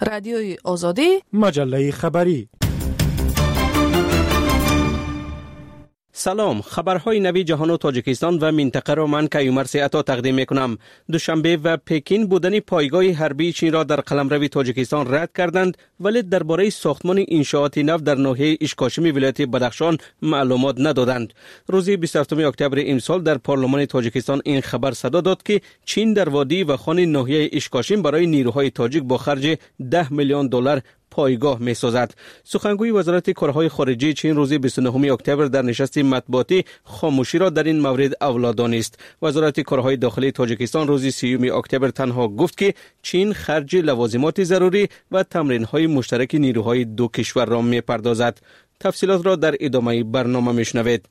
رادیوی آزادی، مجله خبری. سلام، خبرهای نوی جهان و تاجیکستان و منطقه را من کیومرث عطا تقدیم میکنم. دوشنبه و پکین بودن پایگاه حربی چین را در قلمرو تاجیکستان رد کردند، ولی درباره ساختمان انشاءات نو در ناحیه اشکاشم ولایت بدخشان معلومات ندادند. روز 27 اکتبر امسال در پارلمان تاجیکستان این خبر صدا داد که چین در وادی و خان ناحیه اشکاشم برای نیروهای تاجیک با خرج $10 میلیون پایگاه می سازد. سخنگوی وزارت کارهای خارجه چین روز 29 اکتبر در نشست مطبوعاتی خاموشی را در این مورد اولا دانست. وزارت کارهای داخلی تاجیکستان روز 30 اکتبر تنها گفت که چین خرج لوازمات ضروری و تمرین‌های مشترک نیروهای دو کشور را می پردازد. تفصیلات را در ادامه برنامه میشنوید.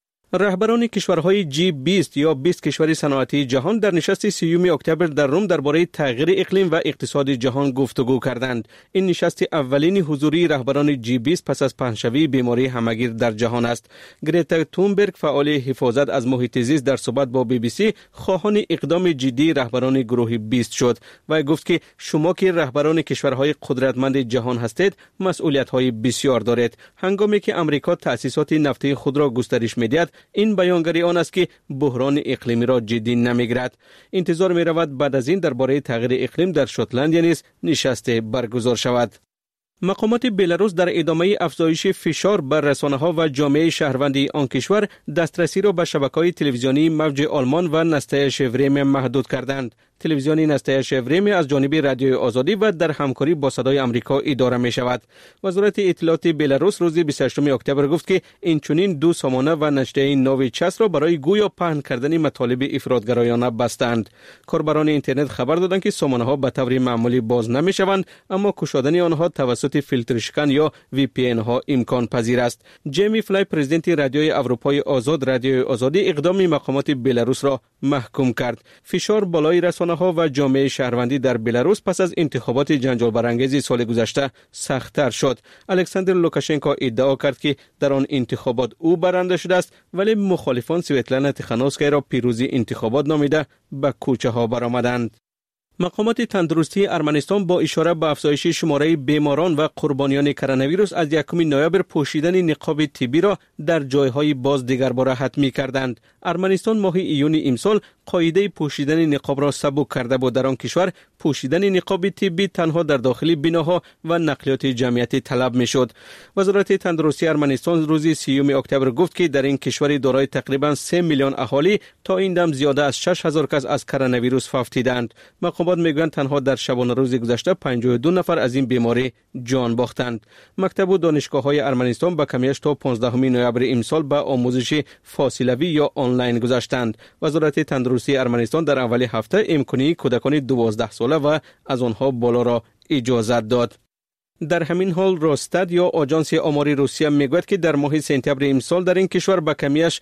رهبران کشورهای G20 یا 20 کشور صنعتی جهان در نشست 30 اکتبر در روم درباره تغییر اقلیم و اقتصاد جهان گفتگو کردند. این نشست اولین حضوری رهبران G20 پس از پنه‌شوی بیماری همگیر در جهان است. گرتا تونبرگ فعال حفاظت از محیط زیست در صحبت با BBC خواهان اقدام جدی رهبران گروه 20 شد و گفت که شما که رهبران کشورهای قدرتمند جهان هستید مسئولیت‌های بسیار دارید. هنگامی که آمریکا تأسیسات نفتی خود را گسترش می‌دهد، این بیانگری آن است که بحران اقلیمی را جدی نمیگیرد. انتظار می رود بعد از این درباره تغییر اقلیم در شوتلند نیز نشست برگزار شود. مقامات بلاروس در ادامه افزایش فشار بر رسانه‌ها و جامعه شهروندی آن کشور دسترسی را به شبکه‌های تلویزیونی موج آلمان و نسته شوریم محدود کردند. تلویزیون نسته شوریم از جانب رادیوی آزادی و در همکاری با صدای آمریکا اداره می شود. وزارت اطلاعات بلاروس روز 28 اکتبر گفت که این چنین دو سامانه و نشریه نوی چس را برای گویا پهن کردن مطالب افراطگرایانه بستند. کاربران اینترنت خبر دادند که سامانه ها به طور معمولی باز نمی شوند، اما گشودن آنها توسط فیلتر شکن یا VPN ها امکان پذیر است. جیمی فلای پرزیدنت رادیوی اروپای آزاد رادیوی آزادی اقدام مقامات بلاروس را محکوم کرد. فشار بالای رسانه‌ها و جامعه شهروندی در بلاروس پس از انتخابات جنجال برانگیز سال گذشته سخت‌تر شد. الکساندر لوکاشنکو ادعا کرد که در آن انتخابات او برنده شده است، ولی مخالفان سویتلانا تیخانوسکای را پیروزی انتخابات نامیده به کوچه ها برآمدند. مقامات تندرستی ارمنستان با اشاره به افزایش شماره بیماران و قربانیان کرونا ویروس از 1 نوامبر پوشیدن نقاب طبی را در جایهای باز دیگرباره حتمی کردند. ارمنستان ماه ایون امسال قاعده پوشیدن نقاب را سبک کرده بود. در آن کشور پوشیدن نقاب طبی تنها در داخل بناها و نقلیات جمعیتی طلب میشد. وزارت تندرستی ارمنستان روز 30 اکتبر گفت که در این کشور دارای تقریبا 3 میلیون اهالی تا این دم زیاده از 6000 کس از کرونا ویروس فافتیدند. مقامات میگویند تنها در شبانه روز گذشته 52 نفر از این بیماری جان باختند. مکتب و دانشگاه‌های ارمنستان با کمیش تا 15 نوامبر امسال به آموزش فاصله‌ای یا آنلاین گذاشتند. وزارت تندرستی ارمنستان در اول هفته امکانی کودکان 12 ساله و از آنها بالا را اجازه داد. در همین حال راستاد یا آژانس آماری روسیه میگوید که در ماه سپتامبر امسال در این کشور به کمیش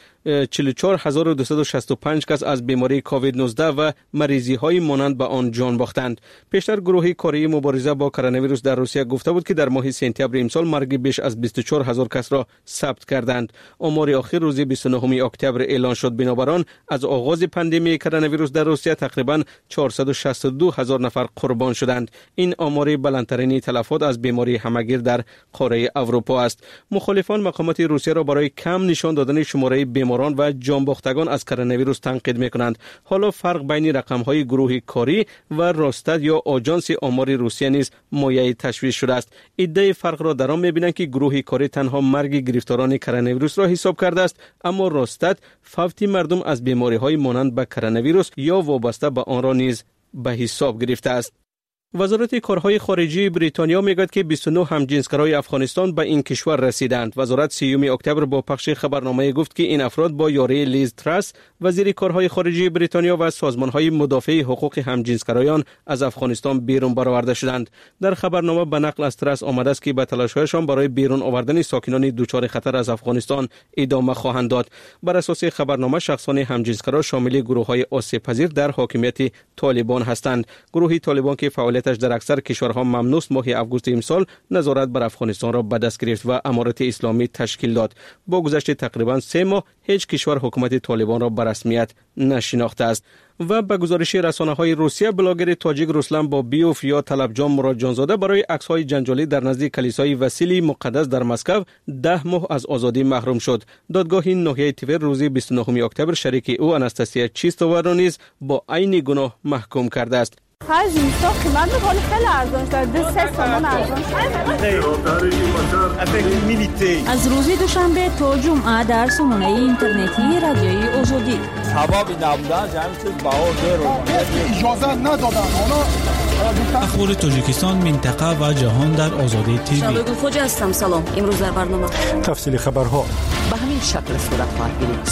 44265 کس از بیماری کووید 19 و مریضی های مانند به آن جان باختند. پیشتر گروه کره مبارزه با کرونا ویروس در روسیه گفته بود که در ماه سپتامبر امسال مرگ بیش از 24000 کس را ثبت کردند. آمار آخر روز 29 اکتبر اعلان شد. بنابراین از آغاز پاندمی کرونا ویروس در روسیه تقریبا 462000 نفر قربان شدند. این آمار بلندترین تلفات از بیماری همگیر در قاره اروپا است. مخالفان مقامات روسیه را برای کم نشان دادن شماره بیماران و جانباختگان از کرونا ویروس تنقید می‌کنند. حالا فرق بین رقم‌های گروه کاری و راستاد یا آژانس آمار روسیه نیز مایه تشویش شده است. ادعای فرق را در آن می‌بینند که گروه کاری تنها مرگ گرفتاران کرونا ویروس را حساب کرده است، اما راستاد فوت مردم از بیماری‌های مانند به کرونا ویروس یا وابسته به آن را نیز به حساب گرفته است. وزارت کارهای خارجه بریتانیا میگوید که 29 همجنسگرای افغانستان به این کشور رسیدند. وزارت 30 اکتبر با پخش خبرنامه گفت که این افراد با یاری لیز تراس، وزیر کارهای خارجه بریتانیا و سازمان‌های مدافع حقوق همجنسگرایان از افغانستان بیرون برآورده شدند. در خبرنامه به نقل از تراس آمده است که به تلاش‌هایشان برای بیرون آوردن ساکنان دچار خطر از افغانستان ادامه خواهند داد. بر اساس خبرنامه شخصان همجنسگرا شامل گروه‌های آسیب پذیر در حاکمیت طالبان هستند. گروه طالبان که فعالیت فعالیتش در اکثر کشورها ممنوع است، ماه آگوست امسال نظارت بر افغانستان را به دست گرفت و امارت اسلامی تشکیل داد. با گذشت تقریبا 3 ماه هیچ کشور حکومت طالبان را به رسمیت نشناخته است. و به گزارش رسانه‌های روسیه، بلاگر تاجیک رسلان بابیوف یا طلبجان مراد جانزاده برای عکس‌های جنجالی در نزدیک کلیسای وسیلی مقدس در مسکو 10 ماه از آزادی محروم شد. دادگاه ناحیه تور روز 29 اکتبر شریک او آناستاسیا چیستووا را نیز با عین گناه محکوم کرده است. اینستا قیمت می‌کنه خیلی ارزان شد. 3 تومان ارزان شد. از روز دوشنبه تا جمعه در سامانه اینترنتی رادیوی آزادی. سبب نبودن جمعی چیز بهار اجازه ندادن. اخبار تاجیکستان، منطقه و جهان در آزادی تیوی. شبه گلخوج هستم. سلام. امروز در برنامه تفصیل خبرها به همین شکل صورت خواهد گرفت.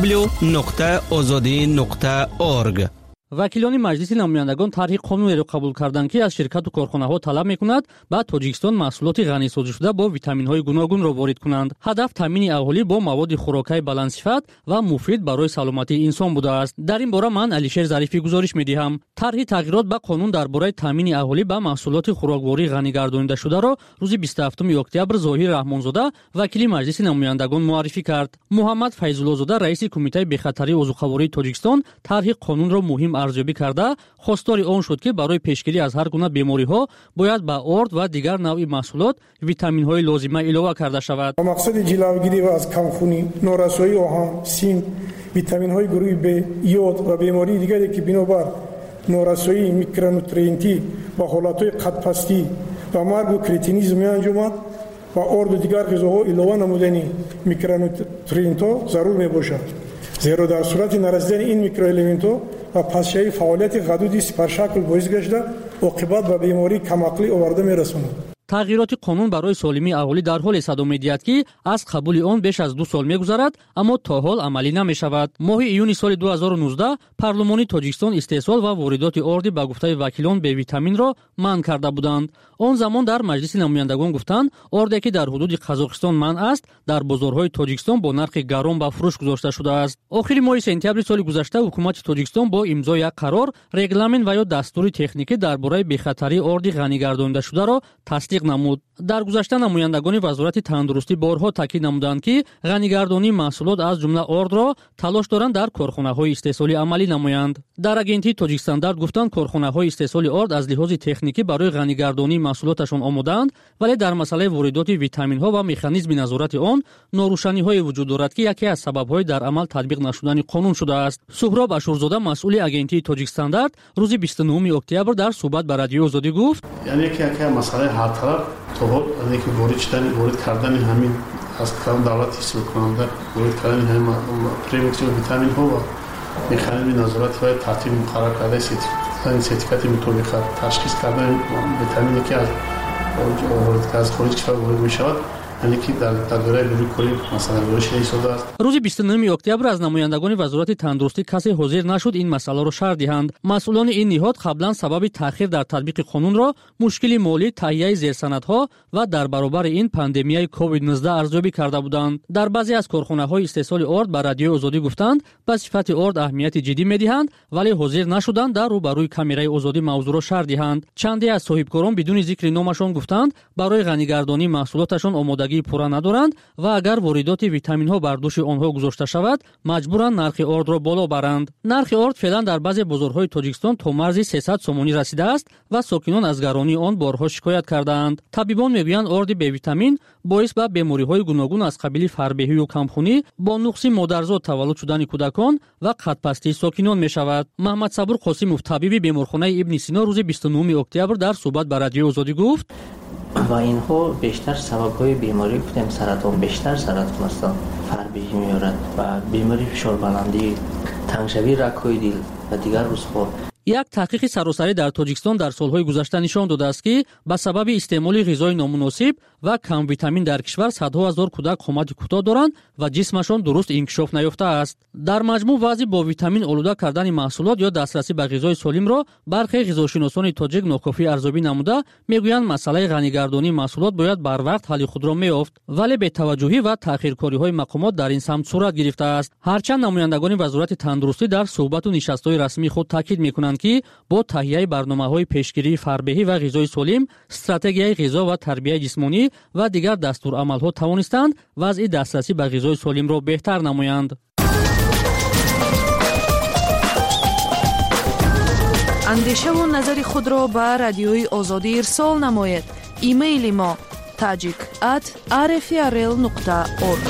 www.azadi.org. وکیلان مجلس نمایندگان طرح قانونی را قبول کردند که از شرکت و کارخانه‌ها طلب می‌کند به تاجیکستان محصولات غنی‌سازی شده با ویتامین‌های گوناگون را وارد کنند. هدف تامین اهالی با مواد خوراکی بلندصفت و مفید برای سلامتی انسان بوده است. در این باره من علیشیر ظریفی گزارش می‌دهم. طرح تغییرات به قانون درباره تامین اهالی به محصولات خوراکواری غنی گردانیده شده را روز 27 اکتبر ظاهر رحمانزاده وکیل مجلس نمایندگان معرفی کرد. محمد فیض‌الله زاده رئیس کمیته بخطری عضوخواری تاجیکستان طرح قانون را مهم ارزیابی کرده خواستار آن شد که برای پیشگیری از هر گونه بیماری‌ها باید به آرد و دیگر نوع محصولات ویتامین‌های لازمه علاوه کرده شود. مقصد جلوگیری و از کمخونی، نارسایی آهن، سیم، ویتامین‌های گروه B، یود و بیماری دیگری که بنابر نارسایی میکرونوترینتی و حالت‌های قدپستی و مرگ و کریتینیسم انجامد و آرد و دیگر غذاها علاوه نمودنی میکرونوترینت‌ها ضرور میباشد. زیرا در صورت نرسیدن این میکروالمنت‌ها و پسشایی فعالیت غدود سپرشکل باعث گشته عاقبت به بیماری کمعقلی آورده میرساند. تغییرات قانون برای سالمی اهالی در حال صدام می‌دهد که از قبول آن بیش از 2 سال می‌گذرد اما تا حال عملی نمی‌شود. ماه ایون سال 2019 پارلمان تاجیکستان استحصال و واردات آرد به گفته وکیلان به ویتامین را منع کرده بودند. آن زمان در مجلس نمایندگان گفتند آردی که در حدود قزاقستان منع است در بازارهای تاجیکستان با نرخ گران به فروش گذاشته شده است. آخر ماه سپتامبر سال گذشته حکومت تاجیکستان با امضای یک قرار رگلامنت و یا دستور تکنیکی درباره بخطری آرد غنی گردانیده شده را تصدیق نمود. در گذشته نمایندگان وزارت تندرستی بارها تاکید نمودند که غنیگردانی محصولات از جمله آرد را تلاش دارند در کارخانه‌های استحصالی عملی نمایند. در اگنتی تاجیک استاندارد گفتند کارخانه‌های استحصال آرد از لحاظ تکنیکی برای غنیگردانی محصولاتشان آماده‌اند، ولی در مسئله واردات ویتامین‌ها و مکانیزم نظارت آن ناروشنی‌های وجود دارد که یکی از سبب‌های در عمل تطبیق نشدن قانون شده است. سهراب اشورزاده مسئول اگنتی تاجیک استاندارد روز 29 اکتبر در صحبت با رادیو آزادی گفت: یعنی که مسئله هر طرف تو حالی که وارد کردن همین از کلام دولت حساب کننده وارد کردن همین پریمکس و ویتامین ها و مکانیزم نظارت و ترتیب مقرر کرده سرتیفیکات مطابق تشخیص کردن ویتامینی که از خارج کشور وارد می شود یعنی که در دوره بروکولی مثلا روش ایستاده است. روز 29 اکتبر از نمایندگان وزارت تندرستی کسی حاضر نشد این مسئله را شرح دهند. مسئولان این نهاد قبلا سبب تأخیر در تطبیق قانون را مشکل مالی، تهیه زیرسندها و در برابر این پاندمیای کووید 19 ارزیابی کرده بودند. در بعضی از کارخانه‌های استحصال آرد به رادیو آزادی گفتند به صفت آرد اهمیت جدی می‌دهند ولی حاضر نشدند در روبروی کامرای آزادی موضوع را شرح دهند. چندی از صاحبکاران بدون ذکر نامشان گفتند برای غنیگردانی محصولاتشان آمادگی پورا ندارند و اگر واردات ویتامین ها بر دوش آنها گذاشته شود مجبورند نرخ آرد را بالا برند. نرخ آرد فعلا در بعضی بازارهای تاجیکستان تا مرز 300 سومانی رسیده است و ساکنان از گرانی آن بارها شکایت کردند. طبیبان میگویند آرد به ویتامین باعث به بیماری‌های گوناگون از قبیل فربهی و کمخونی با نقص مادرزاد تولد شدن کودکان و قدپستی ساکنان میشود. محمد صبور قاسموف طبیب بیمارخانه ابن سینا روز 29 اکتبر در صحبت با رادیو آزادی گفت: و اینها بیشتر سبب‌های بیماری گفتیم سرطان بیشتر سرطان است فربهی می‌آورد و بیماری فشار بلندی تنگشوی رگ‌های دل و دیگر عضوها. یک تحقیق سراسری در تاجیکستان در سالهای گذشته نشان داده است که به سبب استعمال غذای نامناسب و کم ویتامین در کشور صدها هزار کودک قامت کوتاه دارند و جسمشان درست انکشاف نیافته است. در مجموع وضع با ویتامین آلوده کردن محصولات یا دسترسی به غذای سالم را برخی غذاشناسان تاجیک ناکافی ارزیابی نموده میگویند مسئله غنیگردانی محصولات باید بر وقت حل خود را میافت، ولی بی توجهی و تأخیرکاری‌های مقامات در این سمت صورت گرفته است. هرچند نمایندگان وزارت تندرستی در صحبت و نشست‌های رسمی خود تاکید می‌کنند دоданд ки бо таҳияи барномаҳои пешгирии фарбеҳӣ ва ғизои солим, стратегияи ғизо ва тарбияи ҷисмонӣ ва дигар дастурамалҳо тавонистанд вазъи дастрасӣ ба ғизои солимро беҳтар намоянд. андешаву назари худро ба радиои озодӣ ирсол намоед. имейли мо tajik@rfrl.org.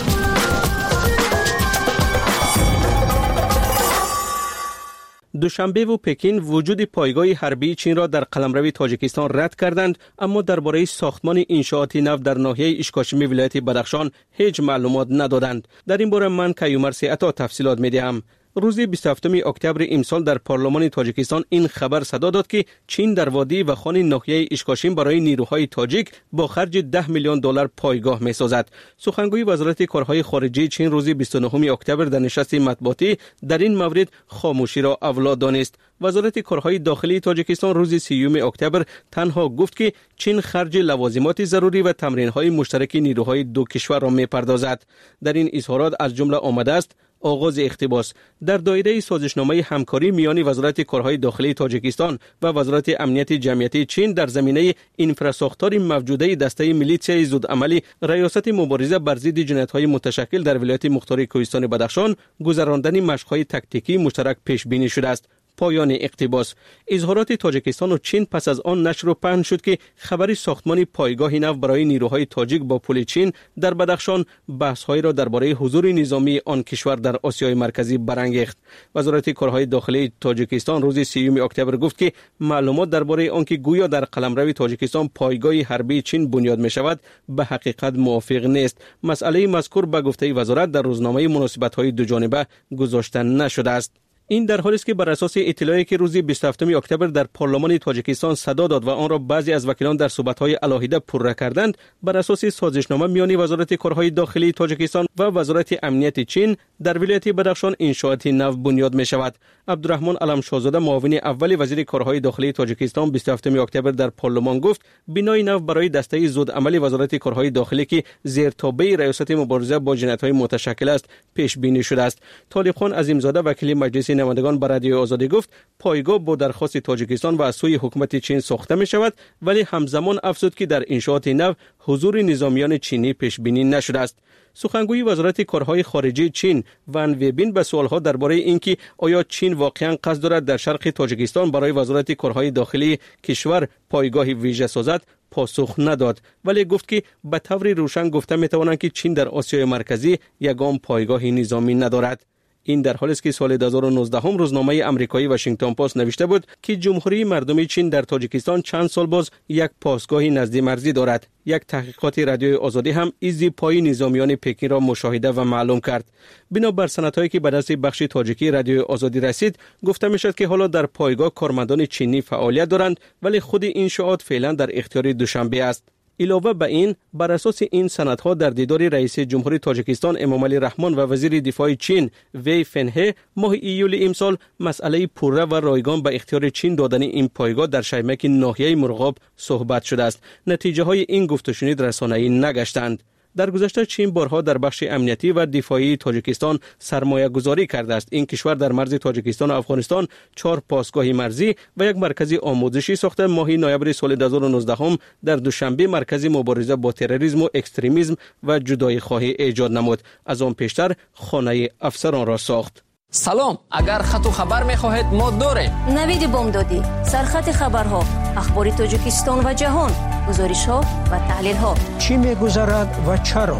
دوشنبه و پکین وجود پایگاه حربی چین را در قلمرو تاجیکستان رد کردند، اما درباره ساختمان انشاءات نو در ناحیه اشکاشمی ولایت بدخشان هیچ معلومات ندادند. در این باره من کیومر سیعتا تفصیلات میدهم. روز 27 اکتبر امسال در پارلمان تاجیکستان این خبر صدا داد که چین در وادی و خان ناحیه اشکاشم برای نیروهای تاجیک با خرج 10 میلیون دلار پایگاه می‌سازد. سخنگوی وزارت کارهای خارجه چین روز 29 اکتبر در نشست مطبوعاتی در این مورد خاموشی را اولاد دانست. وزارت کارهای داخلی تاجیکستان روز 30 اکتبر تنها گفت که چین خرج لوازمات ضروری و تمرین‌های مشترک نیروهای دو کشور را می‌پردازد. در این اظهارات از جمله آمده است آغاز اقتباس در دایره سازشنامه همکاری میان وزارت کارهای داخلی تاجیکستان و وزارت امنیت جمعیتی چین در زمینه انفراساختار موجوده دسته میلیشیای زودعملی ریاست مبارزه بر ضد جنایت‌های متشکل در ولایت مختار کوهستان بدخشان گذراندن مشق‌های تاکتیکی مشترک پیش بینی شده است. پایان اقتباس. اظهارات تاجیکستان و چین پس از آن نشر و پهن شد که خبری ساختمان پایگاه نو برای نیروهای تاجیک با پل چین در بدخشان بحث‌هایی را درباره حضور نظامی آن کشور در آسیای مرکزی برانگیخت. وزارت کارهای داخلی تاجیکستان روز 30 اکتبر گفت که معلومات درباره آنکه گویا در قلمرو تاجیکستان پایگاه حربی چین بنیاد می‌شود به حقیقت موافق نیست. مسئله مذکور به گفته وزارت در روزنامه مناسبت‌های دو جانبه گذاشته نشده است. این در حالی است که بر اساس اطلاعی که روز 27 اکتبر در پارلمان تاجیکستان صدا داد و آن را بعضی از وکیلان در صحبت‌های علاهیده پررو کردند، بر اساس سازشنامه میان وزارت کارهای داخلی تاجیکستان و وزارت امنیت چین در ولایت بدخشان انشاءات نو بنیاد می‌شود. عبدالرحمن علمشاهزاده معاون اول وزیر کارهای داخلی تاجیکستان 27 اکتبر در پارلمان گفت بنای نو برای دسته زودعملی وزارت کارهای داخلی که زیر تابع ریاست مبارزه با جنایت‌های متشکل است پیش بینی شده است. طالب خان عظیمزاده وکیل مجلس نمایندگان بر رادیو آزادی گفت پایگاه با درخواست تاجیکستان و از سوی حکومت چین ساخته می شود، ولی همزمان افزود که در انشاءات نو حضور نظامیان چینی پیش بینی نشده است. سخنگوی وزارت کارهای خارجه چین وان ویبین به سوالها درباره اینکه آیا چین واقعا قصد دارد در شرق تاجیکستان برای وزارت کارهای داخلی کشور پایگاه ویژه سازد پاسخ نداد، ولی گفت که به طور روشن گفته می توانند که چین در آسیای مرکزی یگان پایگاه نظامی ندارد. این در حالی است که سال 2019 روزنامه آمریکایی واشنگتن پست نوشته بود که جمهوری مردمی چین در تاجیکستان چند سال باز یک پاسگاه نزدی مرزی دارد. یک تحقیقات رادیوی آزادی هم ایزی پای نظامیان پکین را مشاهده و معلوم کرد. بنابر سندهایی که به دست بخش تاجیکی رادیوی آزادی رسید، گفته میشد که حالا در پایگاه کارمندان چینی فعالیت دارند، ولی خود انشاءات فعلا در اختیار دوشنبه است. علاوه بر این، بر اساس این سندها در دیدار رئیس جمهوری تاجیکستان امامعلی رحمان و وزیر دفاع چین وی فنهه ماه ایول امسال مسئله پررو و رایگان به اختیار چین دادن این پایگاه در شیمک ناحیه مرغاب صحبت شده است. نتیجه های این گفت و شنید رسانه‌ای نگشتند. در گذشته چین بارها در بخش امنیتی و دفاعی تاجیکستان سرمایه گذاری کرده است. این کشور در مرز تاجیکستان و افغانستان 4 پاسگاه مرزی و یک مرکز آموزشی ساخته. ماه نوامبر سال 2019 در دوشنبه مرکز مبارزه با تروریسم و اکستریمیسم و جدایی خواهی ایجاد نمود. از آن پیشتر خانه افسران را ساخت. سلام، اگر خط و خبر می‌خواهید ما داریم. نوید بامدادی، سرخط خبرها، اخبار تاجیکستان و جهان، گزارش‌ها و تحلیل‌ها. چی می‌گذرد و چرا؟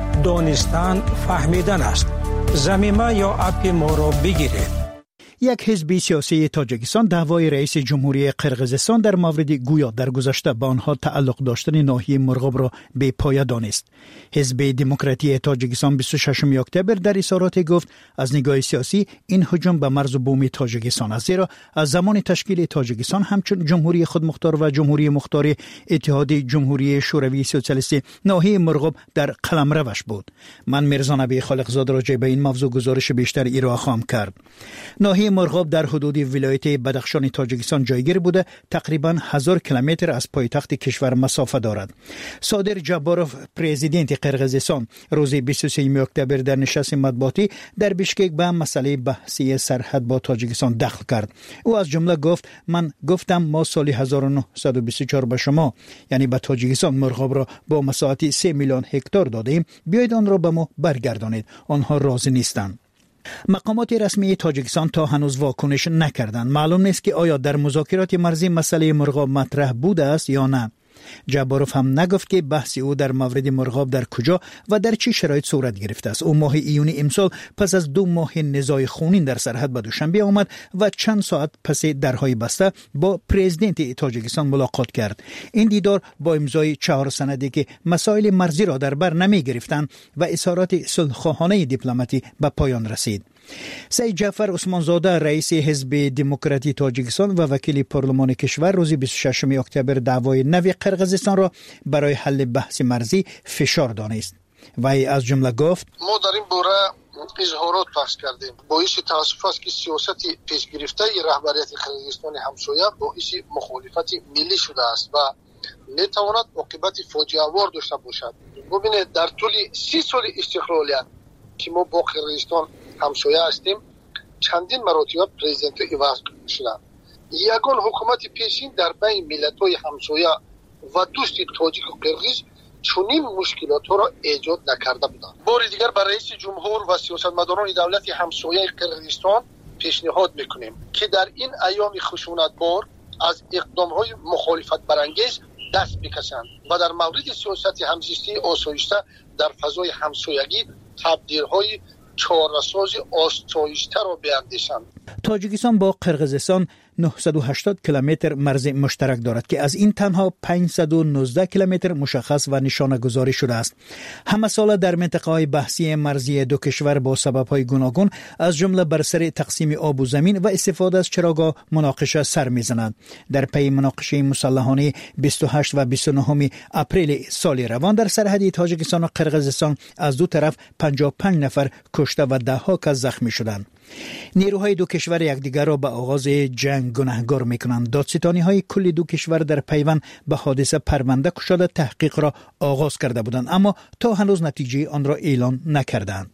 دانستن فهمیدن است. زمینه یا اپ ما را بگیرید. یک حزب سیاسی تاجیکستان دعوای رئیس جمهوری قرقیزستان در مورد گویا در گذشته به آنها تعلق داشتن ناحیه مرغاب را بی پایه دانست. حزب دموکراتی تاجیکستان 26 اکتبر در اظهارات گفت از نگاه سیاسی این هجوم به مرز و بوم تاجیکستان است، زیرا از زمان تشکیل تاجیکستان همچون جمهوری خودمختار و جمهوری مختار اتحاد جمهوری شوروی سوسیالیستی ناحیه مرغاب در قلمروش بود. من میرزا نبی خالقزاده راجع به این موضوع گزارش بیشتر ارائه خواهم کرد. ناحیه ناحیه مرغاب در حدود ولایت بدخشان تاجیکستان جایگیر بوده، تقریبا 1000 کیلومتر از پایتخت کشور مسافت دارد. صادر جباروف پرزیدنت قرقیزستان روز 23 اکتبر در نشست مطبوعاتی در بیشکک به مسئله بحثی سرحد با تاجیکستان دخل کرد. او از جمله گفت: من گفتم ما سال 1924 به شما یعنی به تاجیکستان مرغاب را با مساحت 3 میلیون هکتار دادیم، بیایید آن را به ما برگردانید. آنها راضی نیستند. مقامات رسمی تاجیکستان تا هنوز واکنش نکردند. معلوم نیست که آیا در مذاکرات مرزی مسئله مرغاب مطرح بوده است یا نه. جباروف هم نگفت که بحث او در مورد مرغاب در کجا و در چه شرایط صورت گرفته است. او ماه ایون امسال پس از 2 ماه نزاع خونین در سرحد به دوشنبه آمد و چند ساعت پس درهای بسته با پرزیدنت تاجیکستان ملاقات کرد. این دیدار با امضای 4 سندی که مسائل مرزی را در بر نمی گرفتند و اظهارات صلح‌خواهانه دیپلماتی به پایان رسید. سید جعفر عثمانزاده رئیس حزب دموکراتی تاجیکستان و وکیل پارلمان کشور روز 26 اکتبر دعوای نو قرقیزستان را برای حل بحث مرزی فشار دانست. وی از جمله گفت: ما در این باره اظهارات پخش کردیم. باعث تاسف است که سیاست پیش گرفته رهبریت قرقیزستان همسایه باعث مخالفت ملی شده است و میتواند عاقبت فاجعه آور داشته باشد. ببینید در طول 30 سال استقلالیت که ما با قرقیزستان همسایه هستیم چندین مراتب پرزیدنت عوض شده. یگان حکومت پیشین در بین ملت‌های همسایه و دوست تاجیک و قرقیز چنین مشکلات را ایجاد نکرده بودند. بار دیگر برای رئیس جمهور و سیاستمداران دولت همسایه قرقیزستان پیشنهاد میکنیم که در این ایام خشونتبار از اقدام‌های مخالفت برانگیز دست بکشند و در مورد سیاست همزیستی آسایشته در فضای همسایگی تبدیل‌های چاره‌ساز آسایشته را بیاندیشند. تاجیکستان با قرقیزستان 980 کیلومتر مرز مشترک دارد که از این تنها 519 کیلومتر مشخص و نشانه گذاری شده است. همه ساله در منطقه‌های بحثی مرزی دو کشور با سبب‌های گوناگون از جمله بر سر تقسیم آب و زمین و استفاده از چراگاه مناقشه سر می‌زند. در پی مناقشه مسلحانه 28 و 29 اپریل سال روان در سرحد تاجیکستان و قرقیزستان از دو طرف 55 نفر کشته و ده‌ها کس زخمی شدند. نیروهای دو کشور یکدیگر را به آغاز جنگ گناهکار می‌کنند. دادستانی‌های کل دو کشور در پیوند به حادثه پرونده گشوده تحقیق را آغاز کرده بودند، اما تا هنوز نتیجه آن را اعلان نکردند.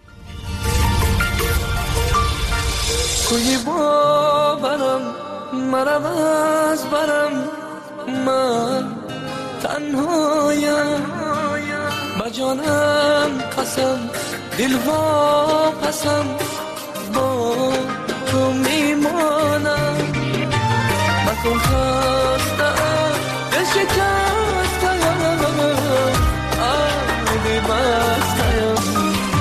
کوی باورم مرم از برم من تنهایم با جانم قسم دل وا پسم با تو میمانم مکن خستم بشکستم آبی بستم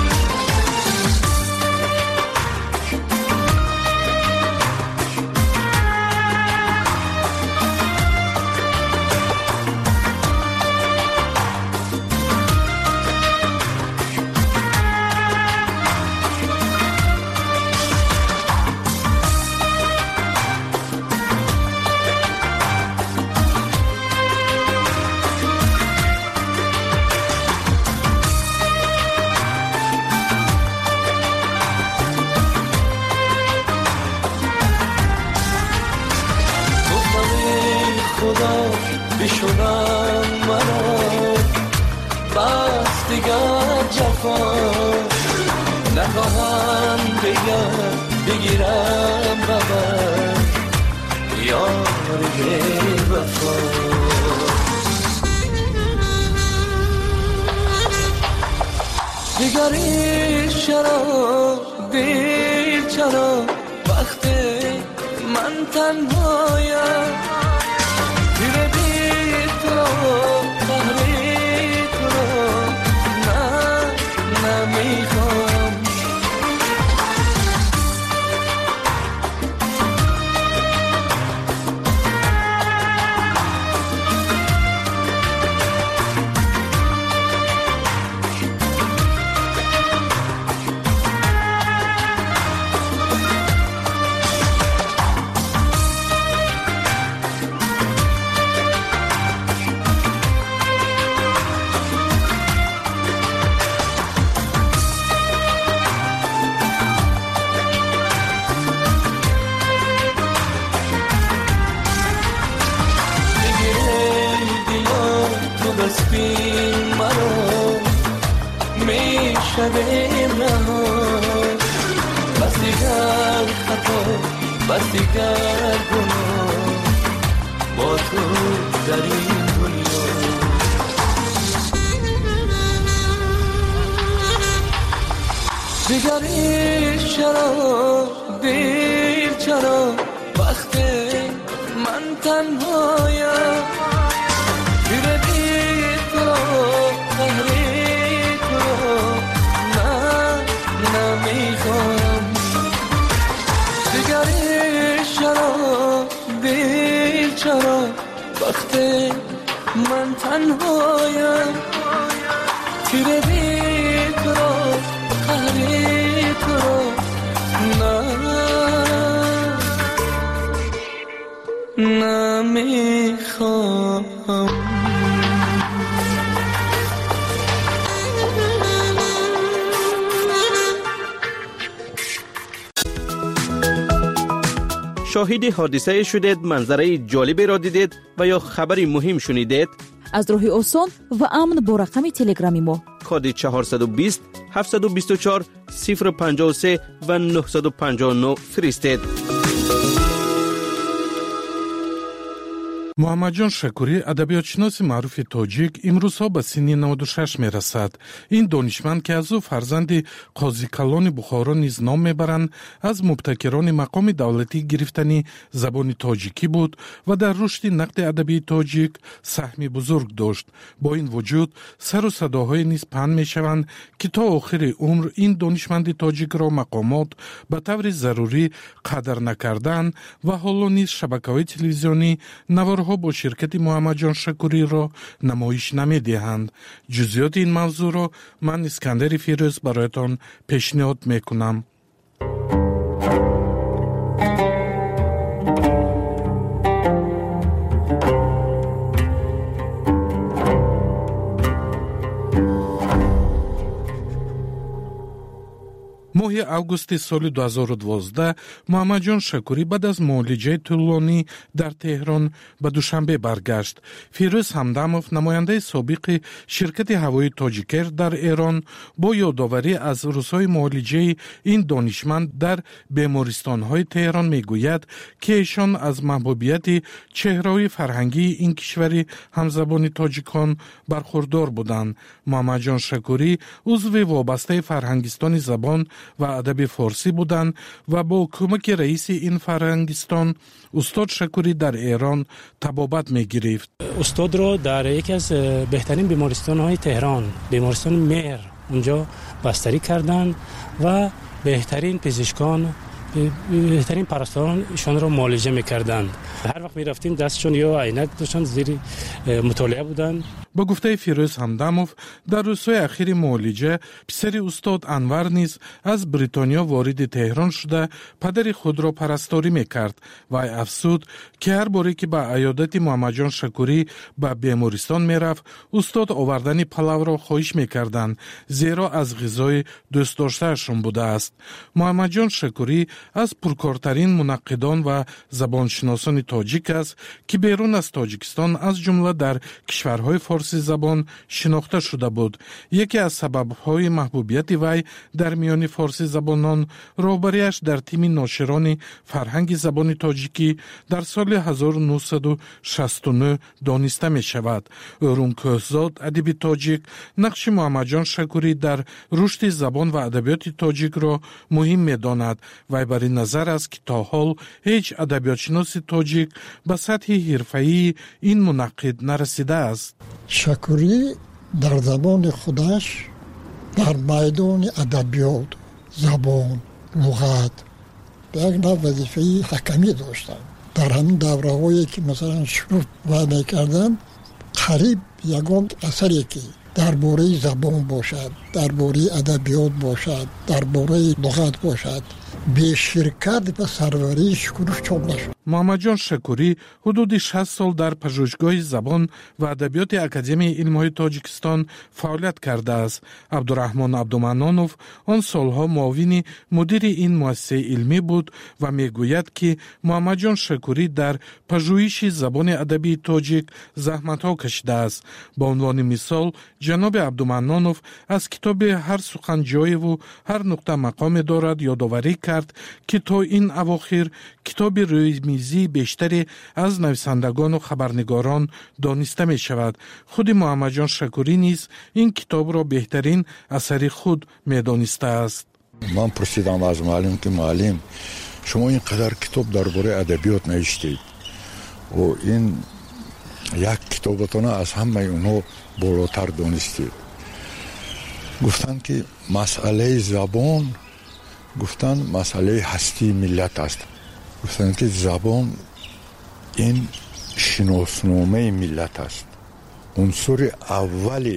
بشونم مرا بس دیگر جفا نخواهم بگیرم ببر یار بی وفا دیگری چرا دیر چرا وقتی من تنهایم شویم رها بس دیگر خطا بس دیگر گناه با تو در این دنیا دیگر عشق چرا دیر چرا وقت من تنهایم دیره بی تو قهری تو من نمیخوام دیگر عشق چرا دیر چرا وقت من تنهایم دیره بی تو قهری تو نمیخوام شاهد حادثه شدید، منظره جالبی را دیدید و یا خبری مهم شنیدید؟ از راه آسان و امن با رقم تلگرامی ما کد 420 724 053 و 959 فرستید. محمدجان شکوری ادبیاتشناس معروف تاجیک امروزها به سن 96 میرسد. این دانشمند که از او فرزند قاضی کلان بخارا نیز نام میبرند از مبتکران مقام دولتی گرفتنی زبان تاجیکی بود و در رشد نقد ادبی تاجیک سهم بزرگ داشت. با این وجود سر و صداهای نیز پهن میشوند که تا آخر عمر این دانشمند تاجیک را مقامات به طور ضروری قدر نکردند و حالا نیز شبکه‌های تلویزیونی نوارها با شرکت محمدجان شکوری را نمایش نمی‌دهند. جزئیات این موضوع را من اسکندر فیروز برایتان پیشنهاد میکنم. ماه августи соли 2012 محمدجان شکوری بعد از معالجه طولانی در تهران به دوشنبه برگشت. فیروز همدمов نماینده سابق شرکت هوایی تاجیکر در ایران با یادآوری از روزهای معالجه این دانشمند در بیمارستان‌های تهران میگوید که ایشان از محبوبیت چهره‌های فرهنگی این کشور همزبان تاجیکان برخوردار بودند. محمدجان شکوری عضو وابسته فرهنگستان زبان و ادب فارسی بودند و با کمک رئیس این فرهنگستان استاد شکوری در ایران طبابت می گرفت. استاد را در یکی از بهترین بیمارستان‌های تهران، بیمارستان مهر، اونجا بستری کردند و بهترین پزشکان، بهترین پرستاران ایشان را معالجه می‌کردند. هر وقت می‌رفتیم دستشون یا عینک داشتن، زیر مطالعه بودند. با گفته فیروز همدمов در روزهای اخیر معالجه پسر استاد انور نیز از بریتانیا وارد تهران شده پدر خود را پرستاری میکرد و افسود که هر باری که به عیادت محمدجان شکوری به بیمارستان میرفت استاد آوردن پلو را خواهش میکردند زیرا از غذای دوست داشتهشون بوده است. محمدجان شکوری از پرکارترین منقدان و زبانشناسان تاجیک است که بیرون از تاجیکستان از جمله در کشورهای فارسی زبان شناخته شده بود. یکی از سبب‌های محبوبیت وی در میان فارسی زبانان رهبریش در تیم ناشران فرهنگ زبان تاجیکی در سال 1969 دانسته می شود. ارون کوهزاد ادیب تاجیک نقش محمدجان شکوری در رشد زبان و ادبیات تاجیک را مهم می داند. وی بر این نظر است که تا حال هیچ ادبیاتشناس تاجیک به سطح حرفه‌ای این منقد نرسیده است. شکوری در زبان خودش در میدان ادبیات، زبان، لغت یک نوع وظیفه حکمی داشتند. در همین دوره‌هایی که مثلا شروع می‌کردند قریب یگان اثری که درباره زبان باشد، درباره ادبیات باشد، درباره لغت باشد به شرکت و سروری شکوری چاپ نشد. محمدجان شکوری حدود 60 سال در پژوهشگاه زبان و ادبیات اکادمی علم‌های تاجیکستان فعالیت کرده است. عبدالرحمن عبدالمنانوف آن سالها معاون مدیر این مؤسسه علمی بود و میگوید که محمدجان شکوری در پژوهش زبان ادبی تاجیک زحمت‌ها کشیده است. به عنوان مثال جناب عبدالمنانوف از کتاب هر سخنجوی و هر نقطه مقام دارد یادآوری کرد که تا این اواخر کتاب روی میزی بیشتری از نویسندگان و خبرنگاران دانسته می شود. خود محمد جان شکوری نیز این کتاب را بهترین اثر خود می دانسته است. من پرسیدم از معلم که معلم شما اینقدر کتاب درباره ادبیات نوشتید و این یک کتابتون از همه اونها بالاتر دانستید. گفتن که مسئله زبان گفتن مسئله هستی ملت است. گفتن که زبان این شناسنامه ملت است. عنصر اول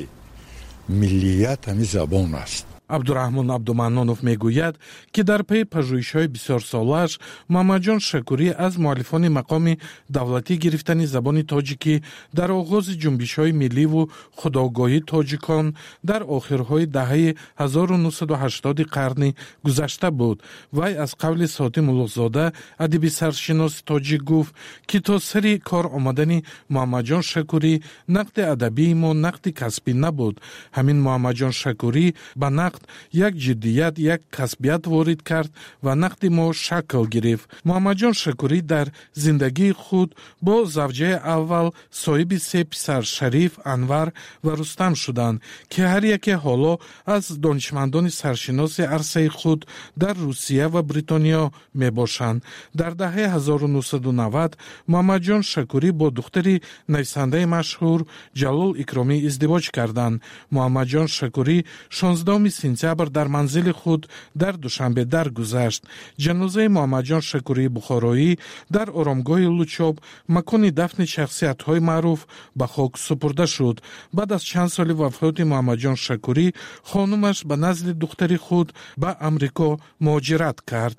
ملیت همین زبان است. عبدالرحمن عبدالمنانوف میگوید که در پی پژوهش‌های بسیار سالش محمد جان شکوری از مؤلفان مقام دولتی گرفتن زبان تاجیکی در آغاز جنبش‌های ملی و خودآگاهی تاجیکان در آخرهای دهه 1980 قرن گذشته بود. وی از قول ساعتی ملوک‌زاده ادیب سرشناس تاجیک گفت که تا سر کار آمدن محمد جان شکوری نقد ادبی ما نقد کسبی نبود. همین محمد جان شکوری به نقد یک جدیت یک کسبیت وارد کرد و نقد ما شکل گرفت. محمد جان شکوری در زندگی خود با زوجه اول صاحب سه پسر شریف، انور و رستم شدند که هر یک حالا از دانشمندان سرشناس عرصه خود در روسیه و بریتانیا می باشند. در دهه 1990 محمد جان شکوری با دختری نویسنده مشهور جلال اکرامی ازدواج کردند. محمد جان شکوری 16 سپتامبر در منزل خود در دوشنبه درگذشت. جنازه محمد جان شکوری بخارایی در آرامگاه لوچاب مکان دفن شخصیت‌های معروف به خاک سپرده شد. بعد از چند سال وفات محمد جان شکوری خانمش به نزد دختری خود به امریکا مهاجرت کرد.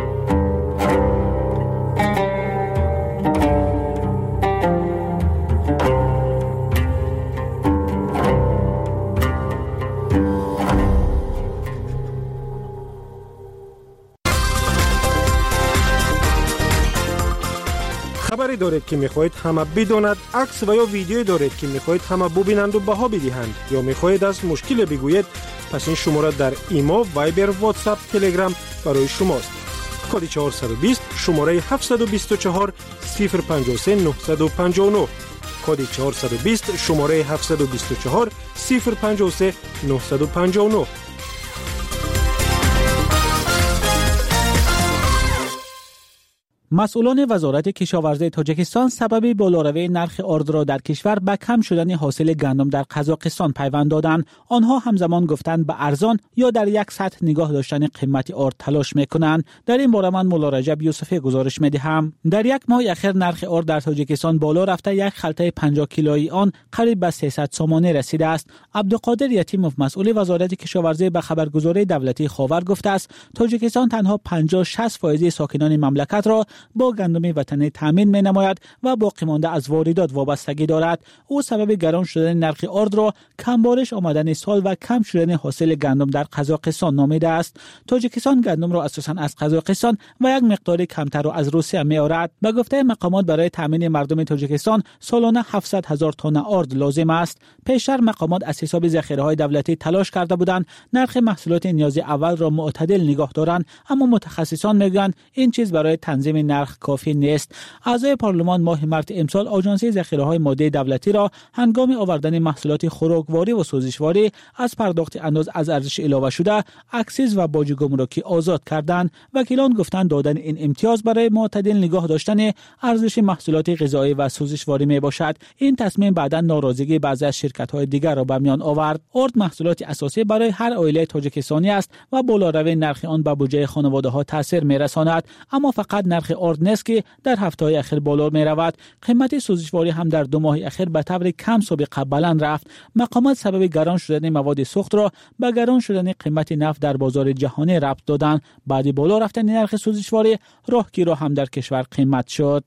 خبری دارید که میخواهید همه بداند، عکس و یا ویدیویی دارید که میخواهید همه ببینند و بها بدهند، یا میخواهید از مشکل بگویید، پس این شماره در ایما، وایبر، واتساپ، تلگرام برای شماست. کد 420 شماره 724 053 959. کد 420 شماره 724 053 959. مسئولان وزارت کشاورزی تاجیکستان سبب بالاروی نرخ آرد را در کشور به کم شدن حاصل گندم در قزاقستان پیوند دادند. آنها همزمان گفتند به ارزان یا در یک سطح نگاه داشتن قیمت آرد تلاش میکنند. در این باره من مولا رجب یوسفی گزارش میدهم. در یک ماه اخیر نرخ آرد در تاجیکستان بالا رفته، یک خلطه 50 کیلویی آن قریب به 300 سومانی رسیده است. عبدالقادر یتیموف مسئول وزارت کشاورزی به خبرگزاری دولتی خاور گفته است تاجیکستان تنها 50-60% ساکنان مملکت را با گندم وطنی تامین می نماید و باقی مانده از واردات وابستگی دارد. او سبب گران شدن نرخ آرد را کم بارش آمدن سال و کم شدن حاصل گندم در قزاقستان نامیده است. تاجیکستان گندم را اساساً از قزاقستان و یک مقدار کمتر را از روسیه می آورد. به گفته مقامات برای تامین مردم تاجیکستان سالانه 700,000 تن آرد لازم است. پیشتر مقامات از حساب ذخیره‌های دولتی تلاش کرده بودند نرخ محصولات نیازی اول را معتدل نگاه دارند، اما متخصصان میگویند این چیز برای تنظیم نرخ کافی نیست. اعضای پارلمان ماه مارس امسال آژانسی ذخیره‌های ماده دولتی را هنگام آوردن محصولات خوراکواری و سوزشواری از پرداخت انداز از ارزش علاوه شده اکسیز و باج گمرکی آزاد کردند. وکیلان گفتند دادن این امتیاز برای معتدل نگاه داشتن ارزش محصولات غذایی و سوزشواری می باشد. این تصمیم بعداً ناراضگی بعضی از شرکت‌های دیگر را به میان آورد. آرد محصولات اساسی برای هر عائله تاجیکستانی است و بالاروی نرخ آن به بودجه خانواده‌ها تاثیر می‌رساند، اما فقط نرخ آرد نیست که در هفته‌های اخیر بالا می‌رود. قیمت سوزشواری هم در 2 ماه اخیر به طور کم سابقه بلند رفت. مقامات سبب گران شدن مواد سوخت را به گران شدن قیمت نفت در بازار جهانی ربط دادند. بعد بالا رفتن نرخ سوزشواری راهگیرها هم در کشور قیمت شد.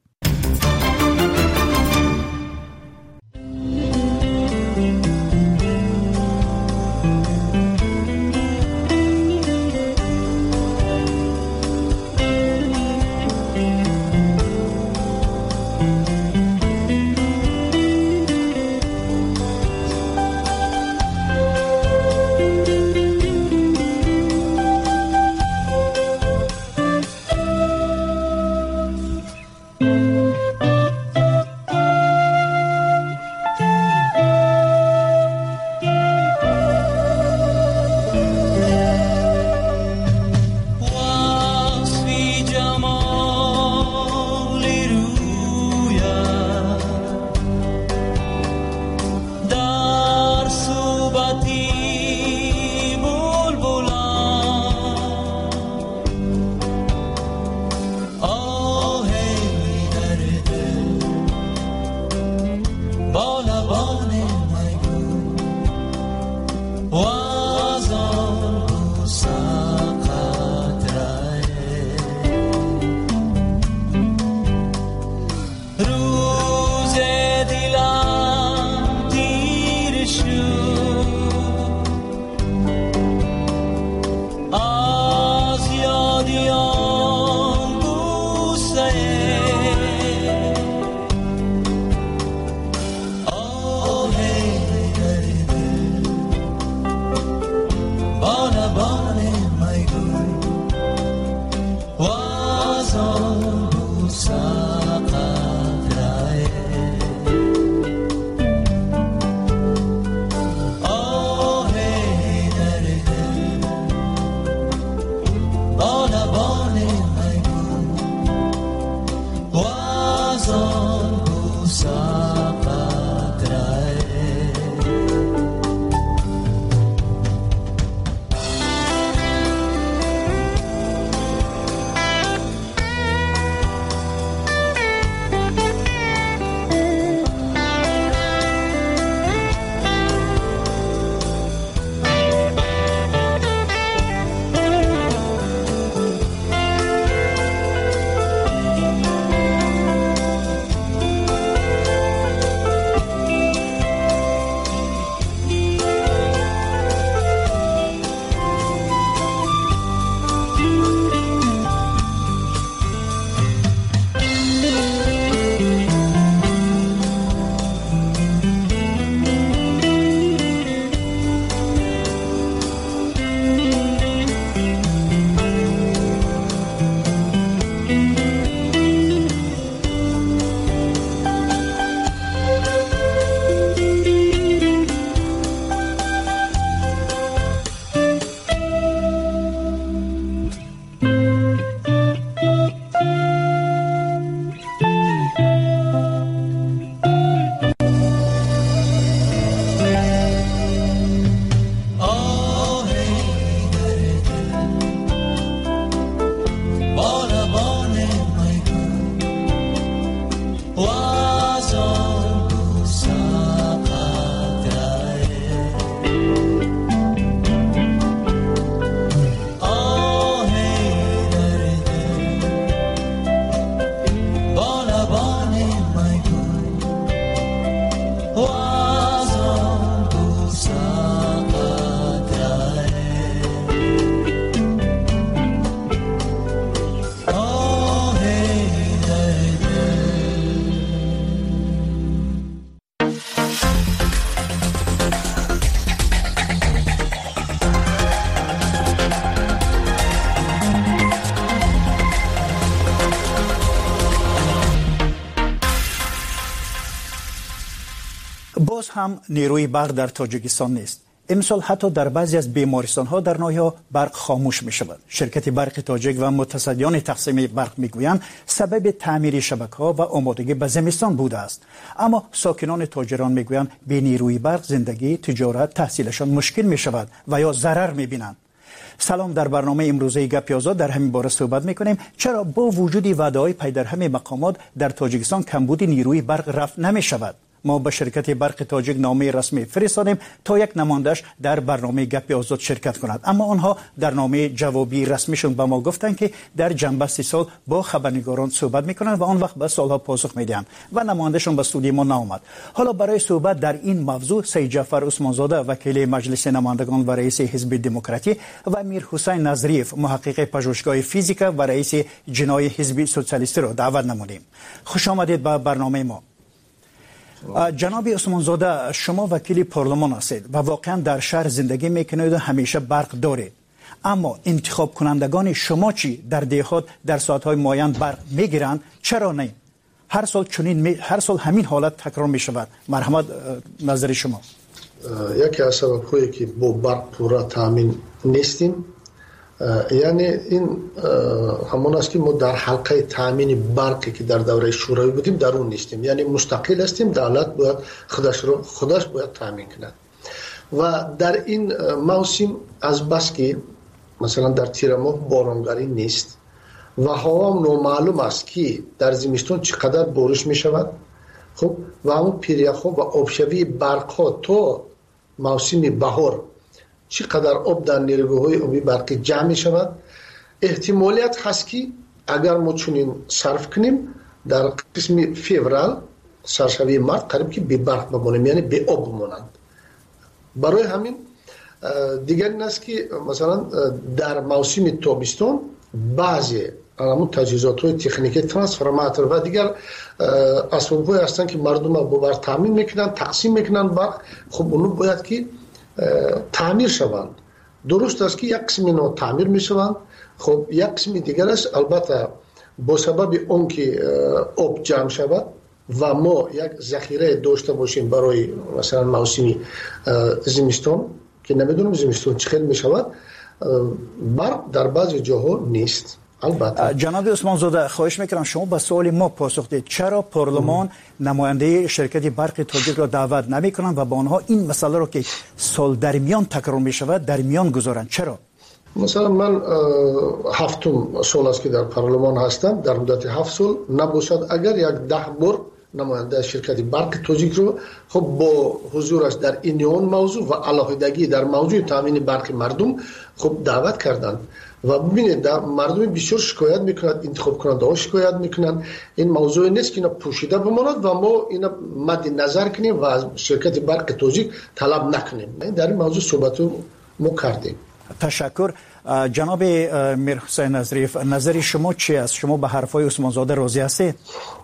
هم نیروی برق در تاجیکستان نیست. امسال حتی در بعضی از بیمارستان‌ها در ناحیه برق خاموش می‌شود. شرکت برق تاجیک و متصدیان تقسیم برق می‌گویند سبب تعمیر شبکه‌ها و آمادگی به زمستان بوده است. اما ساکنان تاجران می‌گویند بی نیروی برق زندگی، تجارت، تحصیلشان مشکل می‌شود و یا ضرر می‌بینند. سلام، در برنامه امروزه گپ آزاد در همین باره صحبت می‌کنیم. چرا با وجود وعده‌های پی در همه مقامات در تاجیکستان کمبود نیروی برق رفع نمی‌شود؟ ما به شرکت برق تاجیک نامه رسمی فرستادیم تا یک نمایندش در برنامه گپ آزاد شرکت کند، اما آنها در نامه جوابی رسمیشون به ما گفتند که در جنبه 30 سال با خبرنگاران صحبت میکنند و آن وقت به سالها پاسخ میدهند و نمایندشون به استودیو ما نآمد. حالا برای صحبت در این موضوع سید جعفر عثمانزاده وکیل مجلس نمایندگان و رئیس حزب دموکراتی و امیر حسین نظریف محقق پژوهشگاه فیزیک و رئیس جنای حزب سوسیالیستی را دعوت نمودیم. خوش آمدید به برنامه ما. جناب عثمانزاده، شما وکیل پارلمان هستید و واقعا در شهر زندگی میکنید و همیشه برق دارید، اما انتخاب کنندگان شما چی؟ در دهات در ساعتهای معین برق میگیرند؟ چرا نه؟ هر سال همین حالت تکرار میشود. مرحمت، نظر شما. یکی از سبب‌هایی که با برق پورا تامین نیستیم، یعنی این همون است که ما در حلقه تامین برقی که در دوره شوروی بودیم در اون نیستیم، یعنی مستقل هستیم. دولت باید خودش باید تامین کند و در این موسم از بس که مثلا در تیر ماه بارانگری نیست و هوا نامعلوم است که در زمستون چقدر بارش می شود، خب و همون پیریخ و آبشوی برق ها تا موسم بهار چقدر آب در نیروگاه‌های آبی برقی جمع می شود. احتمالیت هست که اگر ما چنین صرف کنیم در قسم فوریه سرشوی مارت قریب که بی برق بمانیم، یعنی بی آب بمانند. برای همین دیگر این است که مثلا در موسم تابستان بعضی همون تجهیزات‌های تکنیکی ترانسفورماتور و دیگر اسباب‌هایی هستند که مردم با برق تامین میکنن، تقسیم میکنن برق. خب اونو باید که تعمیر شوند. درست است که یک قسم اینا تعمیر می شوند، خب یک قسم دیگر است البته با سبب اون که آب جمع شود و ما یک ذخیره داشته باشیم برای مثلا موسم زمستان که نمیدونم زمستان چه خیلی می شود، برق در بعضی جاها نیست. جناب عثمانزاده، خواهش میکنم شما به سوال ما پاسخ دهید. چرا پارلمان نماینده شرکت برق تاجیک را دعوت نمیکنند و با آنها این مسئله را که سال در میان تکرار می شود در میان گذارند؟ چرا؟ مثلا من 7 سال است که در پارلمان هستم. در مدت 7 سال نباشد اگر یک 10 بار نماینده شرکت برق تاجیک رو خب با حضورش در این موضوع و علاقه‌داری در موضوع تامین برق مردم خب دعوت کردند و ببینید مردم بسیار شکایت میکنند، انتخاب کننده ها شکایت میکنند. این موضوع نیست که اینا پوشیده بماند و ما اینا مد نظر کنیم و از شرکت برق تاجیک طلب نکنیم. در این موضوع صحبت ما کردیم. تشکر. جناب امیر حسین نظریف، نظر شما چی است؟ شما به حرفای عثمانزاده راضی هستید؟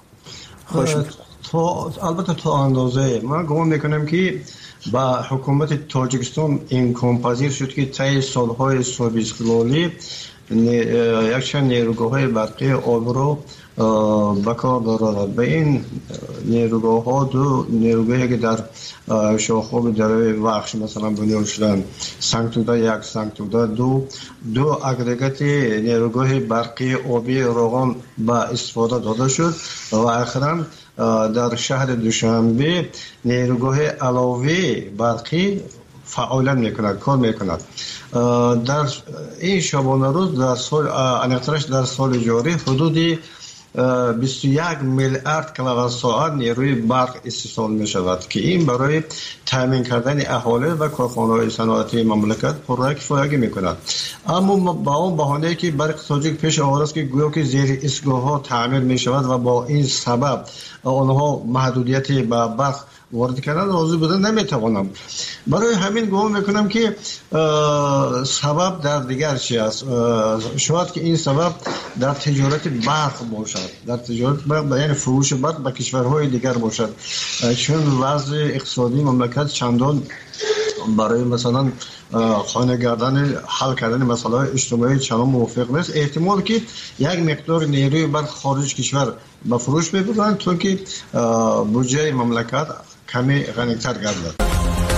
البته تا اندازه من گمان میکنم که با حکومت تاجیکستان امکان پذیر شد که طی سالهای صلح استقلالی یک چند نیروگاه‌های برقی آب رو به کار دارد. به این نیروگاه ها دو نیروگاهی که در شاخوب دره وخش مثلا بنیاد شدن، سنگتوده یک، سنگتوده دو اگریگات نیروگاه برقی آبی روغن به استفاده داده شد و اخیراً در شهر دوشنبه نیروگاه علاوه برقی فعالیت میکند، کار میکند. در این شبانه روز در در سال جاری حدود 21 میلیارد کیلووات ساعت نیروی برق استحصال می شود که این برای تامین کردن اهالی و کارخانه‌های صنعتی مملکت پررای کفایت می کند. اما با اون بهانه‌ای که برق تاجیک پیش آورده است که گویا که زیر ایستگاه‌ها تعمیر می شود و با این سبب آنها محدودیت به برق وارد کردن راضی بودن نمیتوانم. برای همین گمان میکنم که سبب در دیگر چی است. شاید که این سبب در تجارت برق باشد، در تجارت برق یعنی فروش برق به کشورهای دیگر باشد، چون وضع اقتصادی مملکت چندان برای مثلا خانه گردن حل کردن مسائل اجتماعی چندان موافق نیست. احتمال که یک مقدار نیروی برق خارج کشور به فروش ببرند تا که بودجه مملکت کمی غنی‌تر گردد.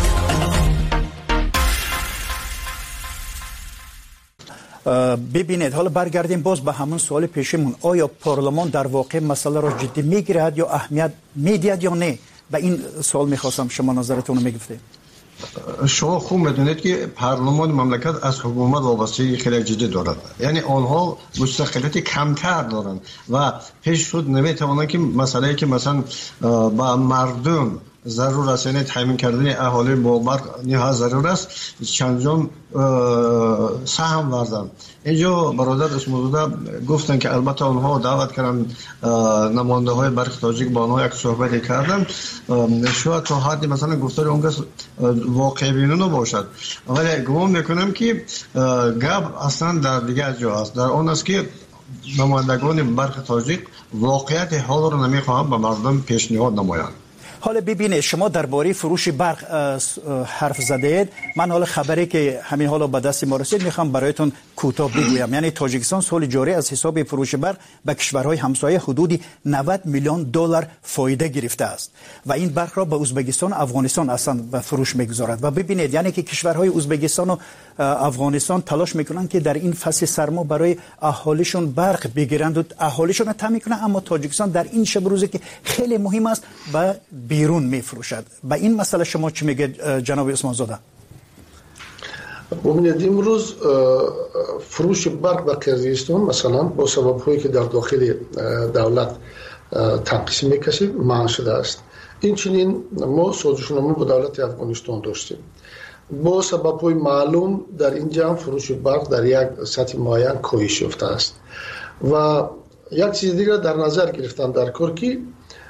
ببینید، حالا برگردیم باز به همون سوال پیشمون. آیا پارلمان در واقع مسئله را جدی میگیرد یا اهمیت میدهد یا نه؟ به این سوال میخواستم شما نظرتون رو میگفتید. شما خوب میدونید که پارلمان مملکت از حکومت وابستگی خیلی جدی دارد، یعنی آنها مستقلیت کمتر دارند و پیش خود نمیتوانند که مسئله که مثلا با مردم ضرور است، یعنی تامین کردن اهالی با برق نیاز ضرور است، چندان سهم وردن. اینجا برادر اسموزاده گفتن که البته آنها دعوت کردن نماینده های برق تاجیک با آنها یک صحبتی کردن، شاید تا حدی مثلا گفتار اون کس واقع بینانه باشد، ولی گمان میکنم که گپ اصلا در دیگه جا است، در آن است که نمایندگان برق تاجیک واقعیت حال را نمیخواهند به مردم پیشنهاد نمایند. حالا ببینید، شما درباره فروش برق حرف زدید. من حالا خبری که همین حالا به دست ما رسید میخوام برایتون کوتاه بگویم. یعنی تاجیکستان سال جاری از حساب فروش برق به کشورهای همسایه حدود 90 میلیون دلار فایده گرفته است و این برق را به ازبکستان و افغانستان اصلا به فروش میگذارد. و ببینید، یعنی که کشورهای ازبکستان و افغانستان تلاش میکنن که در این فصل سرما برای اهالیشون برق بگیرند و اهالیشون رو تامین کنند، اما تاجیکستان در این شب روزی که خیلی مهم است به بیرون میفروشد. با این مسئله شما چی میگه جناب عثمان زاده؟ ببینید، امروز فروش برق به قرقیزستان مثلا با سبب‌هایی که در داخل دولت تنقیص میکشه منع شده است. این چنین ما سازشنامه با دولت افغانستان داشتیم. با سبب‌های معلوم در اینجا فروش برق در یک سطح معین کاهش یافته است و یک چیز دیگر در نظر گرفتن در کار که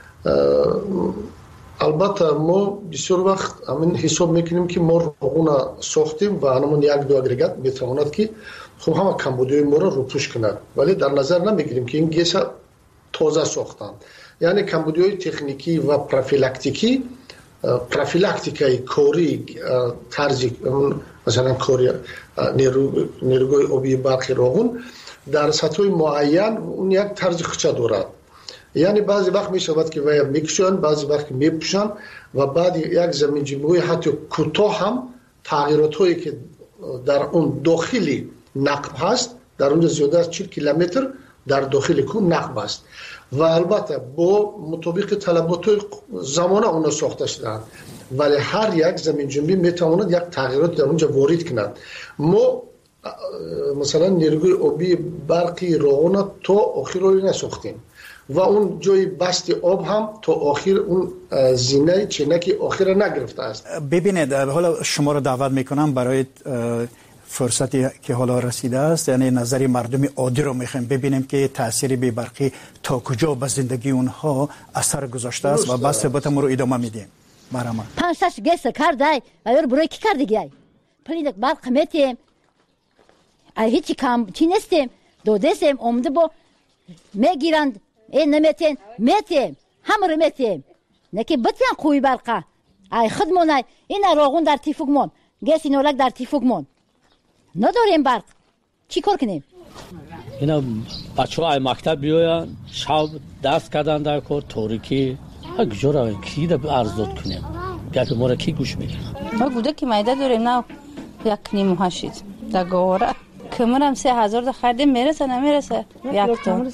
البته ما بسیار وقت همین حساب میکنیم که ما روغون ساختیم و همون یک دو اگریگات میتواند که خب همه کمبودی ما رو پوش کند، ولی در نظر نمیگیریم که این گیس تازه ساختن. یعنی کمبودی های تکنیکی و پروفیلاکتیکای کوری ترجیح مثلا کوری نیروگوی آبی برق روغون در سطح معین اون یک طرز خچه دارد. یعنی بعضی وقت می شود که ویا میکشن، بعضی وقت میپوشن و بعد یک زمین جنبوی حتی کوتاه هم تغییرات هایی که در اون داخلی نقب هست، در اونجا زیاده از 40 کیلومتر در داخل کو نقب است و البته با مطابق طلبات زمانه اونا ساخته شدند، ولی هر یک زمین جنبی میتواند یک تغییرات در اونجا وارد کند. ما مثلا نیروگوی آبی برقی روغون تا آخر رو نساختیم و اون جای بست آب هم تا آخر اون زینه چینکی آخر نگرفته است. ببینید، حالا شما رو دعوت میکنم برای فرصتی که حالا رسیده است، یعنی نظری مردم عادی رو میخوایم ببینیم که تاثیر بی برقی تا کجا به زندگی اونها اثر گذاشته است و بس صحبتمون رو ادامه میدیم. برام پنجش گس کردای و یار برای کی کردی گای پلیدک برق میتیم هیچی کم چی نستیم دودسیم اومده با میگیرند این نمیتین میتیم همه رو میتیم نکی بتیان خوی برقه ای خودمون این روغون در تیفوگمون گسی نولک در تیفوگمون نداریم برق چی کار کنیم؟ اینا بچه های مکتب بیاین شب دست کردن در کار تاریکی اگجور کی ده ارزاد کنیم گفت ما را کی گوش میگیره ما گوده که مایده داریم نه یک نیم هشید در گواره کمرم 3000 ده خریدیم میرسه نمیرسه یک تا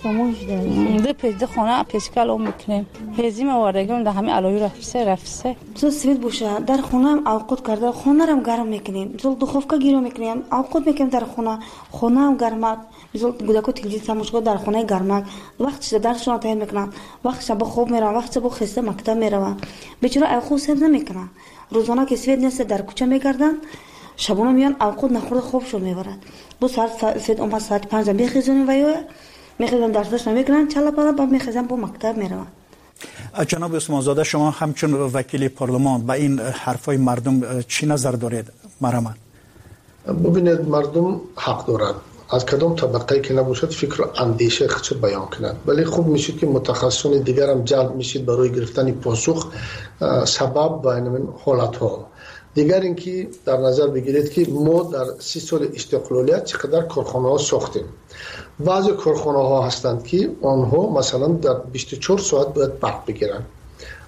ده پیزده خونه پیسکل اون میکنیم پیزیم واردگیم ده همین علوی رفسه زود سوید باشه در خونه هم اوقات کرده خونه هم گرم میکنیم زود دخوفکا گیرو میکنیم اوقات میکنیم در خونه هم گرمک زود گودکو تلویزیون تماشا در خونه گرمک وقتش درسشون تایم میکنن وقت شب خواب میرن وقت شب خسته مکتب میرن بیچاره خوب سر نمیکنن روزانه که سوید نیست در کوچه میگردن شبونه میان اوقات نخورده خوابشون میبرد دو ساعت سید اون ساعت 5 میخیزونیم و میخیزن درسش نمیکنن چلا پالا بعد میخیزن با مکتب میرون. جناب عثمان زاده، شما همچون وکیل پارلمان با این حرفای مردم چی نظر دارید؟ مرحبا. ببینید، مردم حق دارند از کدام طبقه‌ای که نباشد فکر و اندیشه خود بیان کنند، ولی خوب میشد که متخصصان دیگر هم جلب میشید برای گرفتن پاسخ سبب و این حالت ها. دیگر اینکه در نظر بگیرید که ما در 30 سال استقلالیت چقدر کارخانه ها ساختیم. بعضی کارخانه ها هستند که آنها مثلا در 24 ساعت باید برق بگیرن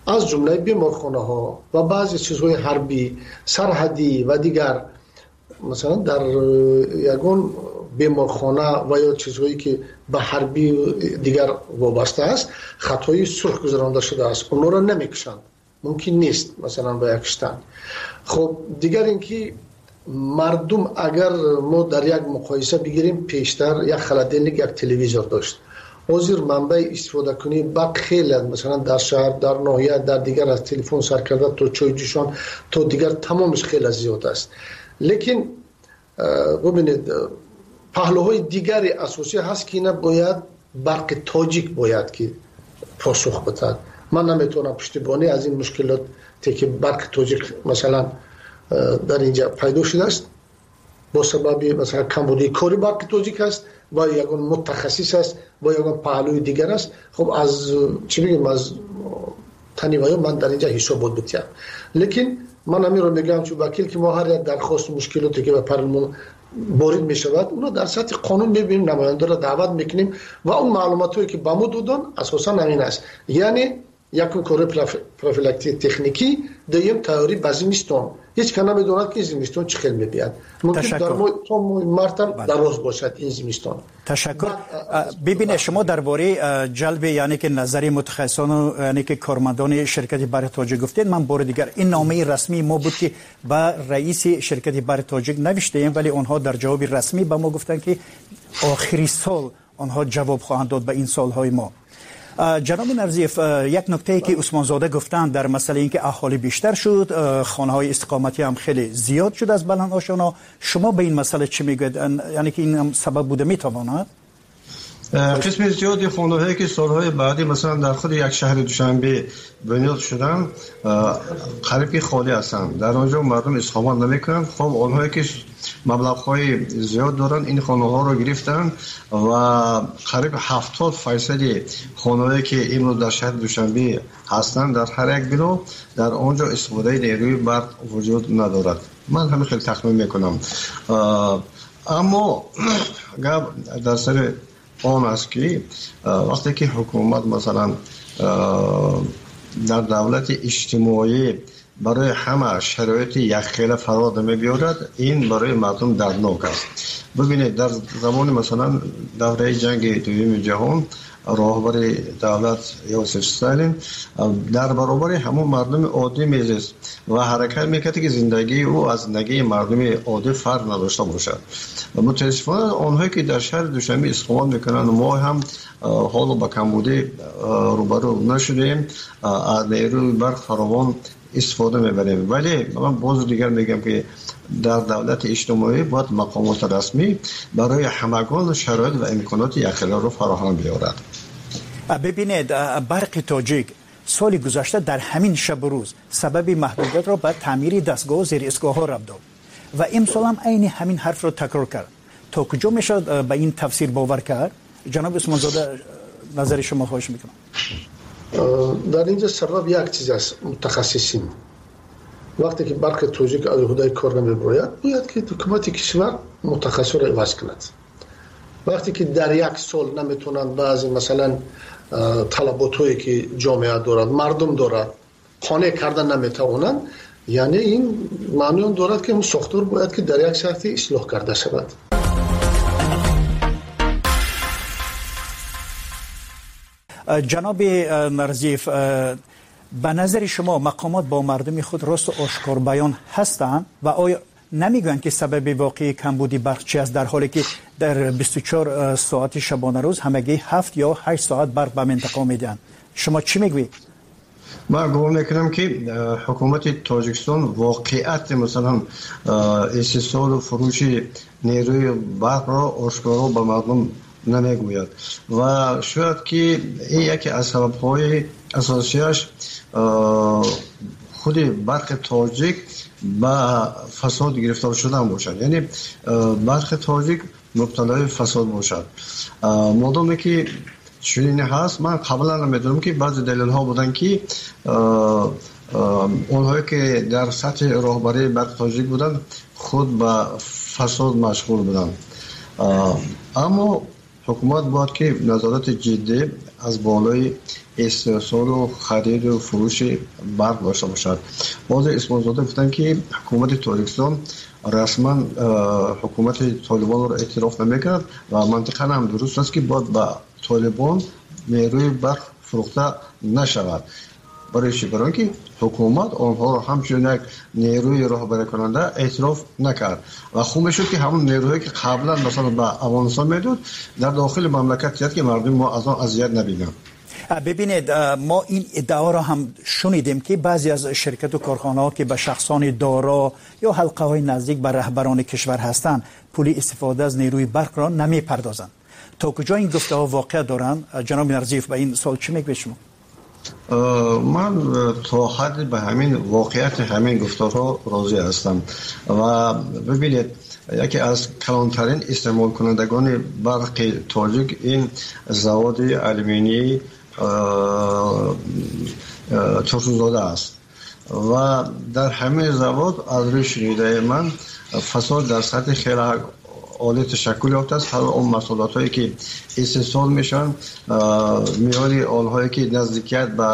از جمله بیمارخانه ها و بعضی چیزهای حربی سرحدی و دیگر مثلا در یگون بیمارخانه و یا چیزهایی که به حربی دیگر وابسته است خطای سرخ گذرانده شده است، اونها را نمیکشند، ممکن نیست مثلا به یکشتن. خب دیگر اینکه مردم اگر ما در یک مقایسه بگیریم پیشتر یک خلدلنگ یک تلویزیون داشت، حاضر منبع استفاده کنی باق خیلی مثلا در شهر در ناحیه در دیگر از تلفن سر کرده تا چای جوشان تا دیگر تمامش خیلی زیاد است. لیکن ببینید پهلوهای دیگری اساسی هست که اینا باید برق تاجیک باید که پاسخ بده. من نمیتونم پشتیبانی از این مشکلات که برق تاجیک مثلا در اینجا پیدا شده است با سبب مثلا کمبودی کاری برق تاجیک است و یگان متخصص است و یگان پهلوی دیگر است. خب از چی بگیم از تنیوایی من در اینجا حساب بودم. لیکن من همین رو میگم چون وکیل که ما هر یک درخواست مشکلاتی که به پارلمان وارد می شود اونو در سطح قانون میبینیم، نماینده را دعوت میکنیم و اون معلوماتی که به ما دادن اساسا همین است. یعنی یکم کار پروفیلاکتی تکنیکی، دوم تئوری به زمستان. هیچ کس نمیدوند که زمستان چه خیلی میبیاد. ممکن در تا مرتب دراز باشد این زمستان. تشکر. ببینید شما درباره جلب یعنی که نظر متخصصان یعنی که کارمندان شرکت برق تاجیک گفتید، من بار دیگر این نامه رسمی ما بود که با رئیس شرکت برق تاجیک نوشتیم ولی آنها در جواب رسمی به ما گفتن که آخری سال آنها جواب خواهند داد به این سالهای ما. جناب نرزیف، یک نکته که عثمان زاده گفتند در مسئله اینکه اهالی بیشتر شد، خانه‌های استقامتی هم خیلی زیاد شد از بلند آشانا، شما به این مسئله چی میگوید؟ یعنی که این هم سبب بوده میتواند؟ قسم زیادی خانه‌هایی که سالهای بعدی مثلا در خود یک شهر دوشنبه بنیاد شدن قریب خالی هستند، در آنجا مردم اقامت نمیکنند. خب آنهایی که مبلغ‌های زیاد دارن این خانه‌ها رو گرفتن و قریب 70% خانه‌هایی که امروز در شهر دوشنبه هستند در هر یک بنا در آنجا استفاده نیروی برق وجود ندارد. من همین خیلی تخمین میکنم. اما در سر آن است که وقتی که حکومت مثلا در دولت اجتماعی برای همه شرایط یخخیل فراد می‌بیارد، این برای مردم دردناک است. ببینید در زمان مثلا دوره جنگ دوم جهان راهبر دولت یوسف استالین در برابر همون مردم عادی میزیست و حرکت میکرد که زندگی او از زندگی مردم عادی فرق نداشته باشد. و متاسفانه آنهایی که در شهر دوشنبه اقامت میکنند ما هم حالا با کمبودی روبرو نشدیم، از نیروی برق فراوان استفاده میبریم. ولی من باز دیگر میگم که در دولت اجتماعی باید مقامات رسمی برای همگان شرایط و امکانات یخخیل رو فراهم بیارد. ببینید برق تاجیک سال گذشته در همین شب و روز سبب محدودیت را به تعمیر دستگاه و زیر اسگاه ها رفت داد و امسال هم عین همین حرف رو تکرار کرد. تا کجا میشه به این تفسیر باور کرد؟ جناب عثمان زاده نظر شما خواهش میکنم. در اینجا سبب یک چیز است، متخصصین. وقتی که برق تاجیک از عهده کار نمیبراید باید که حکومت کشور متخصص را عوض کند. وقتی که در یک سال نمیتونند بعضی مثلا طلباتایی که جامعه دارد مردم دارد خانه کردن نمیتوانند، یعنی این معنی آن دارد که اون ساختار باید که در یک شرطی اصلاح کرده شود. جناب نرزیف، به نظر شما مقامات با مردم خود راست و آشکار بیان هستند و آیا نمیگویند که سبب واقعی کمبودی برق چی است، در حالی که در 24 ساعت شبانه روز همگی 7 یا 8 ساعت برق به منطقه میدن؟ شما چی میگویید؟ من گمان میکنم که حکومت تاجیکستان واقعیت مثلا استحصال و فروش نیروی برق را آشکارا به مردم نمیگوید و شاید که این یکی از سبب‌های اساسیش خود برق تاجیک با فساد گرفتار شدن باشد، یعنی برق تاجیک مبتلای فساد باشد. مادامی که چنین هست، من قبلا نمیدونم که بعضی دلیل ها بودن که اونهایی که در سطح راهبری برق تاجیک بودن خود به فساد مشغول بودن. اما حکومت باید که نظارت جدی از بالای استحصال و خرید و فروش برق داشته باشد. بعضی اسمانزاده گفتن که حکومت تاجیکستان رسما حکومت طالبان را اعتراف نمیکند و منطقا هم درست است که باید با طالبان نیروی برق فروخته نشود. برای چی؟ برای اینکه حکومت آنها را همچون یک نیروی راهبری کننده اعتراف نکرد و خوب میشد که همون نیرویی که قبلا مثلا به افغانستان میداد در داخل مملکت زیاد که مردم ما از آن اذیت نبینند. ببینید ما این ادعا را هم شنیدیم که بعضی از شرکت و کارخانه‌ها که به شخصان دارا یا حلقه‌های نزدیک به رهبران کشور هستند پول استفاده از نیروی برق را نمی‌پردازند. تا کجا این گفته‌ها واقع دارند؟ جناب نرزیف به این سوال چی میگید شما؟ من تا حد به همین واقعیت همین گفتارها راضی هستم و ببینید یکی از کلانترین استعمال کنندگان برق تاجیک این زواد آلومینی چرسوزاده است و در همه زواد از روی شنیده من فساد در سطح خیلی عالی تشکل یافته است. هر اون محصولات هایی که استحصال میشن میانی آنهایی که نزدیکیت به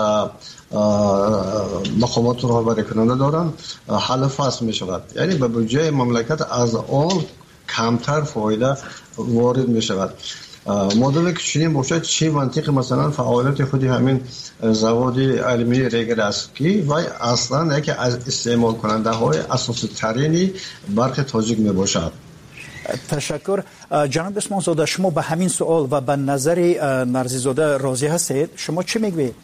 مقامات راهبری کننده دارن حل فصل می شود، یعنی به بودجه مملکت از آن کمتر فایده وارد می شود. مادامی که چنین باشد چه منطق مثلا فعالیت خودی همین زواد آلومینی ریگر است که وای اصلا یکی از استعمال کننده های اساسی ترینی برق تاجیک می باشد. تشکر. جناب اسمانزاده شما به همین سوال و به نظر نرزیزاده راضی هستید؟ شما چی میگوید؟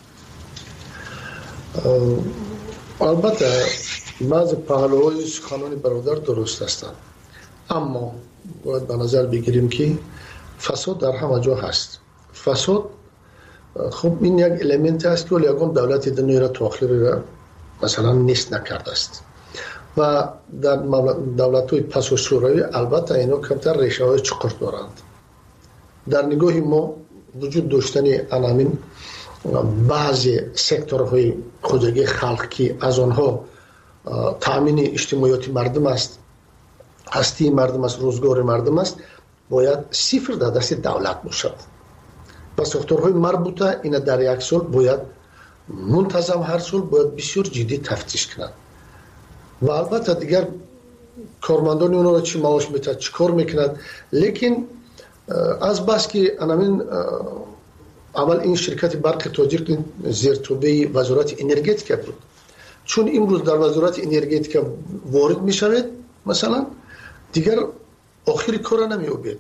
البته بعض پهلوهای سخنان برادر درست هستند، اما باید به نظر بگیریم که فساد در همه جا هست. فساد خب این یک المنت است که یکم دولت دنیا را تأخیر را مثلا نیست نکرده است و در دولت‌های پس و شوروی البته اینا کمتر ریشه‌های چقر دارند. در نگاه ما وجود داشتن همین بعضی سکتورهای خودجای خلق که از آنها تامین اجتماعیات مردم است، هستی مردم است، روزگار مردم است، باید صفر در دست دولت باشد و ساختارهای مربوطه اینا در یک سال باید منتظم هر سال باید بسیار جدی تفتیش کنند و البته دیگر کارمندان اونا را چی معاش میده چی کار میکند، لیکن از بس که همین اول این شرکت برق تاجیک زیر توبه وزارت انرژتیک بود، چون امروز در وزارت انرژتیک وارد میشود مثلا دیگر آخری کار نمیابید.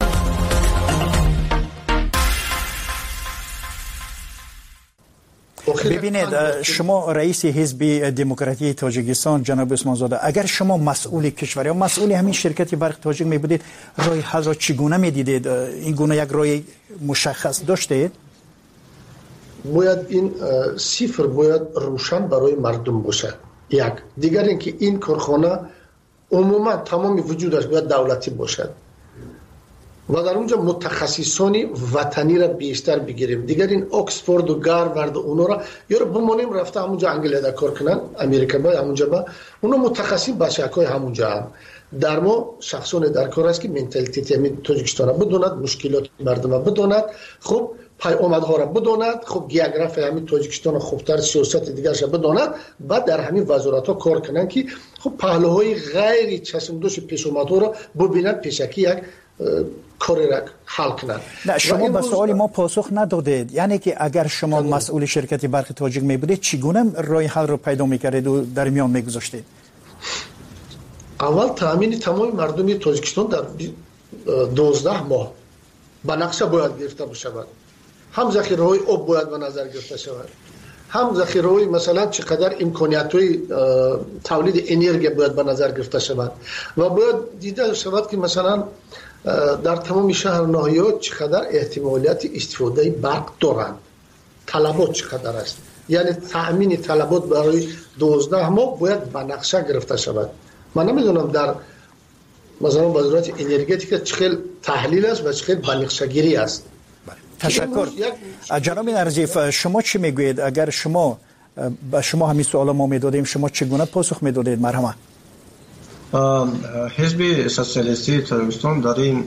ببینید شما رئیس حزب دموکراتی تاجیکستان جناب اسمانزاده، اگر شما مسئول کشور یا مسئول همین شرکت برق تاجیک می بودید راه حل را چگونه می دیدید؟ این گونه یک راه مشخص داشته؟ باید این صفر باید روشن برای مردم باشه. یک دیگر اینکه این کارخانه عموما تمام وجودش باید دولتی باشد و در اونجا متخصصانی وطنی را بیشتر بگیریم. دیگر این اکسفورد و گاروارد و اونا را یا بمونیم رفته همونجا انگلیس کار کنن، امریکا با همونجا با اونا متخصصین بچه‌های همونجا هم. در ما شخصان در کار است که منتالیتی همین تاجیکستان بدوند، مشکلات مردم بدوند، خب پیامدها را بدوند، خب گیوگرافی همین تاجیکستان خوبتر سیاست دیگرش بدوند، بعد در همین وزارت‌ها کار کنن که خب پهلوهای غیر چشمدوش پیش اومدها را ببینن پیشکی یک کاری را حل کنند. نه شما به سوال ما پاسخ ندادید، یعنی که اگر شما مسئول شرکت برق تاجیک می بودید چگونه راه حل رو پیدا می‌کردید و در میان می‌گذاشتید؟ اول تامین تمام مردم تاجیکستان در 12 ماه به نقشه باید گرفته بشود. هم ذخیره‌های آب باید به نظر گرفته شود، هم ذخیره‌های مثلا چقدر امکانیت‌های تولید انرژی باید به نظر گرفته شود و باید دیده شود که مثلا در تمام شهر ناحیه‌ها چقدر احتمالیت استفاده برق دارند، طلبات چقدر است، یعنی تأمین طلبات برای 12 ماه باید به نقشه گرفته شود. من نمیدونم در مثلا وزارت انرژتیک چقدر تحلیل است و چقدر به نقشه‌گیری است. تشکر. جناب نرزیف شما چی میگویید؟ اگر شما به شما همین سوال ما میدادیم شما چگونه پاسخ میدادید؟ مرحبا. حزب سوسیالیستی تاجیکستان در این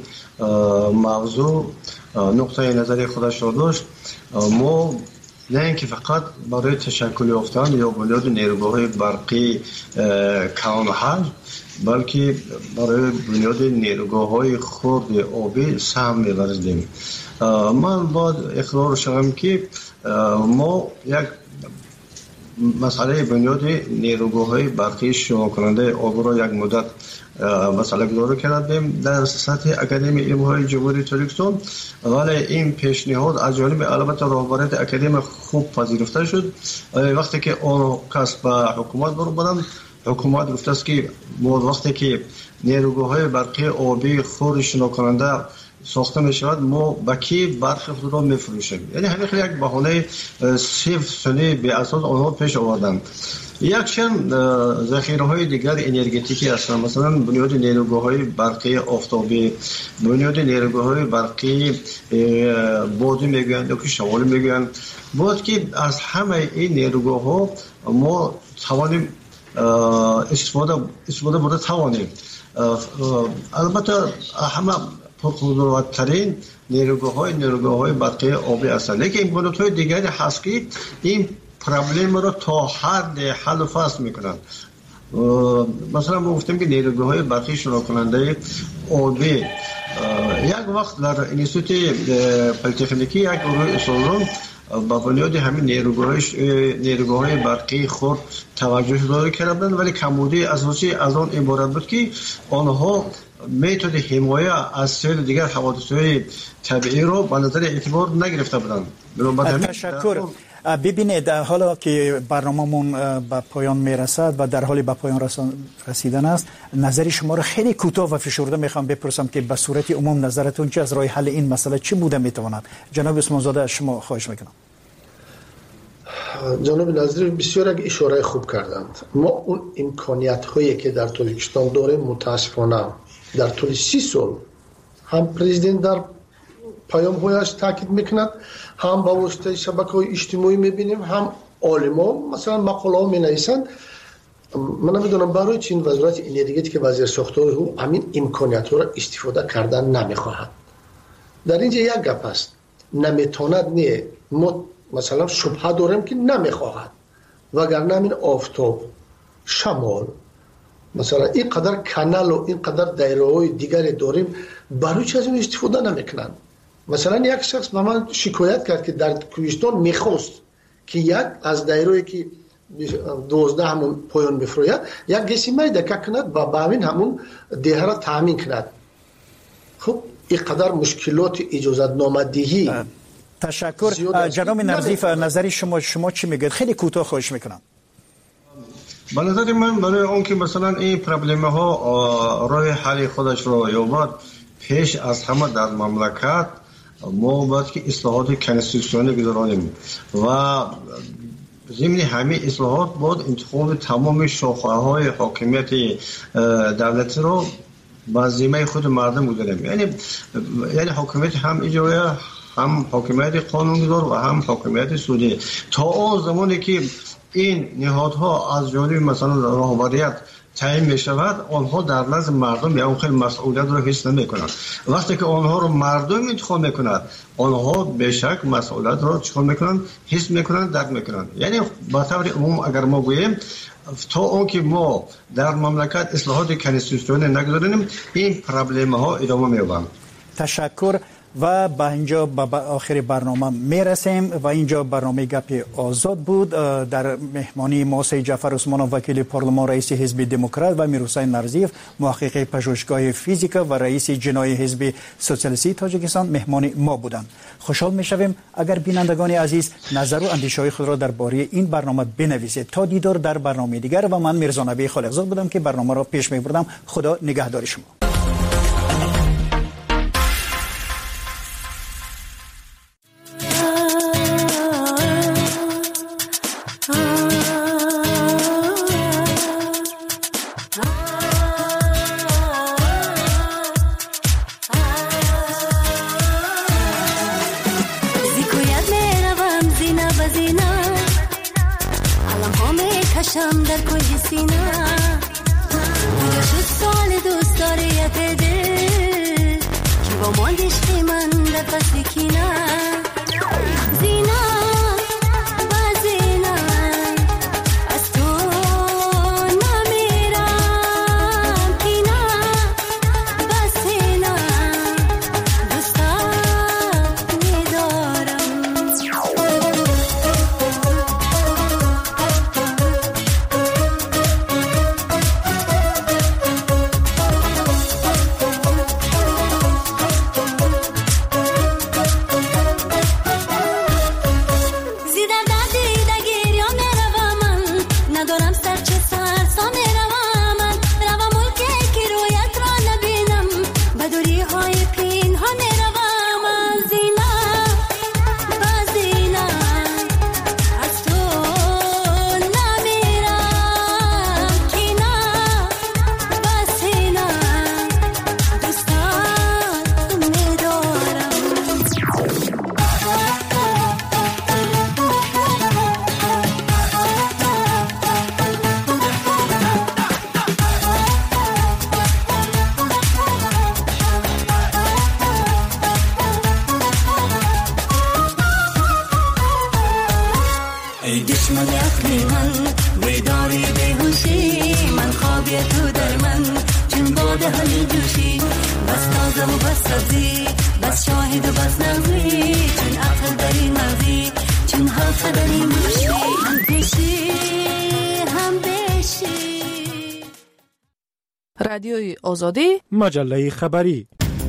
موضوع نقطه نظری خودش را داشت. ما نه اینکه فقط برای تشکل یافتن یا بنیاد نیروگاه‌های برقی کان و حج، بلکه برای بنیاد نیروگاه‌های خرد آبی سهم می‌ورزیدیم. من باید اقرار شوم که ما یک مسئله بنیاد نیروگاه‌های برقی شروع کننده آب را یک مدت مسئله گذاری کردیم در سطح اکادمی علوم جمهوری تاجیکستان، ولی این پیشنهاد از جانب البته رهبریت اکادمی خوب پذیرفته شد. وقتی که آن کس به حکومت برو بودن، حکومت گفته است که وقتی که نیروگاه‌های برقی آبی خرد شروع کننده ساخته می شود، ما با کی برخی خود را می فروشیم. یعنی همین یک بهانه صفر سنی به اساس آنها پیش آوردن. یک چند ذخیره های دیگر انرژتیکی هستند، مثلا بنیاد نیروگاه های برقی آفتابی، بنیاد نیروگاه های برقی بادی میگویند یا که شمالی میگویند. باید که از همه این نیروگاه ها ما توانیم استفاده بوده توانیم. البته همه پرقدرت‌ترین نیروگاه های برقی آبی هستند، لیکن این بنیادهای دیگری هست که این پرابلم را تا حد حل و فصل میکنند. مثلا ما گفتیم که نیروگاه های برقی شروع کننده آبی یک وقت در انستیتوت پلیتکنیکی یک گروه استادان با بنیاد همین نیروگاه های برقی خود توجه داری کردند، ولی کمبودی اساسی از آن عبارت بود که آنها متد حمایه از سایر دیگر حوادث‌های طبیعی رو به نظر اعتبار نگرفته بودند. تشکر. ببینید حالا که برنامه‌مون به پایان میرسد و در حال به پایان رسیدن است، نظر شما رو خیلی کوتاه و فشرده میخوام بپرسم که به صورت عموم نظرتون چه از راه حل این مسئله چی بوده میتواند؟ جناب عثمان زاده از شما خواهش میکنم. جناب نظری بسیار اشاره خوب کردند. ما اون امکانیت هایی که در تاجیکستان داریم متاسفانه در طول 30 سال هم پرزیدنت در پیام هایش تاکید میکند، هم با واسطه شبکه‌های اجتماعی میبینیم، هم عالمان مثلا مقاله ها مینویسند. من نمیدونم برای چین وزارت انرژی که وزیر ساختار او همین امکانیت ها را استفاده کردن نمیخواهد. در اینجا یک گپ است، نمیتواند نه، ما مثلا شبهه داریم که نمیخواهد، وگرنه همین آفتاب، شمال، مثلا این قدر کانال و این قدر دایره‌های دیگری داریم، برای چی از این استفاده نمیکنن؟ مثلا یک شخص به من شکایت کرد که در کوهستان میخواست که یک از دایره‌ای که 12 همون پایان بفروید یک قسمه دکه کند و با همین همون دیه را تامین کند. خب این قدر مشکلات اجازت نامدهی. تشکر. جناب نرزیف نظری شما چی میگید؟ خیلی کوتاه خواهش میکنم. به نظر من برای اون که مثلا این پرابلم ها راه حل خودش را یابد، پیش از همه در مملکت ما باید که اصلاحات کنستیتوسیونی بگذاریم و ضمن همه اصلاحات باید انتخاب تمام شاخه های حاکمیت دولتی را به ذمه خود مردم بگذاریم. یعنی حاکمیت هم اجرایی، هم حاکمیت قانونگذار و هم حاکمیت سودی. تا آن زمانی که این نهادها از جانب مثلا رهبریت تعیین می شود، آنها در نزد مردم یا اون خیلی مسئولیت رو حس نمی کنند. وقتی که آنها رو مردم انتخاب می کند، آنها به شک مسئولیت رو چیکار می کنند؟ حس می کنند، درک می کنند. یعنی به طور عموم اگر ما گوییم تا اون که ما در مملکت اصلاحات کنستیتوسیونی نگذاریم، این پرابلم ها ادامه می یابند. تشکر. و به اینجا به آخر برنامه میرسیم و اینجا برنامه گپ آزاد بود. در مهمانی ما سید جعفر عثمانov وکیل پارلمان، رئیس حزب دموکرات و میرحسین نرزیف محقق پژوهشگاه فیزیکا و رئیس جنایی حزب سوسیالیستی تاجیکستان مهمان ما بودند. خوشحال میشویم اگر بینندگان عزیز نظر و اندیشه‌های خود را درباره این برنامه بنویسید. تا دیدار در برنامه دیگر و من میرزا نبی خالقزاد بودم که برنامه را پیش میبردم. خدا نگهدار شما. در کوی سینه رادیوی آزادی مجله خبری.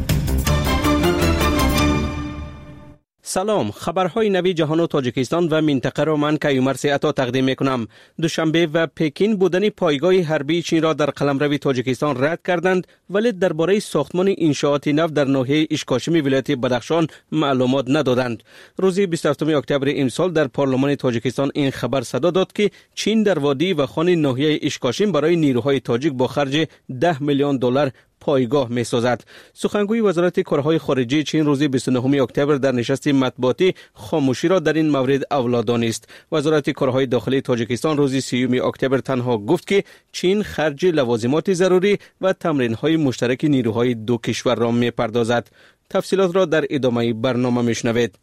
سلام، خبرهای نوی جهان و تاجیکستان و منطقه را من کیومرث عطا تقدیم میکنم. دوشنبه و پکین بودن پایگاه حربی چین را در قلمرو تاجیکستان رد کردند، ولی درباره ساختمان انشاءات نو در ناحیه اشکاشم ولایت بدخشان معلومات ندادند. روز 27 اکتبر امسال در پارلمان تاجیکستان این خبر صدا داد که چین در وادی و خان ناحیه اشکاشم برای نیروهای تاجیک با خرج 10 میلیون دلار پایگاه می سازد. سخنگوی وزارت کارهای خارجه چین روز 29 اکتبر در نشست مطبوعاتی خاموشی را در این مورد اولا دانست. وزارت کارهای داخلی تاجیکستان روز 30 اکتبر تنها گفت که چین خرج لوازمات ضروری و تمرین‌های مشترک نیروهای دو کشور را می پردازد. تفصیلات را در ادامه برنامه میشنوید.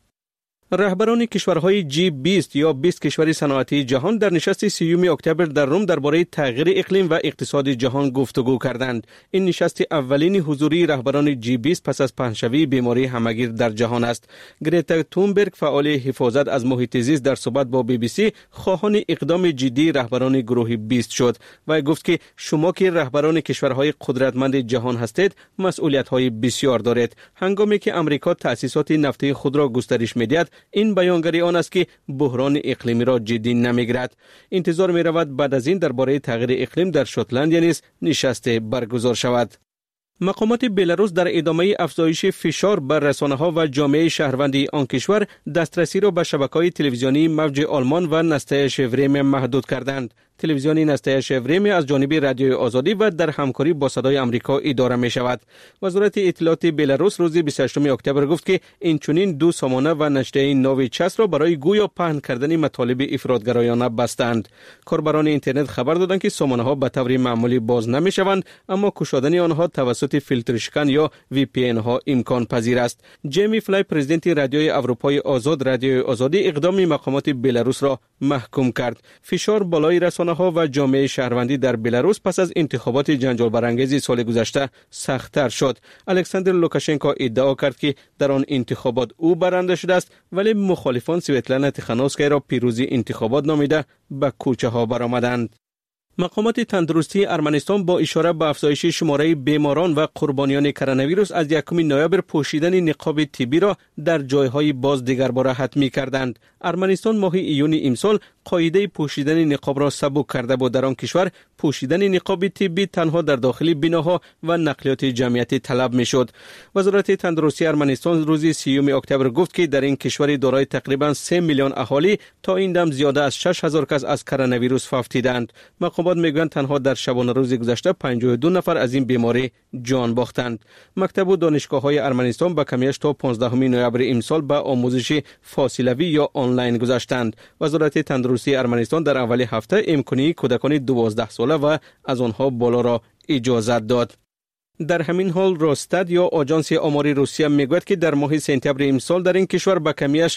رهبران کشورهای G20 یا 20 کشور صنعتی جهان در نشست 30 اکتبر در روم درباره تغییر اقلیم و اقتصاد جهان گفتگو کردند. این نشست اولین حضوری رهبران G20 پس از پهنشوی بیماری همگیر در جهان است. گرتا تونبرگ فعال حفاظت از محیط زیست در صحبت با BBC خواهان اقدام جدی رهبران گروه 20 شد و گفت که شما که رهبران کشورهای قدرتمند جهان هستید مسئولیت‌های بسیار دارید. هنگامی که آمریکا تأسیسات نفتی خود را گسترش می‌دهد، این بیانگری آن است که بحران اقلیمی را جدی نمیگیرد. انتظار می رود بعد از این درباره تغییر اقلیم در شوتلند نیز نشست برگزار شود. مقامات بلاروس در ادامه افزایش فشار بر رسانه‌ها و جامعه شهروندی آن کشور دسترسی را به شبکه‌های تلویزیونی موج آلمان و نسته شوریم محدود کردند. تلویزیون نسته شوریم از جانب رادیوی آزادی و در همکاری با صدای آمریکا اداره می شود. وزارت اطلاعات بلاروس روز 28 اکتبر گفت که اینچنین دو سامانه و نشریه نوی چس را برای گویا پهن کردن مطالب افراطگرایانه بستند. کاربران اینترنت خبر دادند که سامانه‌ها به طور معمولی باز نمی شوند، اما گشودن آنها توسط فیلتر شکن یا VPN ها امکان پذیر است. جیمی فلای پرزیدنت رادیوی اروپای آزاد رادیوی آزادی اقدام مقامات بلاروس را محکوم کرد. فشار بالای رسانه‌ها و جامعه شهروندی در بلاروس پس از انتخابات جنجال برانگیز سال گذشته سخت‌تر شد. الکساندر لوکاشنکو ادعا کرد که در آن انتخابات او برنده شده است، ولی مخالفان سویتلانا تیخانوسکای را پیروزی انتخابات نامیده به کوچه ها برآمدند. مقامات تندرستی ارمنستان با اشاره به افزایش شماره بیماران و قربانیان کرونا ویروس از 1 نوامبر پوشیدن نقاب طبی را در جایهای باز دیگرباره حتمی کردند. ارمنستان ماه ایون امسال قاعده پوشیدن نقاب را سبک کرده بود. در آن کشور پوشیدن نقاب طبی تنها در داخل بناها و نقلیات جمعیتی طلب میشد. وزارت تندرستی ارمنستان روز 30 اکتبر گفت که در این کشور دارای تقریبا 3 میلیون اهالی تا این دم زیاده از 6000 کس از کرونا ویروس افتیدند. مقامات میگویند تنها در شبانه روز گذشته 52 نفر از این بیماری جان باختند. مکتب و دانشگاه‌های ارمنستان با کمیش تا 15 نوامبر امسال به آموزش فاصلوی یا آنلاین گذاشتند. وزارت تندرستی ارمنستان در اول هفته امکانی کودکان 12 ساله و از آنها بالا را اجازت داد. در همین حال روستاد یا آژانس آماری روسیه میگوید که در ماه سپتامبر امسال در این کشور به کمیش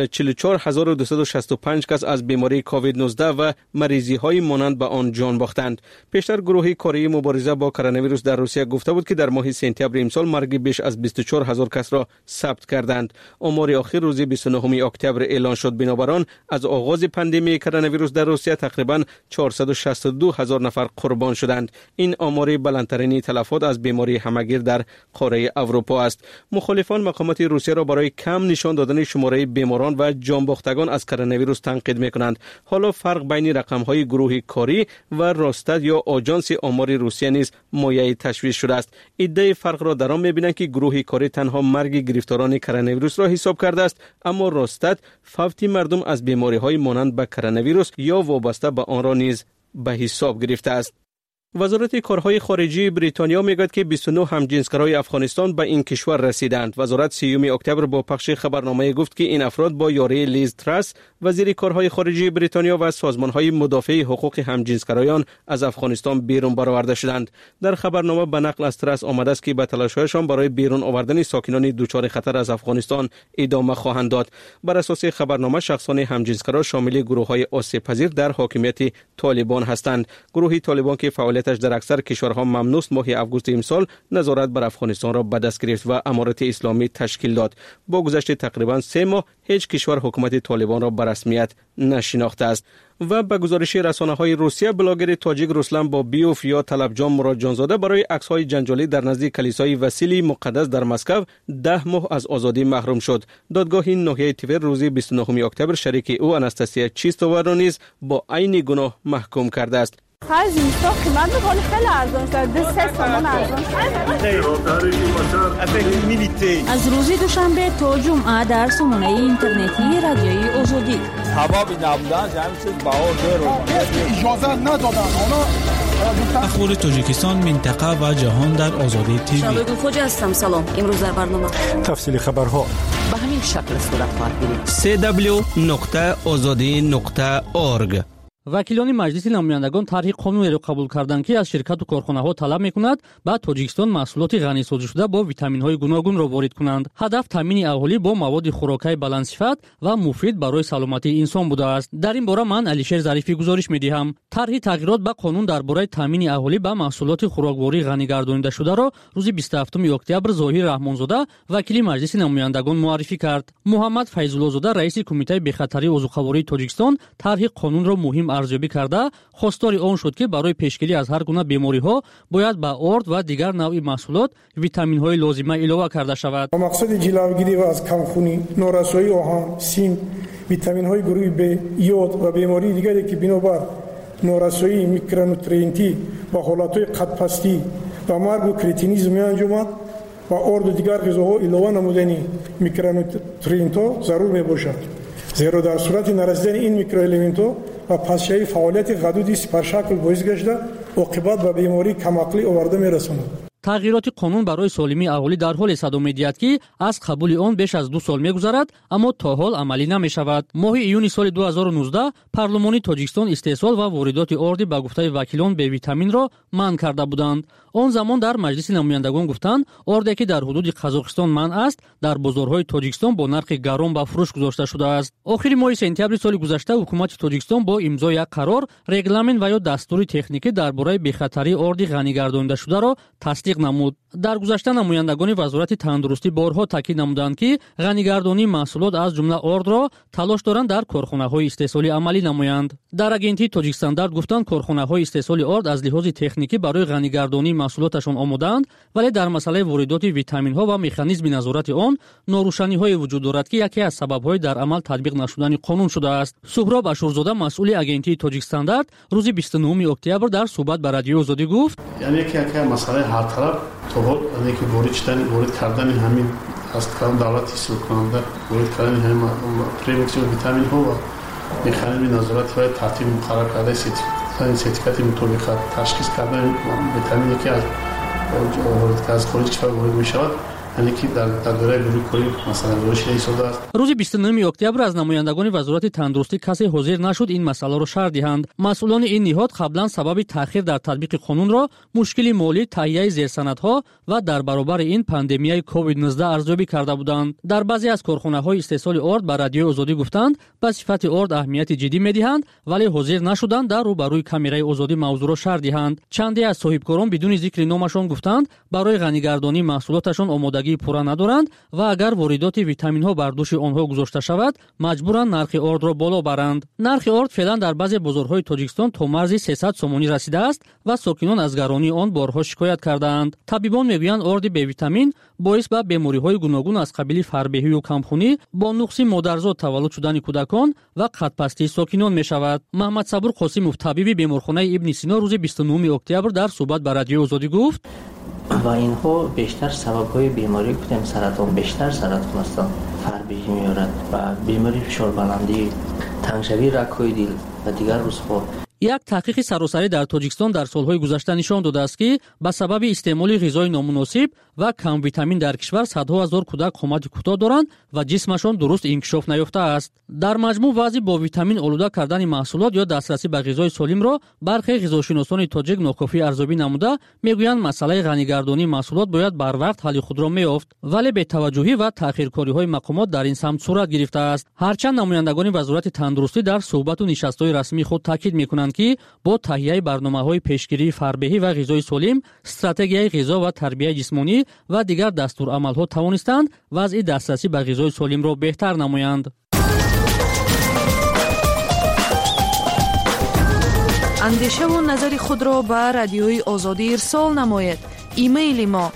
44265 کس از بیماری کووید 19 و مریضی های مانند به آن جان باختند. پیشتر گروه کره مبارزه با کرونا ویروس در روسیه گفته بود که در ماه سپتامبر امسال مرگ بیش از 24000 کس را ثبت کردند. آمار آخر روز 29 اکتبر اعلان شد. بنابر آن از آغاز پاندمی کرونا ویروس در روسیه تقریبا 462000 نفر قربان شدند. این آمار بلندترین تلفات از بیماری همگیر در قاره اروپا است. مخالفان مقامات روسیه را برای کم نشان دادن شماره بیماران و جانباختگان از کرونا ویروس تنقید می‌کنند. حالا فرق بین رقم‌های گروه کاری و روستاد یا آژانس آماری روسیه نیز مایه تشویش شده است. ایده فرق را در آن می‌بینند که گروه کاری تنها مرگ گرفتاران کرونا ویروس را حساب کرده است، اما روستاد فوت مردم از بیماری‌های مانند به کرونا ویروس یا وابسته به آن را نیز به حساب گرفته است. وزارت کارهای خارجی بریتانیا میگوید که 29 همجنسگرای افغانستان به این کشور رسیدند. وزارت 30 اکتبر با پخش خبرنامه گفت که این افراد با یاری لیز ترس، وزیر کارهای خارجی بریتانیا و سازمان‌های مدافع حقوق همجنسگرایان از افغانستان بیرون برآورده شدند. در خبرنامه به نقل از ترس آمده است که به تلاش‌هایشان برای بیرون آوردن ساکنان دچار خطر از افغانستان ادامه خواهند داد. بر اساس خبرنامه شخصان همجنسگرا شامل گروه‌های آسیب‌پذیر در حاکمیت طالبان هستند. گروه طالبان که فعالیتش در اکثر کشورها ممنوع است، ماه اوگوست امسال نظارت بر افغانستان را به دست گرفت و امارت اسلامی تشکیل داد. با گذشت تقریبا 3 ماه هیچ کشور حکومت طالبان را به رسمیت نشناخته است. و به گزارش رسانه‌های روسیه، بلاگر تاجیک رسلان بابیوف یا طلبجان مراد جانزاده برای عکس‌های جنجالی در نزدیک کلیسای وسیلی مقدس در مسکو 10 ماه از آزادی محروم شد. دادگاه ناحیه تور روز 29 اکتبر شریک او اناستاسیا چیستووا را نیز با عین گناه محکوم کرده است. خرج اینستا قیمت می‌کنه خیلی ارزان شده، 3 تومان ارزان شده. از روز دوشنبه تا جمعه در سامانه اینترنتی رادیوی آزادی. حبابی نبودن همین چیز بهار اجازه ندادن. اخبار تاجیکستان، منطقه و جهان در آزادی تیوی. شباب خوجا هستم. سلام. امروز در برنامه تفصیل خبرها به همین شکل صورت خواهد www.azadi.org. وکیلان مجلس نمایندگان طرح قانونی را قبول کردند که از شرکت و کارخانه‌ها طلب می‌کند با تاجیکستان محصولات غنی‌سازی شده با ویتامین‌های گوناگون را وارد کنند. هدف تامین اهالی با مواد خوراکی بلندصفت و مفید برای سلامتی انسان بوده است. در این باره من علیشیر ظریفی گزارش می‌دهم. طرح تغییرات به قانون درباره تامین اهالی با محصولات خوراکواری غنی گردانیده شده را روز 27 اکتبر ظاهر رحمانزاده وکیل مجلس نمایندگان معرفی کرد. محمد فیض‌الله زاده رئیس کمیته بخطری عضوخواری تاجیکستان طرح قانون را مهم ارزیابی کرده خواستار آن شد که برای پیشگیری از هر گونه بیماری‌ها باید به آرد و دیگر نوع محصولات ویتامین‌های لازمه الova کرده شود. مقصد جلوگیری و از کمخونی، نورسایی آهن، سیم، ویتامین‌های گروه B، یود و بیماری دیگری که بنابر نورسایی، میکرونوترینتی و حالت‌های قدپستی و مرگ و کریتینیسم انجامد و آرد و دیگر غذاها الova نمودنی میکرونوترینت‌ها ضرور میباشد. زیرا در صورت نرسیدن این میکروالمنت‌ها و پسشوی فعالیت غدودی سپرشکل باعث گشته عاقبت به بیماری کمعقلی آورده می‌رساند. تغییرات قانون برای سالمی اهالی در حال صدام می‌دهد که از قبول آن بیش از 2 سال می‌گذرد، اما تا حال عملی نمی‌شود. ماه ایون سال 2019 پارلمان تاجیکستان استحصال و واردات آرد به گفته وکیلان به ویتامین را منع کرده بودند. آن زمان در مجلس نمایندگان گفتند آردی که در حدود قزاقستان منع است در بازارهای تاجیکستان با نرخ گران به فروش گذاشته شده است. آخر ماه سپتامبر سال گذشته حکومت تاجیکستان با امضای یک قرار رگلامنت و یا دستور تکنیکی درباره بخطری آرد غنی گردانیده شده را تصدیق نمود. در گذشته نمایندگان وزارت تندرستی بارها تاکید نمودند که غنیگردانی محصولات از جمله آرد را تلاش دارند در کارخانه‌های استحصالی عملی نمایند. در اگنتی تاجیک استاندارد گفتند کارخانه‌های استحصالی آرد از لحاظ تکنیکی برای غنیگردانی محصولاتشان آماده‌اند، ولی در مسئله واردات ویتامین‌ها و مکانیزم نظارت آن ناروشنی‌های وجود دارد که یکی از سبب‌های در عمل تطبیق نشدن قانون شده است. سهراب اشورزاده مسئول اگنتی تاجیک استاندارد روز 29 اکتبر در صحبت با رادیو آزادی گفت: یعنی که مسئله هر طرف تو یعنی که وارد کردن همین از کلام دولتی سوکننده وارد کردن همین پریمکسیون ویتامین ها و مکانیزم نظارت و ترتیب مقرر کرده سرتیفیکات مطابقت تشخیص کردن ویتامینی که از خارج کشور وارد می شود یعنی که در دوره گروه کاری مثلا روش ایستاده است. روز 29 اکتبر از نمایندگان وزارت تندرستی کسی حاضر نشد این مسئله را شرح دهند. مسئولان این نهاد قبلا سبب تأخیر در تطبیق قانون را مشکل مالی، تهیه زیرسندها و در برابر این پاندمیای کووید 19 ارزیابی کرده بودند. در بعضی از کارخانه‌های استحصال ارد به رادیوی آزادی گفتند به صفت ارد اهمیت جدی می‌دهند ولی حاضر نشدند در روبروی کامرای آزادی موضوع را شرح دهند. چندی از صاحبکاران بدون ذکر نامشان گفتند برای غنیگردانی محصولاتشان آمادگی پورا ندارند و اگر واردات ویتامین‌ها بر دوش آنها گذاشته شود مجبورند نرخ ارد را بالا برند. نرخ ارد فعلا در بعضی بازارهای تاجیکستان تا مرز 300 سومونی رسیده است و ساکنان از گرانی آن بارها شکایت کردند. طبیبان میگویند ارد بی ویتامین باعث به بیماری‌های گوناگون از قبیل فربهی و کمخونی با نقص مادرزاد تولد شدن کودکان و قدپستی ساکنان می‌شود. محمد صبور قاسموف طبیب بیمارخانه ابن سینا روز 29 اکتبر در صحبت با رادیو آزادی گفت و اینها بیشتر سبب‌های بیماری گفتیم سرطان بیشتر سرطان است فربهی می‌آورد و بیماری فشار بلندی تنگشوی رگ‌های دل و دیگر روزها. یک تحقیق سراسری در تاجیکستان در سالهای گذشته نشان داده است که به سبب استعمال غذای نامناسب و کم ویتامین در کشور صدها هزار کودک قامت کوتاه دارند و جسمشان درست انکشاف نیافته است. در مجموع وضع با ویتامین آلوده کردن محصولات یا دسترسی به غذای سالم را برخی غذاشناسان تاجیک ناکافی ارزیابی نموده میگویند مسئله غنیگردانی محصولات باید بر وقت حل خود را میافت ولی به توجهی و تأخیرکاری‌های مقامات در این سمت صورت گرفته است. هرچند نمایندگان وزارت تندرستی در صحبت و نشست‌های رسمی خود تاکید می‌کنند که با تهیه برنامه‌های پیشگیری فربهی و غذای سالم، استراتژی غذا و تربیت جسمانی و دیگر دستورالعمل‌ها توانستند وضع دسترسی به غذای سالم را بهتر نمایند. اندیشه و نظر خود را به رادیوی آزادی ارسال نمایید. ایمیل ما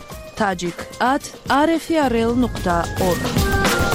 tajik@rfrl.org.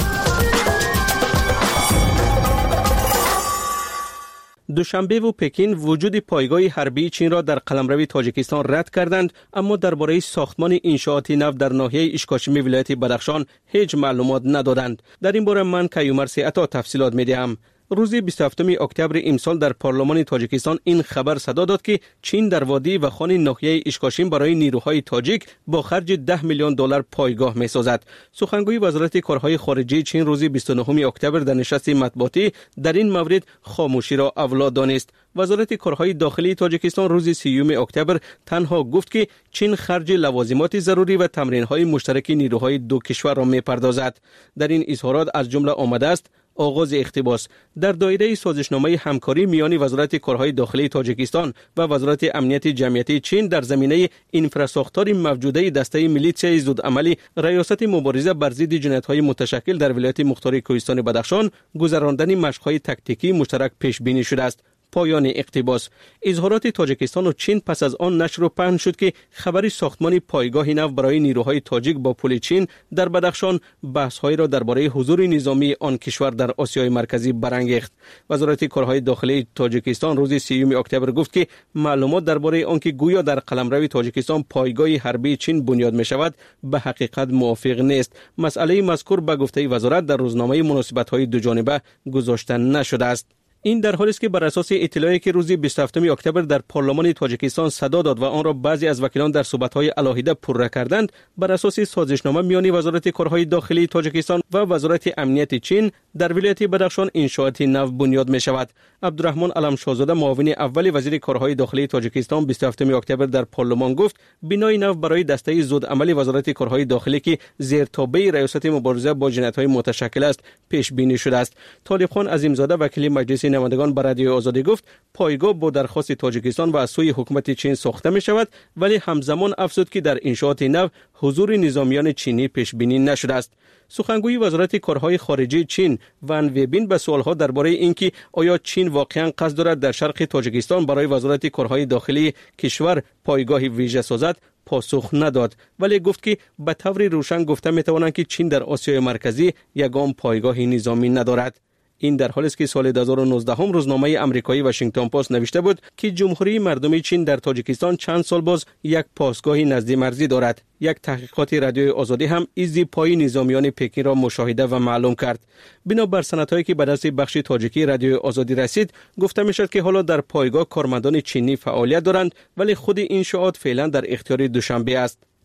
دوشنبه و پکین وجود پایگاه حربی چین را در قلمرو تاجیکستان رد کردند، اما درباره ساختمان انشاءات نو در ناحیه اشکاشمی ولایت بدخشان هیچ معلومات ندادند. در این باره من کیومر عطا تفصیلات می‌دهم. روز 27 اکتبر امسال در پارلمان تاجیکستان این خبر صدا داد که چین در وادی و خان ناحیه اشکاشم برای نیروهای تاجیک با خرج 10 میلیون دلار پایگاه می‌سازد. سخنگوی وزارت کارهای خارجه چین روز 29 اکتبر در نشست مطبوعاتی در این مورد خاموشی را اولاد دانست. وزارت کارهای داخلی تاجیکستان روز 30 اکتبر تنها گفت که چین خرج لوازمات ضروری و تمرین‌های مشترک نیروهای دو کشور را می‌پردازد. در این اظهارات از جمله آمده است آغاز اقتباس در دایره سازشنامه همکاری میان وزارت کارهای داخلی تاجیکستان و وزارت امنیت جمعیتی چین در زمینه انفراساختار موجوده دسته میلیشیای زودعملی ریاست مبارزه بر ضد جنایت‌های متشکل در ولایت مختار کوهستان بدخشان گذراندن مشق‌های تاکتیکی مشترک پیش بینی شده است. پایان اقتباس. اظهارات تاجیکستان و چین پس از آن نشر و پهن شد که خبری ساختمان پایگاه نو برای نیروهای تاجیک با پل چین در بدخشان بحث‌هایی را درباره حضور نظامی آن کشور در آسیای مرکزی برانگیخت. وزارت کارهای داخلی تاجیکستان روز 30 اکتبر گفت که معلومات درباره آنکه گویا در قلمرو تاجیکستان پایگاه حربی چین بنیاد می‌شود به حقیقت موافق نیست. مسئله مذکور به گفته وزارت در روزنامه مناسبت‌های دوجانبه گذاشته نشده است. این در حالی است که بر اساس اطلاعی که روز 27 اکتبر در پارلمان تاجیکستان صدا داد و آن را بعضی از وکیلان در صحبت‌های علاهیده پررو کردند، بر اساس سازشنامه میان وزارت کارهای داخلی تاجیکستان و وزارت امنیت چین در ولایت بدخشان انشاءات نو بنیاد می‌شود. عبدالرحمن علمشاهزاده معاون اول وزیر کارهای داخلی تاجیکستان 27 اکتبر در پارلمان گفت بنای نو برای دسته زودعملی وزارت کارهای داخلی که زیر تابع ریاست مبارزه با جنایت‌های متشکل است پیش بینی شده است. طالبخان عظیمزاده وکیل مجلس نمایندگان به رادیو آزادی گفت پایگاه با درخواست تاجیکستان و از سوی حکومت چین ساخته می شود، ولی همزمان افزود که در انشاءات نو حضور نظامیان چینی پیش بینی نشده است. سخنگوی وزارت کارهای خارجه چین ون ویبین به سوالها درباره اینکه آیا چین واقعا قصد دارد در شرق تاجیکستان برای وزارت کارهای داخلی کشور پایگاه ویژه سازد پاسخ نداد، ولی گفت که به طور روشن گفته می توانند که چین در آسیای مرکزی یگان پایگاه نظامی ندارد. این در حالی است که سال 2019 روزنامه آمریکایی واشنگتن پست نوشته بود که جمهوری مردمی چین در تاجیکستان چند سال باز یک پاسگاه نزدی مرزی دارد. یک تحقیقات رادیوی آزادی هم ایزی پای نظامیان پکین را مشاهده و معلوم کرد. بنابر سندهایی که به دست بخش تاجیکی رادیوی آزادی رسید، گفته میشد که حالا در پایگاه کارمندان چینی فعالیت دارند، ولی خود انشاءات فعلا در اختیار دوشنبه است.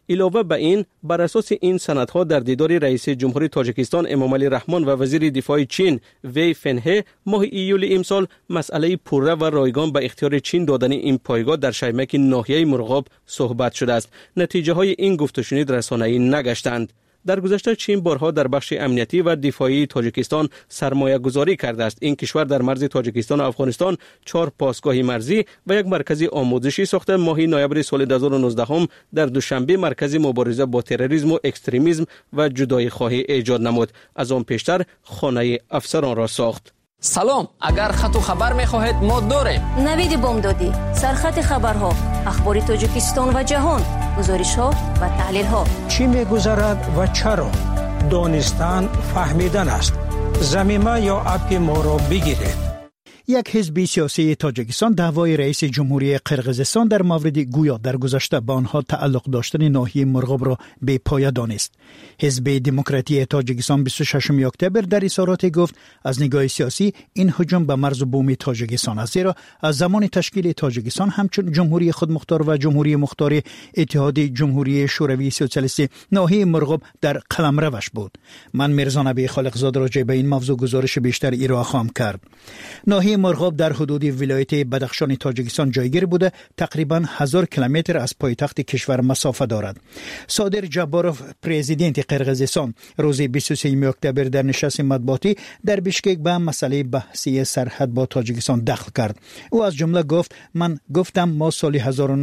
علاوه به این بر اساس این سندها در دیدار رئیس جمهوری تاجیکستان امامعلی رحمان و وزیر دفاع چین وی فنهه ماه ایول امسال مسئله پرره و رایگان به اختیار چین دادن این پایگاه در شیمک ناحیه مرغاب صحبت شده است. نتیجه های این گفت و شنید رسانه‌ای نگشتند. در گذشته چین بارها در بخش امنیتی و دفاعی تاجیکستان سرمایه گذاری کرده است. این کشور در مرز تاجیکستان و افغانستان 4 پاسگاه مرزی و یک مرکز آموزشی ساخته. ماه نوامبر سال 2019 در دوشنبه مرکز مبارزه با تروریسم و اکستریمیسم و جدایی خواهی ایجاد نمود. از آن پیشتر خانه افسران را ساخت. سلام، اگر خط و خبر می‌خواهید ما داریم. نوید بامدادی، سرخط خبرها، اخبار تاجیکستان و جهان، گزارش‌ها و تحلیل‌ها. چی می‌گذرد و چرا؟ دانستن فهمیدن است. ضمیمه یا اپ ما را بگیرید. یک حزب سیاسی تاجیکستان دعوای رئیس جمهوری قرقیزستان در مورد گویا در گذشته به آنها تعلق داشتن ناحیه مرغاب را به پایه دانست. حزب دموکراتی تاجیکستان 26 اکتبر در اظهاراتی گفت از نگاه سیاسی این هجوم به مرز بومی تاجیکستان است، زیرا از زمان تشکیل تاجیکستان همچون جمهوری خودمختار و جمهوری مختار اتحاد جمهوری شوروی سوسیالیستی ناحیه مرغاب در قلمروش بود. من میرزا نبی خالقزاده راجع به این موضوع گزارش بیشتر ارائه خواهم کرد. ناحیه مرغاب در حدود ولایت بدخشان تاجیکستان جایگیر بوده، تقریبا 1000 کیلومتر از پایتخت کشور مسافت دارد. صادر جباروف پرزیدنت قرقیزستان روز 23 اکتبر در نشست مطبوعاتی در بیشکک به مسئله بحثی سرحد با تاجیکستان دخل کرد. او از جمله گفت من گفتم ما سال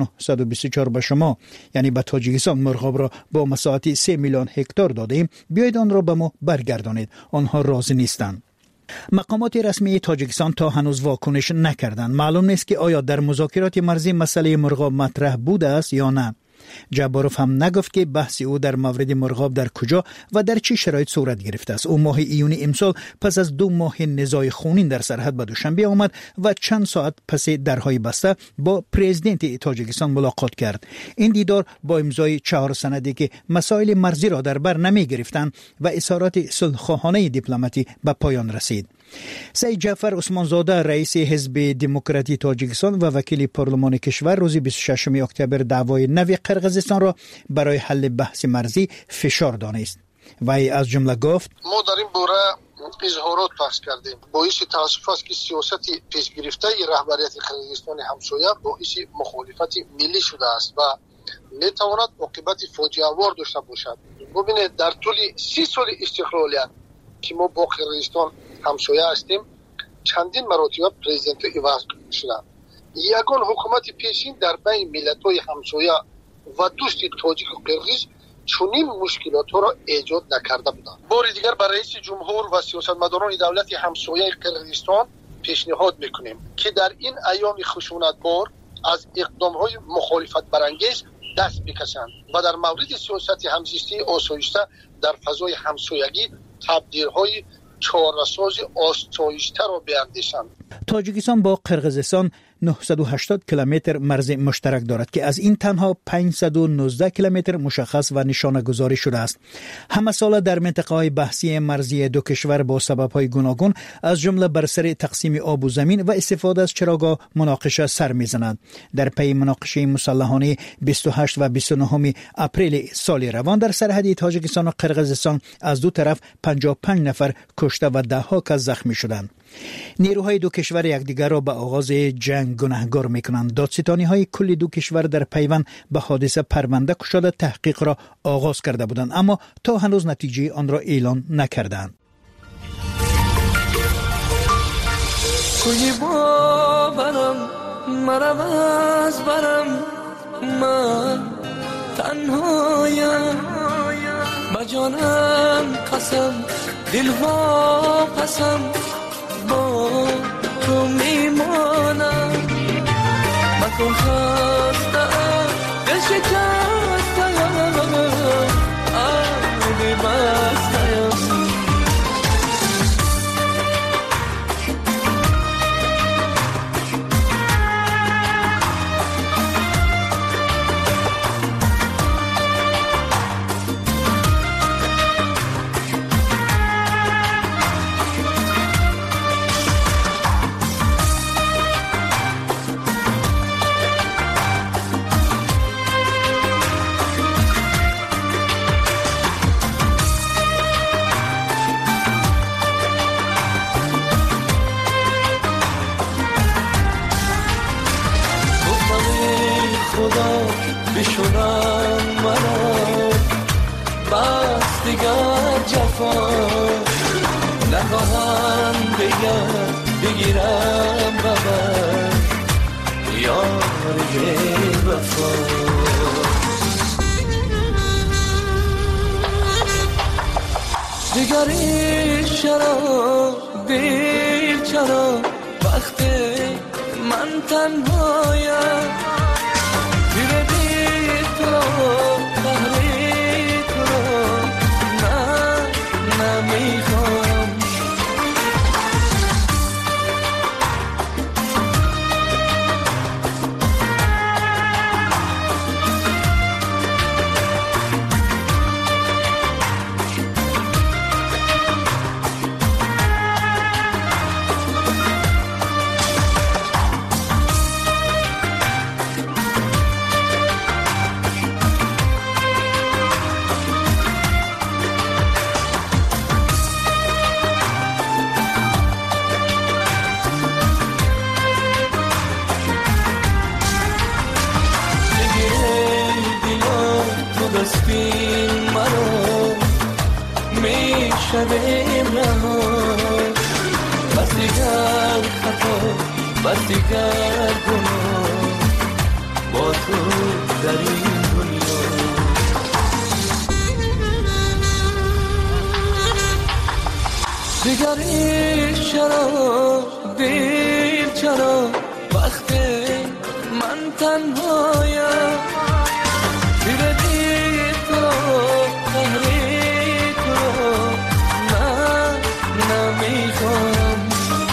1924 به شما یعنی به تاجیکستان مرغاب را با مساحت 3 میلیون هکتار دادیم، بیایید آن را به ما برگردانید. آنها راضی نیستند. مقامات رسمی تاجیکستان تا هنوز واکنش نکردند. معلوم نیست که آیا در مذاکرات مرزی مسئله مرغاب مطرح بوده است یا نه. جباروف هم نگفت که بحث او در مورد مرغاب در کجا و در چه شرایط صورت گرفته است. او ماه ایون امسال پس از 2 ماه نزاع خونین در سرحد به دوشنبه آمد و چند ساعت پس درهای بسته با پرزیدنت تاجیکستان ملاقات کرد. این دیدار با امضای 4 سندی که مسائل مرزی را در بر نمی گرفتند و اظهارات صلح‌خواهانه دیپلماتی به پایان رسید. سید جعفر عثمانزاده رئیس حزب دموکراتی تاجیکستان و وکیل پارلمان کشور روز 26 اکتبر دعوای نوی قرقیزستان را برای حل بحث مرزی فشار دانست. وی از جمله گفت ما در این باره اظهارات پخش کردیم. باعث تاسف است که سیاست پیش گرفته رهبریت قرقیزستان همسایه باعث مخالفت ملی شده است و میتواند عاقبت فاجعه آور داشته باشد. ببینید در طول 30 سال استقلالیت که ما با قرقیزستان همسایه هستیم چندین مراتب پرزیدنت عوض شدند. یگان حکومت پیشین در بین ملت‌های همسایه و دوست تاجیک و قرقیز چنین مشکلات را ایجاد نکرده بودند. بار دیگر برای رئیس جمهور و سیاستمداران دولت همسایه قرقیزستان پیشنهاد میکنیم که در این ایام خشونتبار از اقدام‌های مخالفت برانگیز دست بکشند و در مورد سیاست همزیستی آسایشته در فضای همسایگی تبدیل‌های چاره‌ساز آسایشته را بیاندیشند. تاجیکستان با قرقیزستان 980 کیلومتر مرز مشترک دارد که از این تنها 519 کیلومتر مشخص و نشانه گذاری شده است. همه ساله در منطقه‌های بحثی مرزی دو کشور با سبب‌های گوناگون از جمله بر سر تقسیم آب و زمین و استفاده از چراگاه مناقشه سر می‌زنند. در پی مناقشه مسلحانه 28 و 29 اپریل سال روان در سرحد تاجیکستان و قرقیزستان از دو طرف 55 نفر کشته و ده‌ها کس زخمی شدند. نیروهای دو کشور یکدیگر را به آغاز جنگ گناهکار می‌کنند. دادستانی‌های کل دو کشور در پیوند به حادثه پرونده گشوده تحقیق را آغاز کرده بودند، اما تا هنوز نتیجه آن را اعلان نکردند. کوی باورم مرواز برم من تنهایم با جانم قسم دل وا پسم با تو میمانم مکن خستم دل شکستم آبی بستم بشونم منو بس دیگر جفا نخواهم بگیرم ببر یار وفا دیگری چرا دیر چرا وقت من تنهایم دیره دیر تو رو تحری تو رو نمیخوام شدیم نهار بس دیگر خطا بس دیگر گناه با تو در این دنیا دیگری چرا دیر چرا وقت من تنهایم دیره دیر تو تحریر نمیخوام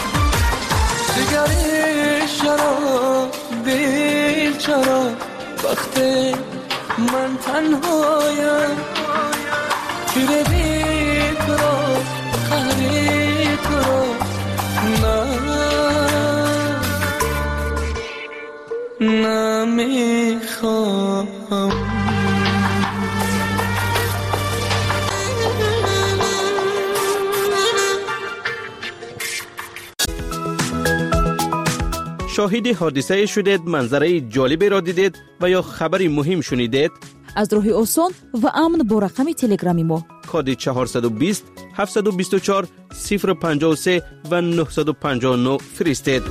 دیگری چرا دیر چرا وقت من تنهایم تیره دیر تو رو قهری تو رو نمیخوام شاهد حادثه شدید، منظره جالبی را دیدید و یا خبری مهم شنیدید؟ از راه آسان و امن با رقم تلگرامی ما کد 420 724 053 و 959 فرستید.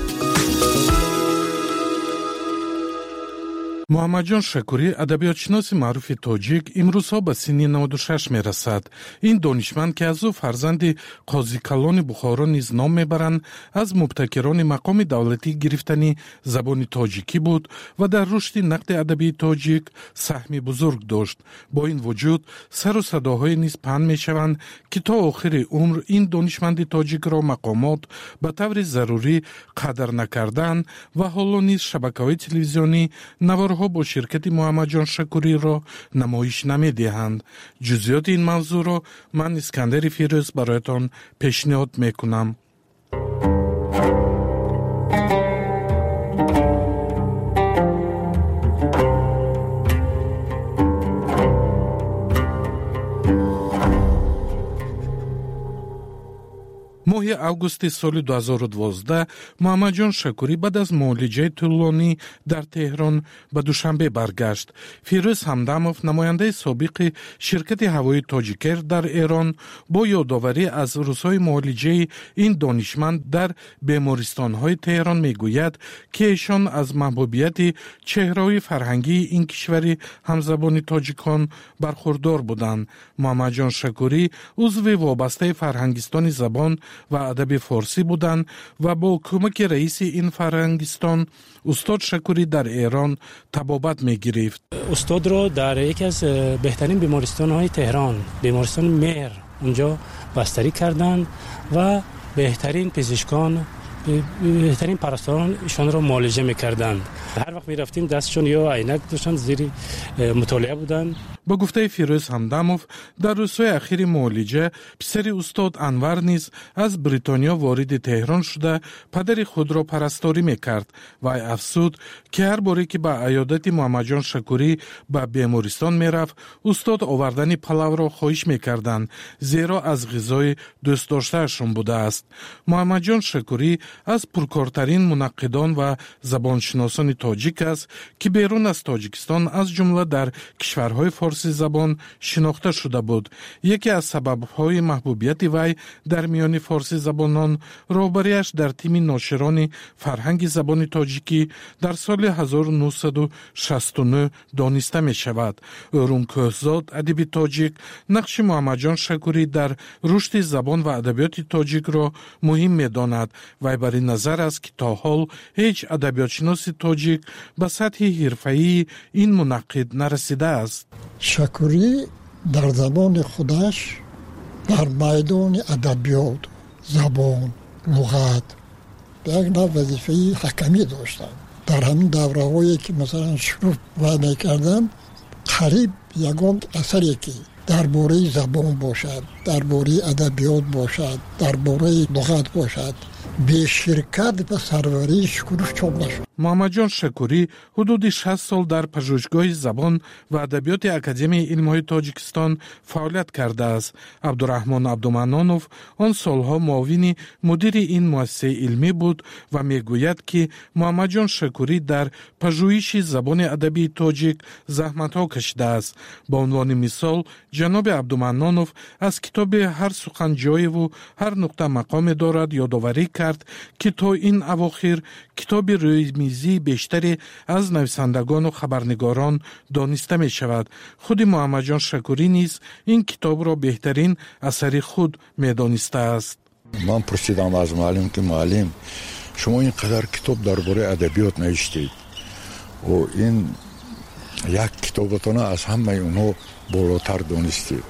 محمدجان شکوری ادبیاتشناس معروف تاجیک امروزها به سن 96 میرسد. این دانشمند که از او فرزند قاضی کلان بخارا نیز نام میبرند از مبتکران مقام دولتی گرفتن زبان تاجیکی بود و در رشد نقد ادبی تاجیک سهم بزرگ داشت. با این وجود سر و صداهای نیز پهن میشوند که تا آخر عمر این دانشمند تاجیک را مقامات به طور ضروری قدر نکردند و حالا نیز شبکه‌های تلویزیونی نوارها با شرکت محمدجان شکوری را نمایش نمی‌دهند. جزئیات این موضوع را من اسکندر فیروز برایتان پیشنهاد میکنم. ماه августи соли 2012 محمدجان شکوری بعد از معالجه طولانی در تهران به دوشنبه برگشت. فیروز همدمов نماینده سابق شرکت هوایی تاجیکر در ایران با یادآوری از روزهای معالجه این دانشمند در بیمارستان‌های تهران میگوید که ایشان از محبوبیت چهره‌های فرهنگی این کشور همزبان تاجیکان برخوردار بودند. محمدجان شکوری عضو وابسته فرهنگستان زبان و ادب فارسی بودند و با کمک رئیس این فرهنگستان استاد شکوری در ایران طبابت می گرفت. استاد را در یکی از بهترین بیمارستان‌های تهران، بیمارستان مهر، اونجا بستری کردند و بهترین پزشکان، بهترین پرستاران ایشان را معالجه می‌کردند. هر وقت می‌رفتیم دستشون یا عینک داشتن، زیر مطالعه بودند. با گفته فیروز همدمов در روزهای اخیر معالجه پسر استاد انور نیز از بریتانیا وارد تهران شده پدر خود را پرستاری میکرد و افسود که هر باری که به عیادت محمدجان شکوری به بیمارستان میرفت استاد آوردن پلو را خواهش میکردند زیرا از غذای دوست داشتهشون بوده است. محمدجان شکوری از پرکارترین منقدان و زبانشناسان تاجیک است که بیرون از تاجیکستان از جمله در کشورهای فارسی زبان شناخته شده بود. یکی از سببهای محبوبیت وی در میان فارسی زبانان رهبریش در تیم ناشران فرهنگ زبان تاجیکی در سال 1969 دانسته می شود. اورون کوهزاد ادیب تاجیک نقش محمد جان شکوری در رشد زبان و ادبیات تاجیک را مهم می داند. وی بر این نظر است که تا حال هیچ ادبیاتشناس تاجیک به سطح حرفه‌ای این منعقد نرسیده است. شکوری در زبان خودش در میدان ادبیات، زبان، لغت یک نوع وظیفه حکمی داشتند. در همین دوره‌هایی که مثلا شروع و می‌کردند قریب یگان اثری که درباره زبان باشد، درباره ادبیات باشد، درباره لغت باشد به شرکت و سروری شکوری چاپ نشد. محمد جان شکوری حدود 60 سال در پژوهشگاه زبان و ادبیات اکادمی علم‌های تاجیکستان فعالیت کرده است. عبدالرحمن عبدالمنانوف آن سالها معاون مدیر این مؤسسه علمی بود و میگوید که محمد جان شکوری در پژوهش زبان ادبی تاجیک زحمت‌ها کشیده است. به عنوان مثال جناب عبدالمنانوف از کتاب هر سخن جای و هر نقطه مقام دارد یادآوری کرد که تا این اواخر کتاب رویمیزی بیشتری از نویسندگان و خبرنگاران دانسته می شود. خود محمد جان شکوری نیز این کتاب را بهترین اثر خود می دانسته است. من پرسیدم از معلم که معلم شما اینقدر کتاب درباره ادبیات نوشتید و این یک کتابتون از همه اونها بالاتر دانستید.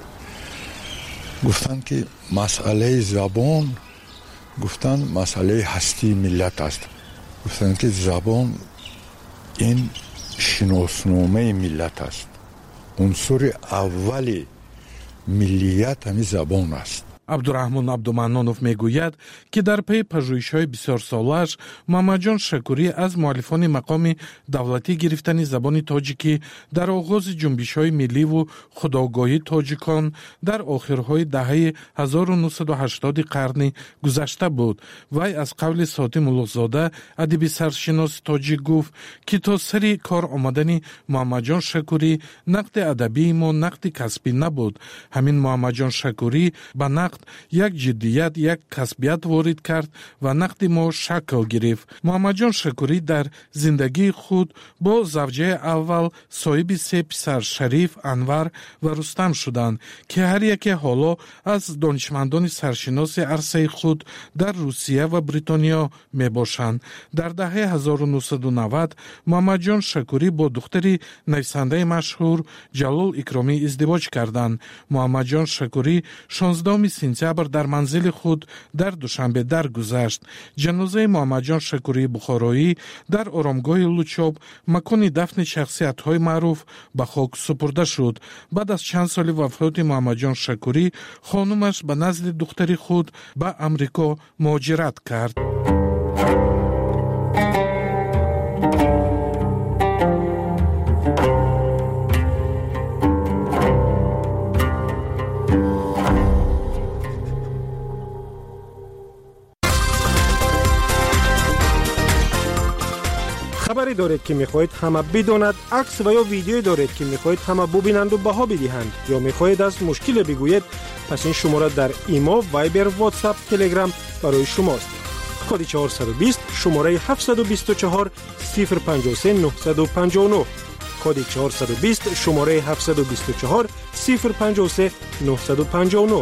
گفتن که مسئله زبان گفتن مسئله هستی ملت است. گفتن که زبان این شناسنامه ملت است. عنصر اولی ملیت همین زبان است. عبدالرحمن عبدالمنانوف میگوید که در پی پژوهش‌های بسیار سالش محمد جان شکوری از مؤلفان مقام دولتی گرفتن زبان تاجیکی در آغاز جنبش‌های ملی و خودآگاهی تاجیکان در آخرهای دهه 1980 قرن گذشته بود. وی از قول ساتی ملوزاده ادیب سرشناس تاجیک گفت که تا سر کار آمدن محمد جان شکوری نقد ادبی ما نقد کسبی نبود. همین محمد جان شکوری به نقد یک جدیت، یک کسبیت وارد کرد و نقد ما شکل گرفت. محمد جان شکوری در زندگی خود با زوجه اول صاحب 3 پسر شریف، انور و رستم شدند که هر یک حالا از دانشمندان سرشناس عرصه خود در روسیه و بریتانیا می باشند. در دهه 1990 محمد جان شکوری با دختری نویسنده مشهور جلال اکرامی ازدواج کردند. محمد جان شکوری 16 سپتامبر در منزل خود در دوشنبه درگذشت. جنازه محمد جان شکوری بخارایی در آرامگاه لوچاب، مکان دفن شخصیت‌های معروف، به خاک سپرده شد. بعد از چند سال وفات محمد جان شکوری، خانمش به نزد دختری خود به امریکا مهاجرت کرد. خبری دارید که میخواهید همه بداند، عکس و یا ویدیویی دارید که میخواهید همه ببینند و بها بدهند، یا میخواهید از مشکل بگویید، پس این شماره در ایما، وایبر، واتساپ، تلگرام برای شماست. کد 420 شماره 724 053 959. کد 420 شماره 724 053 959.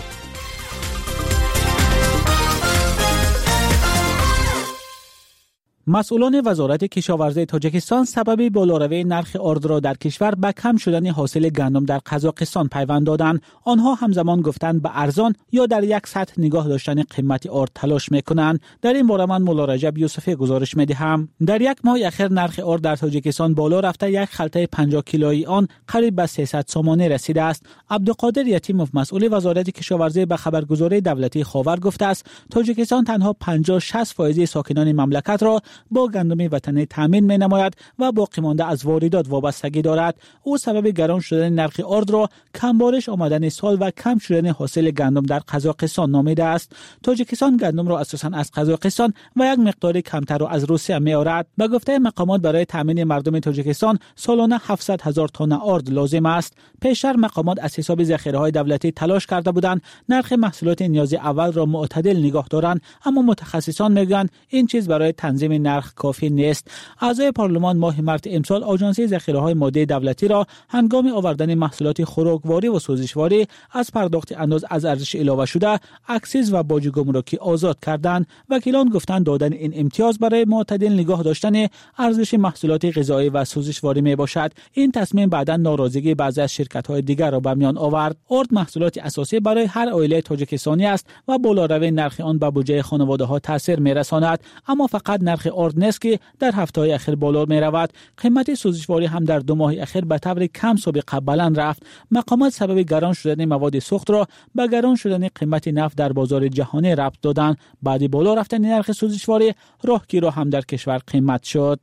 مسئولان وزارت کشاورزی تاجیکستان سبب بالاروی نرخ آرد را در کشور به کم شدن حاصل گندم در قزاقستان پیوند دادند. آنها همزمان گفتند به ارزان یا در یک سطح نگاه داشتن قیمت آرد تلاش میکنند. در این باره من مولا رجب یوسفی گزارش میدهم. در یک ماه اخیر نرخ آرد در تاجیکستان بالا رفته، یک خلطه 50 کیلویی آن قریب به 300 سامانه رسیده است. عبدالقادر یتیموف مسئول وزارت کشاورزی به خبرگزاری دولتی خاور گفته است تاجیکستان تنها 50-60% ساکنان مملکت را با گندم وطنی تامین می‌نماید و باقی مانده از واردات وابستگی دارد. او سبب گران شدن نرخ آرد را کمبارش آمدن سال و کم شدن حاصل گندم در قزاقستان نامیده است. تاجیکستان گندم را اساساً از قزاقستان و یک مقدار کمتر را از روسیه می‌آورد. به گفته مقامات برای تامین مردم تاجیکستان سالانه 700,000 تن آرد لازم است. پیشتر مقامات از حساب ذخیره‌های دولتی تلاش کرده بودند نرخ محصولات نیازی اول را معتدل نگاه دارند، اما متخصصان میگویند این چیز برای تنظیم نرخ کافی نیست. اعضای پارلمان ماه مارس امسال آژانسی ذخیره‌های ماده دولتی را هنگام آوردن محصولات خوراکواری و سوزشواری از پرداخت انداز از ارزش علاوه شده اکسیز و باج گمرکی آزاد کردند. وکیلان گفتند دادن این امتیاز برای معتدل نگاه داشتن ارزش محصولات غذایی و سوزشواری می باشد. این تصمیم بعدا ناراضگی بعضی از شرکت‌های دیگر را به میان آورد. آرد محصولات اساسی برای هر عائله تاجیکستانی است و بالاروی نرخ آن به بودجه خانواده‌ها تاثیر می‌رساند. اما فقط نرخ آرد نیست که در هفته‌های اخیر بالا می‌رود. قیمت سوزشواری هم در 2 ماه اخیر به طور کم سابقه بلند رفت. مقامات سبب گران شدن مواد سوخت را به گران شدن قیمت نفت در بازار جهانی ربط دادند. بعد بالا رفتن نرخ سوزشواری راهگیرها هم در کشور قیمت شد.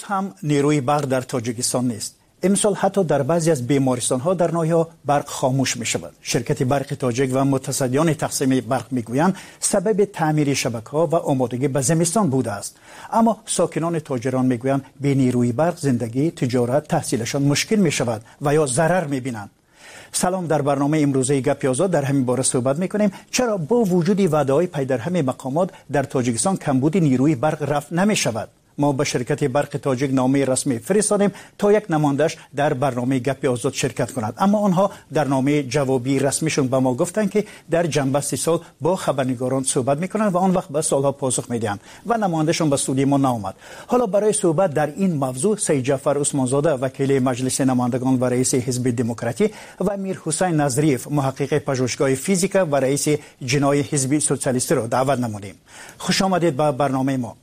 هم نیروی برق در تاجیکستان نیست. امسال حتی در بعضی از بیمارستان‌ها در ناحیه برق خاموش می‌شود. شرکت برق تاجیک و متصدیان تقسیم برق می‌گویند سبب تعمیر شبکه‌ها و آمادگی به زمستان بوده است. اما ساکنان تاجران می‌گویند بی نیروی برق زندگی، تجارت، تحصیلشان مشکل می‌شود و یا ضرر می‌بینند. سلام، در برنامه امروزه گپ آزاد در همین باره صحبت می‌کنیم. چرا با وجود وعده‌های پی در همه مقامات در تاجیکستان کمبود نیروی برق رفع نمی‌شود؟ ما به شرکت برق تاجیک نامه رسمی فرستادیم تا یک نمایندش در برنامه گپ آزاد شرکت کند، اما آنها در نامه جوابی رسمیشون به ما گفتند که در جنبه 30 سال با خبرنگاران صحبت میکنند و آن وقت به سالها پاسخ میدهند و نمایندشون به استودیوی ما نآمد. حالا برای صحبت در این موضوع سید جعفر عثمانزاده وکیل مجلس نمایندگان و رئیس حزب دموکراتی و میر حسین نظریف محقق پژوهشگاه فیزیک و رئیس جنای حزب سوسیالیستی را دعوت نمودیم. خوش آمدید به برنامه ما.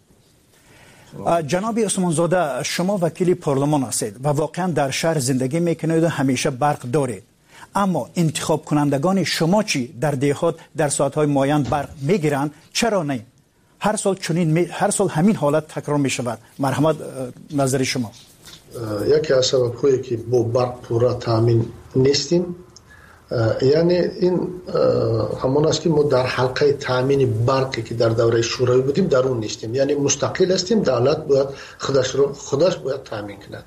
جناب عثمانزاده، شما وکیل پارلمان هستید و واقعا در شهر زندگی میکنید و همیشه برق دارید، اما انتخاب کنندگان شما چی؟ در دهات در ساعتهای معین برق میگیرند، چرا نه؟ هر سال همین حالت تکرار میشود. مرحمت، نظر شما. یکی از سبب‌هایی که با برق پورا تامین نیستیم، یعنی این همون است که ما در حلقه تامین برقی که در دوره شوروی بودیم در اون نیستیم، یعنی مستقل هستیم، دولت باید خودش باید تامین کند.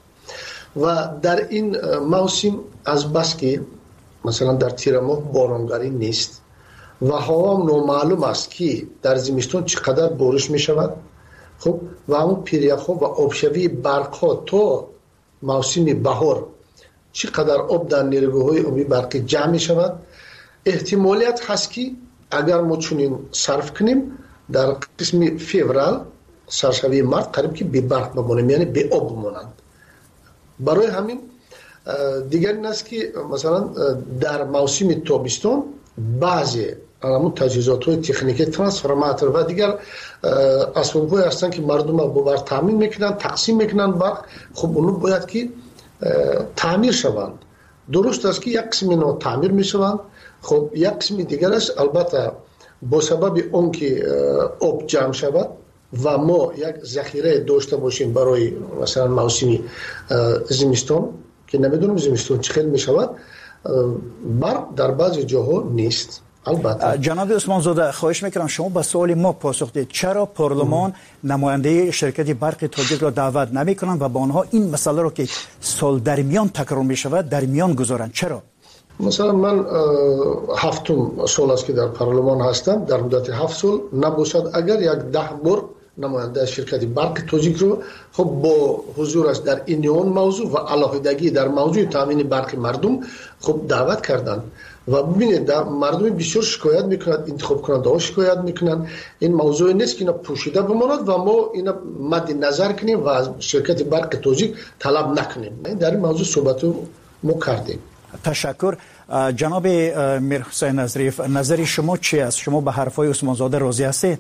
و در این موسم از بس که مثلا در تیر ماه بارانگری نیست و هوا نامعلوم است که در زمستان چقدر بارش می شود، خب و همون پیریخ و آبشوی برق ها تا موسم بهار چقدر آب در نیروگاه‌های آبی برقی جمع می شود، احتمالیت هست که اگر ما چنین صرف کنیم در قسم فوریه سرشوی مارت قریب که بی برق بمانیم، یعنی بی آب بمانند. برای همین دیگر این است که مثلا در موسم تابستان بعضی همون تجهیزات‌های تکنیکی ترانسفورماتور و دیگر اسباب‌های هستند که مردم با برق تامین میکنن، تقسیم میکنن برق، خب اونو باید که تعمیر شوند. درست است که یک قسم اینا تعمیر می شوند، خب یک قسم دیگرش البته با سبب اون که آب جمع شود و ما یک ذخیره داشته باشیم برای مثلا موسم زمستان که نمیدونم زمستان چه خیلی می شود، برق در بعضی جاها نیست. جناب عثمانزاده، خواهش میکنم شما به سوال ما پاسخ دهید. چرا پارلمان نماینده شرکت برق تاجیک را دعوت نمیکنند و با آنها این مسئله را که سال در میان تکرار می شود در میان گذارند؟ چرا؟ مثلا من 7 سال است که در پارلمان هستم، در مدت 7 سال نباشد اگر یک 10 بار نماینده شرکت برق تاجیک رو خب با حضورش در این موضوع و علاقه‌داری در موضوع تامین برق مردم خب دعوت کردند. و ببینید مردم بسیار شکایت میکنند، انتخاب کننده ها شکایت میکنند. این موضوع نیست که اینا پوشیده بماند و ما اینا مد نظر کنیم و از شرکت برق تاجیک طلب نکنیم. در این موضوع صحبت ما کردیم. تشکر. جناب میر حسین نظریف، نظر شما چی است؟ شما به حرفای عثمانزاده راضی هستید؟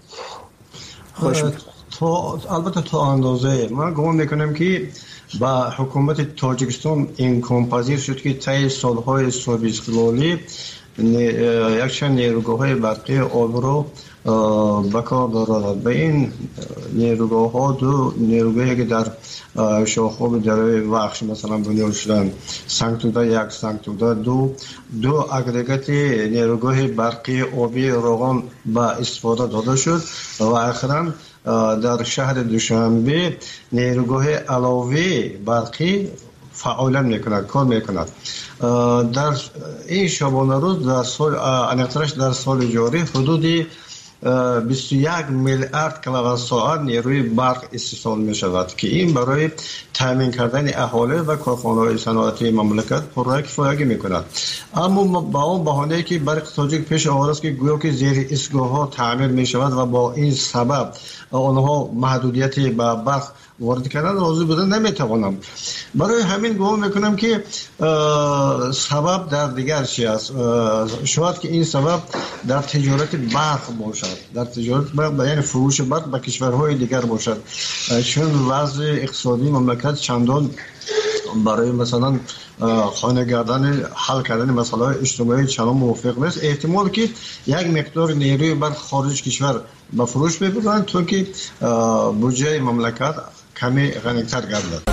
البته تا اندازه من گمان میکنم که با حکومت تاجیکستان امکان پذیر شد که طی سالهای صلح استقلالی یک چند نیروگاه‌های برقی آب رو به کار دارد. به این نیروگاه‌ها دو نیروگاهی که در شاخوب دره وخش مثلا بنیاد شدن، سنگتوده 1 سنگتوده 2 اگریگات نیروگاه برقی آبی روغن به استفاده داده شد و اخیراً در شهر دوشنبه نیروگاه علاوه برقی فعال میکند، کار میکند. در این شبانه روز در سال انقدرش در سال جاری حدود 21 میلیارد کیلووات ساعت نیروی برق استحصال می شود که این برای تامین کردن اهالی و کارخانه‌های صنعتی مملکت پررای کفایت می کند. اما با اون بهانه‌ای که برق تاجیک پیش آورده است که گویا که زیر ایستگاه‌ها تعمیر می شود و با این سبب آنها محدودیتی به برق وارد کردن راضی بودن نمیتوانم. برای همین گمان میکنم که سبب در دیگر چی است. شاید که این سبب در تجارت برق باشد، در تجارت برق یعنی فروش برق به کشورهای دیگر باشد، چون وضع اقتصادی مملکت چندان برای مثلا خانه گردن حل کردن مسائل اجتماعی چندان موافق نیست. احتمال که یک مقدار نیروی برق خارج کشور به فروش ببرند تا که بودجه مملکت کمی غنی‌تر گردد.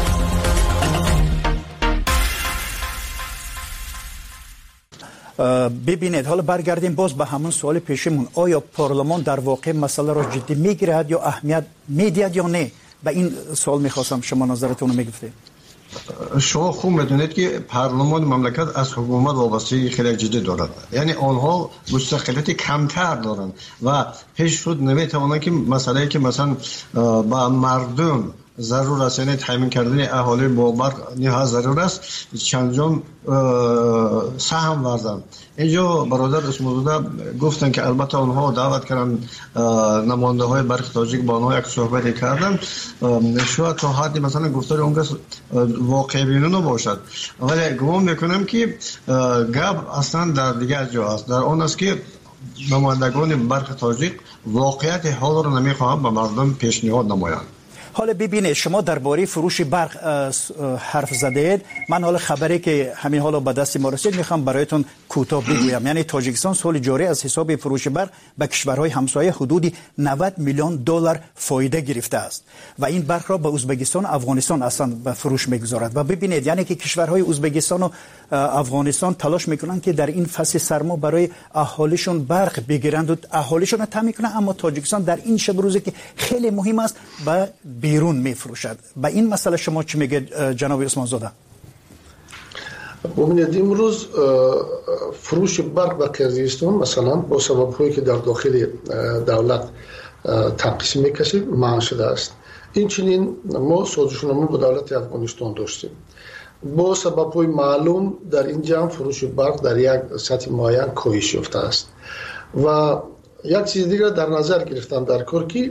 ببینید، حالا برگردیم باز به همون سوال پیشمون، آیا پارلمان در واقع مسئله را جدی میگیرد یا اهمیت میدهد یا نه؟ به این سوال میخواستم شما نظرتون رو میگفتید. شما خوب میدونید که پارلمان مملکت از حکومت وابستگی خیلی جدی دارد، یعنی آنها مستقلیت کمتر دارند و هیچ شد نمیتوانند که مسئله که مثلا با مردم ضرور است، یعنی تامین کردن اهالی با برق نیاز ضرور است، چندان سهم وردن. اینجا برادر اسم‌زاده گفتن که البته آنها دعوت کردن نماینده های برق تاجیک با آنها یک صحبتی کردن، شاید تا حدی مثلا گفتار اون کس واقع بینانه باشد، ولی گمان میکنم که گپ اصلا در دیگر جا است، در آن است که نمایندگان برق تاجیک واقعیت حال را نمیخواهند به مردم پیشنهاد نمایند. حالا ببینید، شما درباره فروش برق حرف زدید. من حالا خبری که همین حالا به دست ما رسید میخوام برایتون کوتاه بگویم. یعنی تاجیکستان سال جاری از حساب فروش برق به کشورهای همسایه حدود 90 میلیون دلار فایده گرفته است و این برق را به ازبکستان و افغانستان اصلا به فروش میگذارد. و ببینید، یعنی که کشورهای ازبکستان و افغانستان تلاش میکنن که در این فصل سرما برای اهالیشون برق بگیرند و اهالیشون را تامین کنند، اما تاجیکستان در این شب روزی که خیلی مهم است به بیرون میفروشد. با این مسئله شما چی میگه جناب عثمان زاده؟ ببینید، امروز فروش برق به قرقیزستان مثلا با سبب‌هایی که در داخل دولت تنقیص میکشید منع شده است. این چنین ما سازشنامه با دولت افغانستان داشتیم، با سبب‌های معلوم در اینجا فروش برق در یک سطح معین کاهش یافته است و یک چیز دیگر در نظر گرفتن در کار که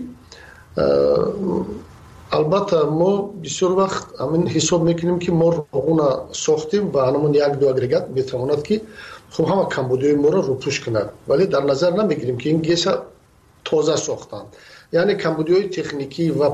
البته ما بسیار وقت همین حساب میکنیم که ما روغون ساختیم و همون یک دو اگریگات میتواند که خب همه کمبودی ما رو پوش کند، ولی در نظر نمیگیریم که این گیس تازه ساختن. یعنی کمبودی های تکنیکی و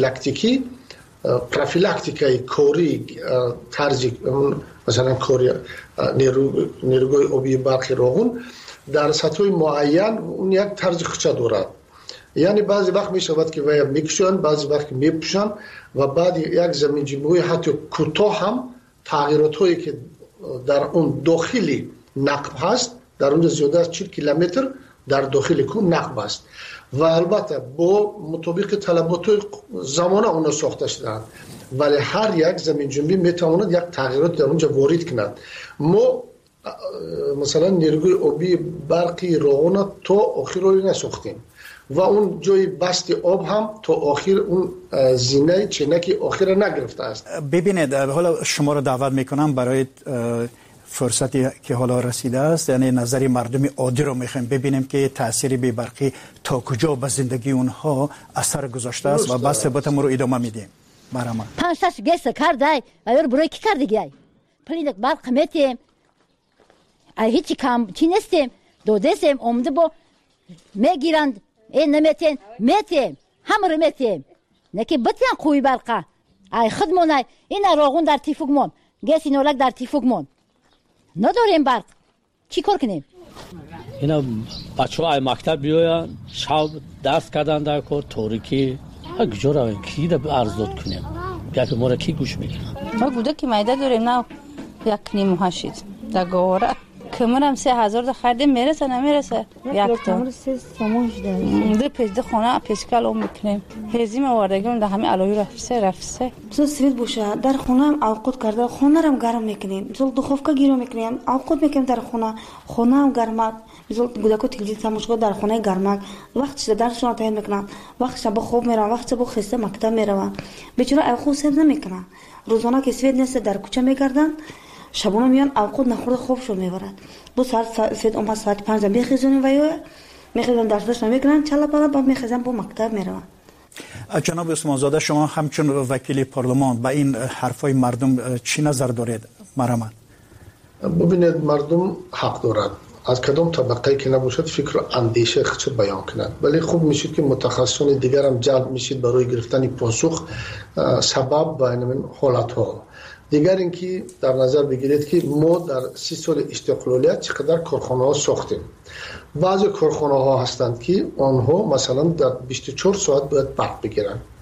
پروفیلاکتیکای کاری طرزی مثلا کاری نیروگاه آبی برق روغون در سطح معین اون یک طرز خچه دارد. یعنی بعضی وقت می شود که ویا میکشن، بعضی وقت میپوشن و بعد یک زمین جنبوی حتی کوتاه هم تغییرات هایی که در اون داخلی نقب هست، در اونجا زیاده از 40 کیلومتر در داخل کون نقب است و البته با مطابق طلبات زمانه اونا ساخته شدند، ولی هر یک زمین جنبی میتواند یک تغییرات در اونجا وارد کند. ما مثلا نیروگاه آبی برقی روغون تا آخر روی نساختیم و اون جای بست آب هم تا آخر اون زینه چینکی آخر نگرفته است. ببینید، حالا شما رو دعوت میکنم برای فرصتی که حالا رسیده است، یعنی نظری مردم عادی رو میخوایم ببینیم که تأثیر بی برقی تا کجا به زندگی اونها اثر گذاشته است و بس صحبتمون رو ادامه میدیم. برام 5-6 گیس کردای اگر برای کی کردگی پلیدک برق میتیم هیچ کم چی نستیم دودستیم اومده با میگیرند این نمیتین میتیم همه رو میتیم نکی بتین قوی برقه ای خودمون این روغون در تیفوگمون گیس نولک در تیفوگمون نداریم برق چی کار کنیم؟ اینا بچه های مکتب بیاین شب درس کردن در کار تاریکی کجا رویم کی در عرض داد کنیم گفت ما را کی گوش میکنه ما بوده که مایده داریم نه 1.5 در گواره کمرم 3000 ده خریدیم میرسه نمیرسه یک تا ده پیزده خونه پیشکل اون میکنیم هزیم واردگیم ده همه علوی رفته بزل سوید باشه در خونه هم اوقات کرده خونه هم گرم میکنیم بزل دخوفکا گیرو میکنیم اوقات میکنیم در خونه هم گرمک بزل گودکو تلویزیون تماشا در خونه گرمک وقتش درسشون تایم میکنن وقتش با خواب میرن وقتش با خسته مکتب میرن بیچاره اوقات سر نمیکنن روزانه که سوید نیست در کوچه میگردن شبونه میان اوقات نخورده خوابشون میبرد با ساعت اون ساعت 5 میخیزونیم و یا میخیزن درسش نمیکنن چلا پلا با میخیزن با مکتب میرون. جناب عثمان زاده، شما همچون وکیل پارلمان با این حرفای مردم چی نظر دارید؟ مرحبا. ببینید، مردم حق دارد از کدام طبقه که نباشد فکر و اندیشه خود بیان کنند، ولی خوب میشید که متخصصان دیگر هم جلب میشید برای گرفتن پاسخ سبب و این حالت ها. دیگر اینکه در نظر بگیرید که ما در 30 سال استقلالیت چقدر کارخانه ها ساختیم. بعضی کارخانه ها هستند که آنها مثلا در 24 ساعت باید برق بگیرن،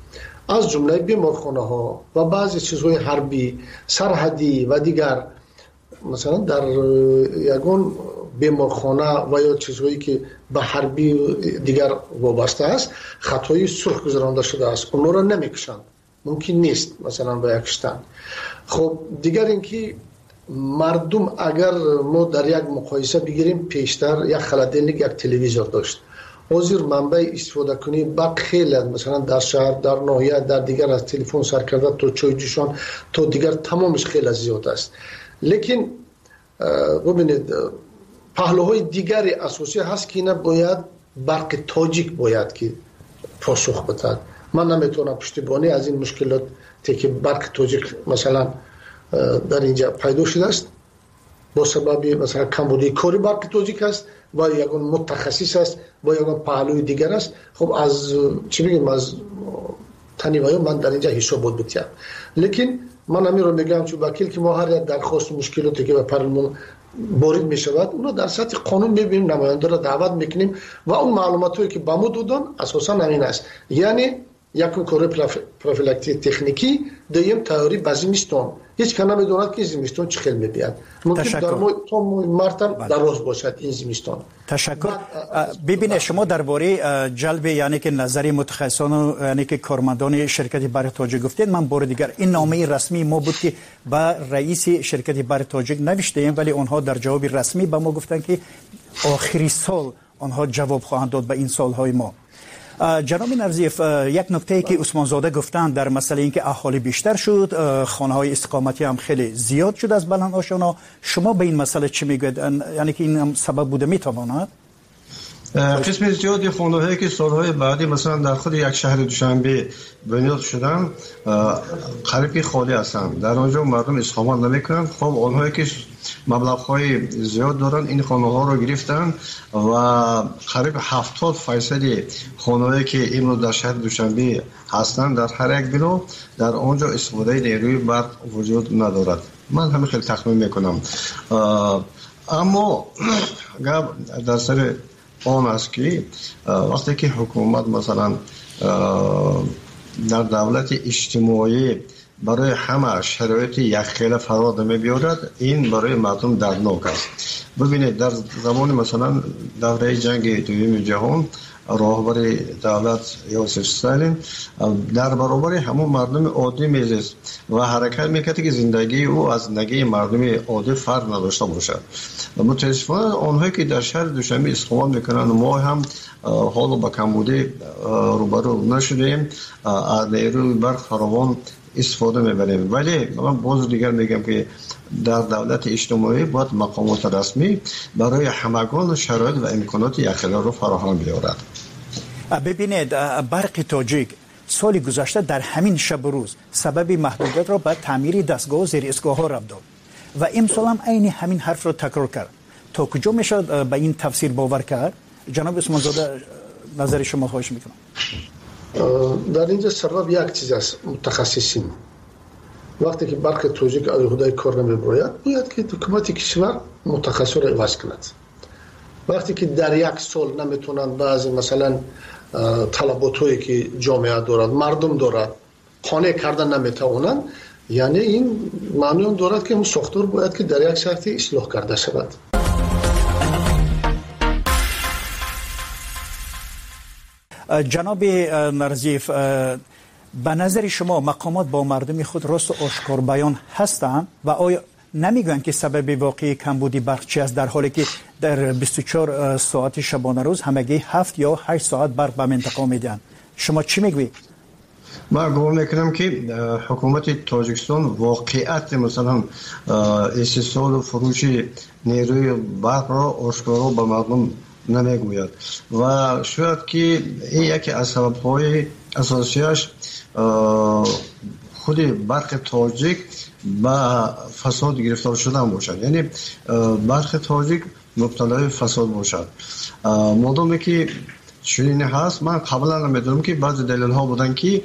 از جمله بیمارخانه ها و بعضی چیزهای حربی سرحدی و دیگر مثلا در یگان بیمارخانه و یا چیزهایی که به حربی دیگر وابسته است خطای سرخ گذرانده شده است، اونها را نمیکشند، ممکن نیست مثلا با یکشتن. خب دیگر اینکه مردم اگر ما در یک مقایسه بگیریم پیشتر یک خلدلنیک یک تلویزیون داشت، حاضر منبع استفاده کنی با خیلی مثلا در شهر در ناحیه در دیگر از تلفن سر کرده تا چای جوشان تا دیگر تمامش خیلی زیاد است. لیکن ببینید پهلوهای دیگری اساسی هست که اینا باید برق تاجیک باید که پاسخ بدهد. من نمیتونم پشتیبانی از این مشکلات که برق تاجیک مثلا در اینجا پیدا شده است با سبب مثلا کمبودی کاری برق تاجیک است و یگان متخصص است با یگان پهلوی دیگر است. خب از چی بگیم از تنیوایی من در اینجا حساب بود بتیم. لیکن من همین رو میگم چون وکیل که ما هر یک درخواست مشکلاتی که به پارلمان وارد می شود اونو در سطح قانون میبینیم، نماینده را دعوت میکنیم و اون معلوماتی که به ما دادن اساسا همین است. یعنی یکم کار پروفیلاکتی تکنیکی، دوم تئوری به زمستان. هیچ کس نمیدوند که زمستان چه خیلی میبیاد. ممکن در تا مارتم دراز باشد این زمستان. تشکر. ببینید شما درباره جلب یعنی که نظر متخصصان یعنی که کارمندان شرکت برق تاجیک گفتید، من بار دیگر این نامه رسمی ما بود که با رئیس شرکت برق تاجیک نوشتیم ولی آنها در جواب رسمی به ما گفتن که آخری سال آنها جواب خواهند داد به این سالهای ما. جناب نرزیف، یک نکته که عثمان زاده گفتند در مسئله اینکه اهالی بیشتر شد، خانه‌های استقامتی هم خیلی زیاد شد از بلند آشانا، شما به این مسئله چی میگوید؟ یعنی که این هم سبب بوده میتواند؟ قسم زیادی خانه‌هایی که سالهای بعدی مثلا در خود یک شهر دوشنبه بنیاد شدن قریب خالی هستند، در آنجا مردم اقامت نمیکنند. خب آنهایی که مبلغ‌های زیاد دارن این خانه‌ها رو گرفتن و قریب 70% خانه‌هایی که امروز در شهر دوشنبه هستند در هر یک بنا در آنجا استفاده نیروی برق وجود ندارد. من همین خیلی تخمین میکنم. اما در سر آن است که وقتی که حکومت مثلا در دولت اجتماعی برای همه شرایط یخخیل فراد می‌بیارد، این برای مردم دردناک است. ببینید در زمان مثلا دوره جنگ دوم جهان راهبر دولت یوسف استالین در برابر همون مردم عادی میزیست و حرکت میکرد که زندگی او از زندگی مردم عادی فرق نداشته باشد. و متاسفانه آنهایی که در شهر دوشنبه اقامت میکنند ما هم حالا با کمبودی روبرو نشدیم، از نیروی برق فراوان استفاده میبریم. ولی من باز دیگر میگم که در دولت اجتماعی باید مقامات رسمی برای همگان شرایط و امکانات یخخیل رو فراهم بیارد. ببینید برق تاجیک سال گذشته در همین شب و روز سبب محدودیت را به تعمیر دستگاه و زیر اسگاه ها رفت داد و امسال هم عین همین حرف را تکرار کرد. تا کجا میشه به این تفسیر باور کرد؟ جناب عثمان زاده نظر شما خواهش میکنم. در اینجا سبب یک چیز است، متخصصین. وقتی که برق تاجیک از عهده کار نمیبراید باید که حکومت کشور متخصص را عوض کند. وقتی که در یک سال نمیتونن بعضی مثلا طلباتایی که جامعه دارد مردم دارد قانع کردن نمیتوانند، یعنی این معنی اون دارد که اون ساختار باید که در یک شرط اصلاح کرده شود. جناب نرزیف، به نظر شما مقامات با مردم خود راست و آشکار بیان هستند و آیا نمیگویند که سبب واقعی کمبودی برق چی است در حالی که در 24 ساعت شبانه روز همگی 7 یا 8 ساعت برق به منطقه میدن؟ شما چی میگویید؟ من گمان میکنم که حکومت تاجیکستان واقعیت مثلا استحصال و فروش نیروی برق را آشکارا به مردم نمیگوید و شاید که این یکی از سبب‌های اساسیش خود برق تاجیک با فساد گرفتار شدن باشد، یعنی برق تاجیک مبتلای فساد باشد. مادامی که چنین هست، من قبلا نمیدونم که بعضی دلیل ها بودن که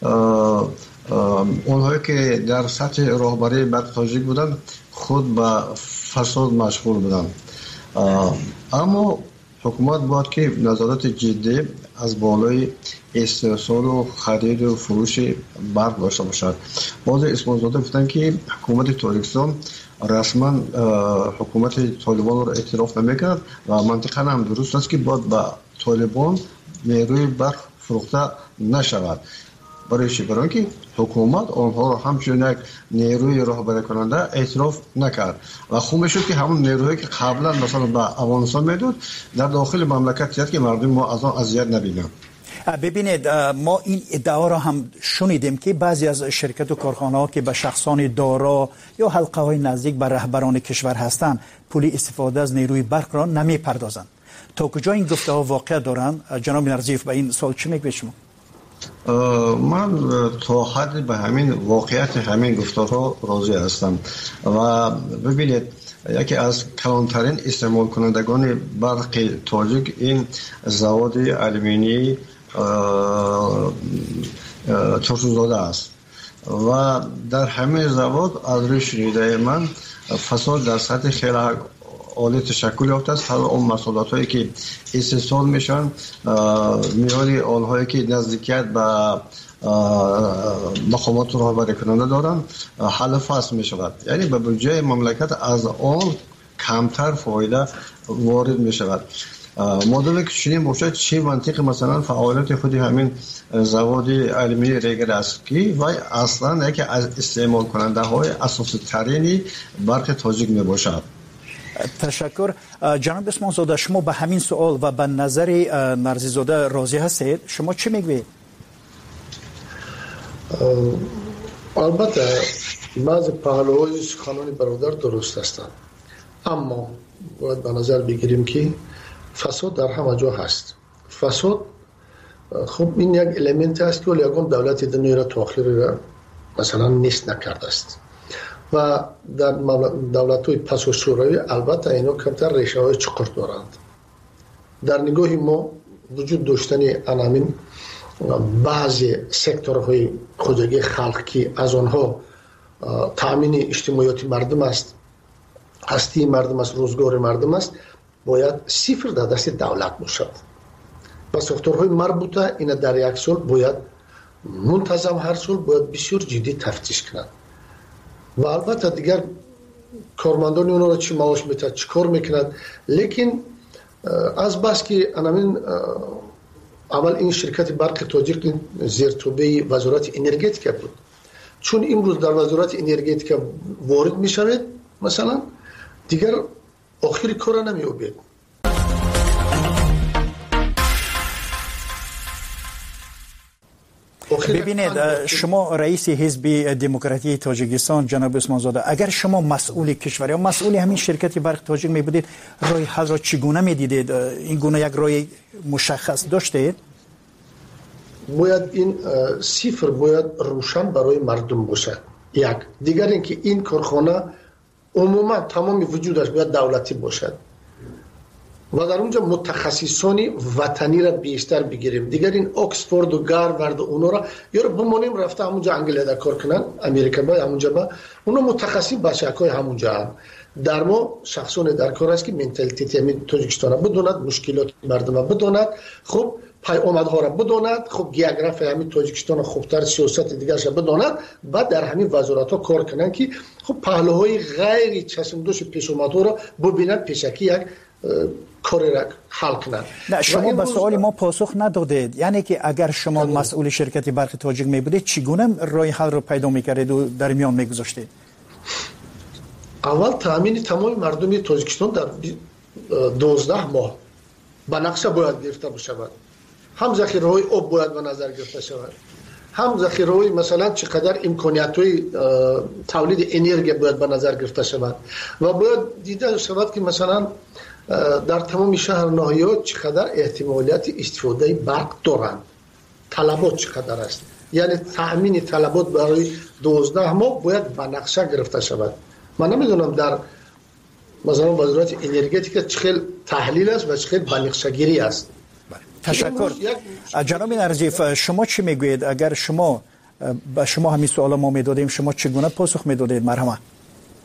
اونهایی که در سطح راهبری برق تاجیک بودن خود به فساد مشغول بودن. اما حکومت باید که نظارت جدی از بالای استحصال و خرید و فروش برق داشته باشد. بعض اسپانسرها گفتن که حکومت تاجیکستان رسما حکومت طالبان را اعتراف نمیکند و منطقا هم درست است که باید با طالبان نیروی برق فروخته نشود. برای که حکومت آنها را همچون یک نیروی راهبری کننده اعتراف نکرد و خوب میشد که همون نیرویی که قبلا مثلا به افغانستان میدود در داخل مملکت یاد که مردم ما از آن اذیت نبینند. ببینید ما این ادعا را هم شنیدیم که بعضی از شرکت و کارخانه ها که به شخصان دارا یا حلقه های نزدیک به رهبران کشور هستند پول استفاده از نیروی برق را نمیپردازند. تا کجا این گفته ها واقع دارند؟ جناب نرزیف به این سوال چی میگید شما؟ من تا حد به همین واقعیت همین گفتارها راضی هستم و ببینید یکی از کلانترین استعمال کنندگان برق تاجیک این زواد آلومینی چرسوزاده است و در همه زواد از روی شنیده من فساد در سطح خیلی عالی تشکل یافته است. هر اون مسئولات هایی که استحصال میشن میان آنهایی که نزدیکیت به مقامات راهبری کننده دارن حل فصل میشود، یعنی به بودجه مملکت از آن کمتر فایده وارد میشود. مادامی که چنین باشد چه منطق مثلا فعالیت خود همین زواد آلومینی ریگر است که وای اصلا یکی از استعمال کننده های اساسی ترینی برق تاجیک می باشد. تشکر. جناب عثمان زاده شما به همین سوال و به نظر نرزی زاده راضی هستید؟ شما چی میگوید؟ البته بعض پهلوهای سخنان برادر درست هستند، اما باید به نظر بگیریم که فساد در همه جا هست. فساد خب این یک المنت است که یگان دولت دنیا را تأخیر را مثلا نیست نکرده است و در دولت‌های پس و شوروی البته اینا کمتر ریشه های چقر دارند. در نگاه ما وجود داشتن همین بعضی سکتورهای خودگی خلق که از آنها تامین اجتماعیات مردم است، هستی مردم است، روزگار مردم است، باید صفر در دست دولت باشد و ساختارهای مربوطه این در یک سال باید منتظم هر سال باید بسیار جدی تفتیش کنند و البته دیگر کارمندان اونا را چی معاش میتند چی کار میکنند، لیکن از بس که اول این شرکت برق تاجیک زیرتوبه وزارت انرژتیک بود، چون امروز در وزارت انرژتیک وارد میشود مثلا دیگر آخری کار نمی‌یابد. ببینید شما رئیس حزب دموکراتی تاجیکستان جناب عثمان زاده، اگر شما مسئول کشور یا مسئول همین شرکت برق تاجیک می بودید راه حل را چگونه می‌دیدید؟ این گونه یک راه مشخص داشتید؟ باید این صفر باید روشن برای مردم باشد. یک دیگر اینکه این کارخانه عموما تمام وجودش باید دولتی باشد و در اونجا متخصصانی وطنی را بیشتر بگیریم. دیگر این اکسفورد و گاروارد و اونا را یا را بمونیم رفته همونجا انگلیس کار کنن، امریکا با همونجا با اونا متخصص بچه‌های همونجا هم. در ما شخصان در کار است که منتالیتی همین تاجیکستان بدوند، مشکلات مردم بدوند، خب پیامدها را بدوند، خب گیوگرافی همین تاجیکستان خوبتر، سیاست دیگرش بدوند، بعد در همین وزارت ها کار کنند که خب پهلوهای غیر چشمدوش پیشامدها را ببینند پیشکی یک کاری را حل کنند. نه شما به سوال ما پاسخ ندادید، یعنی که اگر شما مسئول شرکت برق تاجیک می بودید چگونه راه حل را پیدا می‌کردید و در میان می‌گذاشتید؟ اول تامین تمام مردم تاجیکستان در 12 ماه به نقشه باید گرفته بشود. هم ذخیره‌های آب باید به نظر گرفته شود، هم ذخیره‌های مثلا چقدر امکانیت‌های تولید انرژی باید به نظر گرفته شود و باید دیده شود که مثلا در تمام شهر ناحیه‌ها چقدر احتمالیت استفاده برق دارند، طلبات چقدر است، یعنی تأمین طلبات برای 12 ماه باید به نقشه گرفته شود. من نمیدونم در مثلا وزارت انرژتیک چه تحلیل است و چه به نقشه گیری است. تشکر. جناب نرزیف شما چی میگویید؟ اگر شما به شما همین سوال ما میدادیم شما چگونه پاسخ میدادید؟ مرحبا.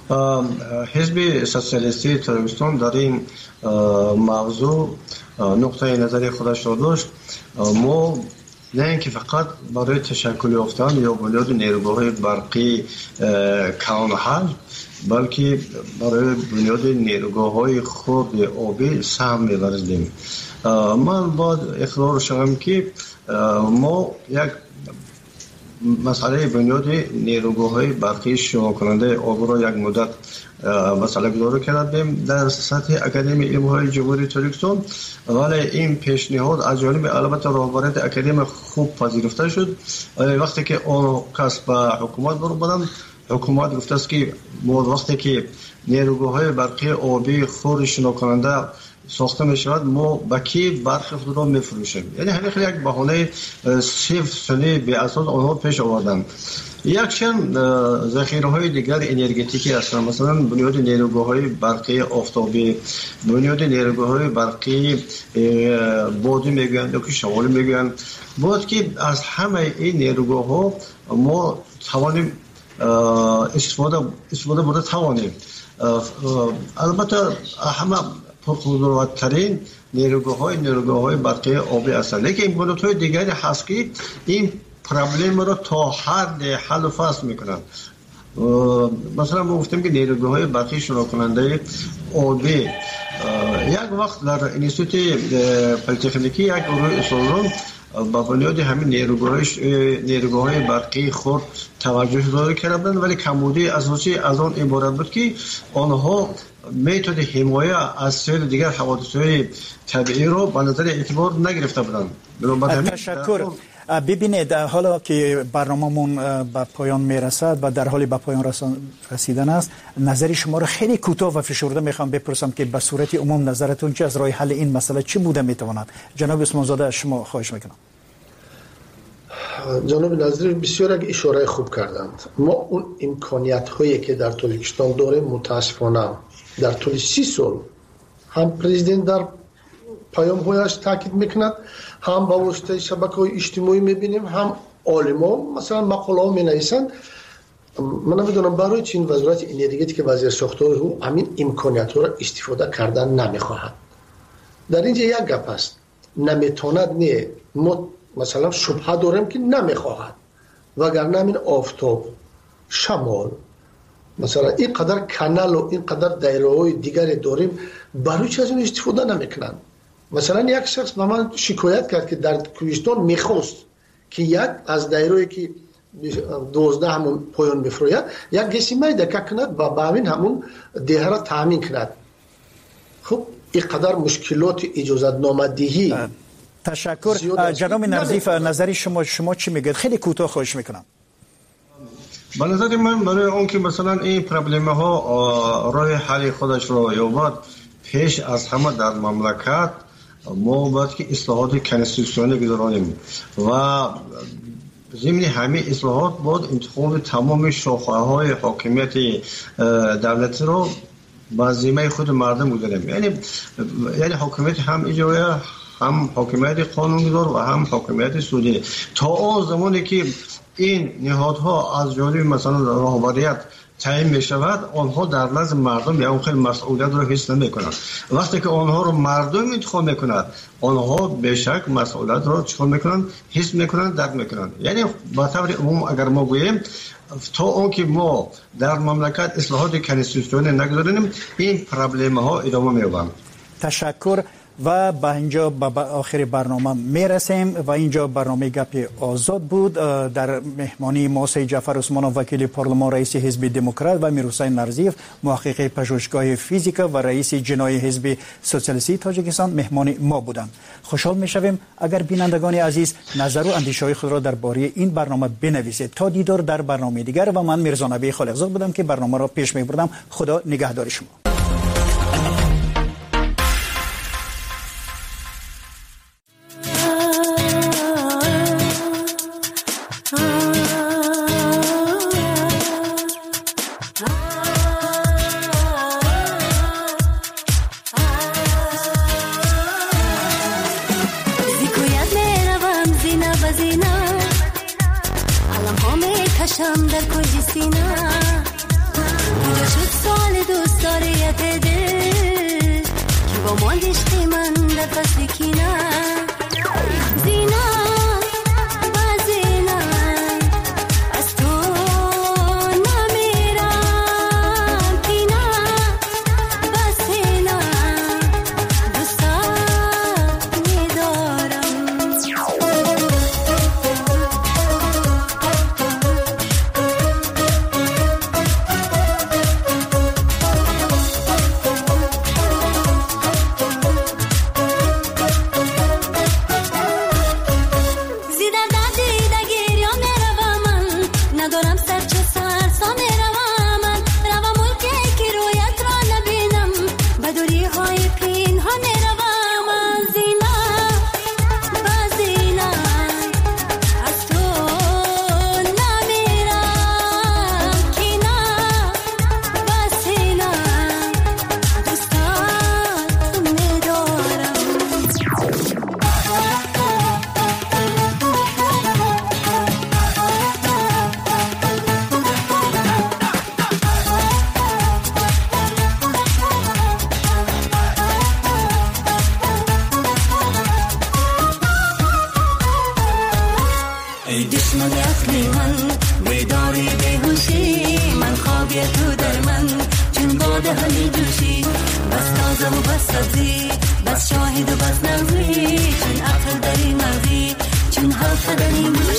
حزب سوسیالیستی تاجیکستان در این موضوع نقطه نظر خودش را داشت. ما نه اینکه فقط برای تشکل یافتن یا بنیاد نیروگاه‌های برقی کان‌حل، بلکه برای بنیاد نیروگاه‌های خرد آبی سهم می‌ورزیم. من باید اقرار شوم که ما یک مسئله بنیاد نیروگاه‌های برقی شروع کننده آب را یک مدت مسئله گذاری کردیم در سطح اکادمی علم‌های جمهوری تاجیکستان، ولی این پیشنهاد از جانب البته رهبریت اکادمی خوب پذیرفته شد. وقتی که آن کس به حکومت برو بودن، حکومت گفته است که وقتی که نیروگاه‌های برقی آبی خرد شروع کننده ساخته می شود ما با کی برق خود را می فروشیم. یعنی همین خیلی یک بهانه صفر سنی به اساس آنها پیش آوردن. یک چند ذخیره های دیگر انرژتیکی هستند، مثلا بنیاد نیروگاه‌های برقی آفتابی، بنیاد نیروگاه‌های برقی بادی میگویند یا که شمالی میگویند. باید که از همه این نیروگاه‌ها ما توانیم استفاده بوده توانیم. البته همه پرقدرت‌ترین نیروگاه‌های برقی آبی هستند، لیکن امکانات‌های دیگری هست که این پرابلم را تا حد حل و فصل میکنند. مثلا ما گفتیم که نیروگاه‌های برقی شروع کننده آبی یک وقت در انستیتوت پلی‌تکنیکی یک گروه استادان با بنیاد همین نیروگاه‌های برقی خود توجه داشته کردند، ولی کمبودی اساسی از آن عبارت بود که آنها میتود حمایه از سایر دیگر حوادث‌های طبیعی رو به نظر اعتبار نگرفته بودند. تشکر. ببینید حالا که برنامه‌مون به پایان میرسد و در حال به پایان رسیدن است، نظر شما رو خیلی کوتاه و فشرده میخوام بپرسم که به صورت عموم نظرتون چه از راه حل این مسئله چی بوده میتواند؟ جناب عثمان زاده از شما خواهش میکنم. جناب نظری بسیار یک اشاره خوب کردند. ما اون امکانیت هایی که در تاجیکستان داریم متاسفانه در طول 30 سال هم پرزیدنت در پیام هایش تاکید میکند، هم با واسطه شبکه‌های اجتماعی میبینیم، هم عالمان مثلا مقاله ها مینویسند. من نمیدونم برای چین وزارت انرژی که وزیر ساختار او همین امکانیت ها را استفاده کردن نمیخواهد. در اینجا یک گپ است، نمیتواند نه، ما مثلا شبهه داریم که نمیخواهد، وگرنه همین آفتاب، شمال، مثلا این قدر کانال و این قدر دایره‌های دیگری داریم، برای چی از این استفاده نمیکنن؟ مثلا یک شخص به من شکایت کرد که در کوهستان میخواست که یک از دایره‌ای که 12 همون پایان بفروید یک قسمت دکه کند و با همین همون دیه را تامین کند. خب این قدر مشکلات اجازت نامدهی. تشکر. جناب نظیف نظری شما چی میگید؟ خیلی کوتاه خواهش میکنم. به نظر من برای اون که مثلا این پرابلم ها راه حل خودش را یابد، پیش از همه در مملکت ما باید که اصلاحات کنستیتوسیونی گذارانیم و ضمن همه اصلاحات باید انتخاب تمام شاخه‌های حاکمیت دولتی را با ذمه خود مردم گذاریم. یعنی حاکمیت هم اجرایی، هم حاکمیت قانونگذار و هم حاکمیت سودی. تا آن زمانی که این نهادها از جانب مثلا رهبریت تعیین می شود، آنها در نزد مردم یا اون خیلی مسئولیت رو حس نمی کنند. وقتی که آنها رو مردم انتخاب می کند، آنها به شک مسئولیت رو چون می کنند، حس می کنند، درک می کنند. یعنی به طور عموم اگر ما گوییم تا اون که ما در مملکت اصلاحات کنستیتوسیونی نگذاریم، این پرابلم ها ادامه می یابند. تشکر. و به اینجا به آخر برنامه میرسیم و اینجا برنامه گپ آزاد بود. در مهمانی ما سید جعفر عثمانov وکیل پارلمان، رئیس حزب دموکرات، و میرحسین نرزیف محقق پژوهشگاه فیزیکا و رئیس جنایی حزب سوسیالیستی تاجیکستان مهمان ما بودند. خوشحال میشویم اگر بینندگان عزیز نظر و اندیشه‌های خود را درباره این برنامه بنویسید. تا دیدار در برنامه دیگر و من میرزا نبی خالقزاد بودم که برنامه را پیش میبردم. خدا نگهدار شما. در کنج سینا عشق من در فصل کینه زینه بس شاهد و بس نظری چون عقل داری مغزی چون حرف داری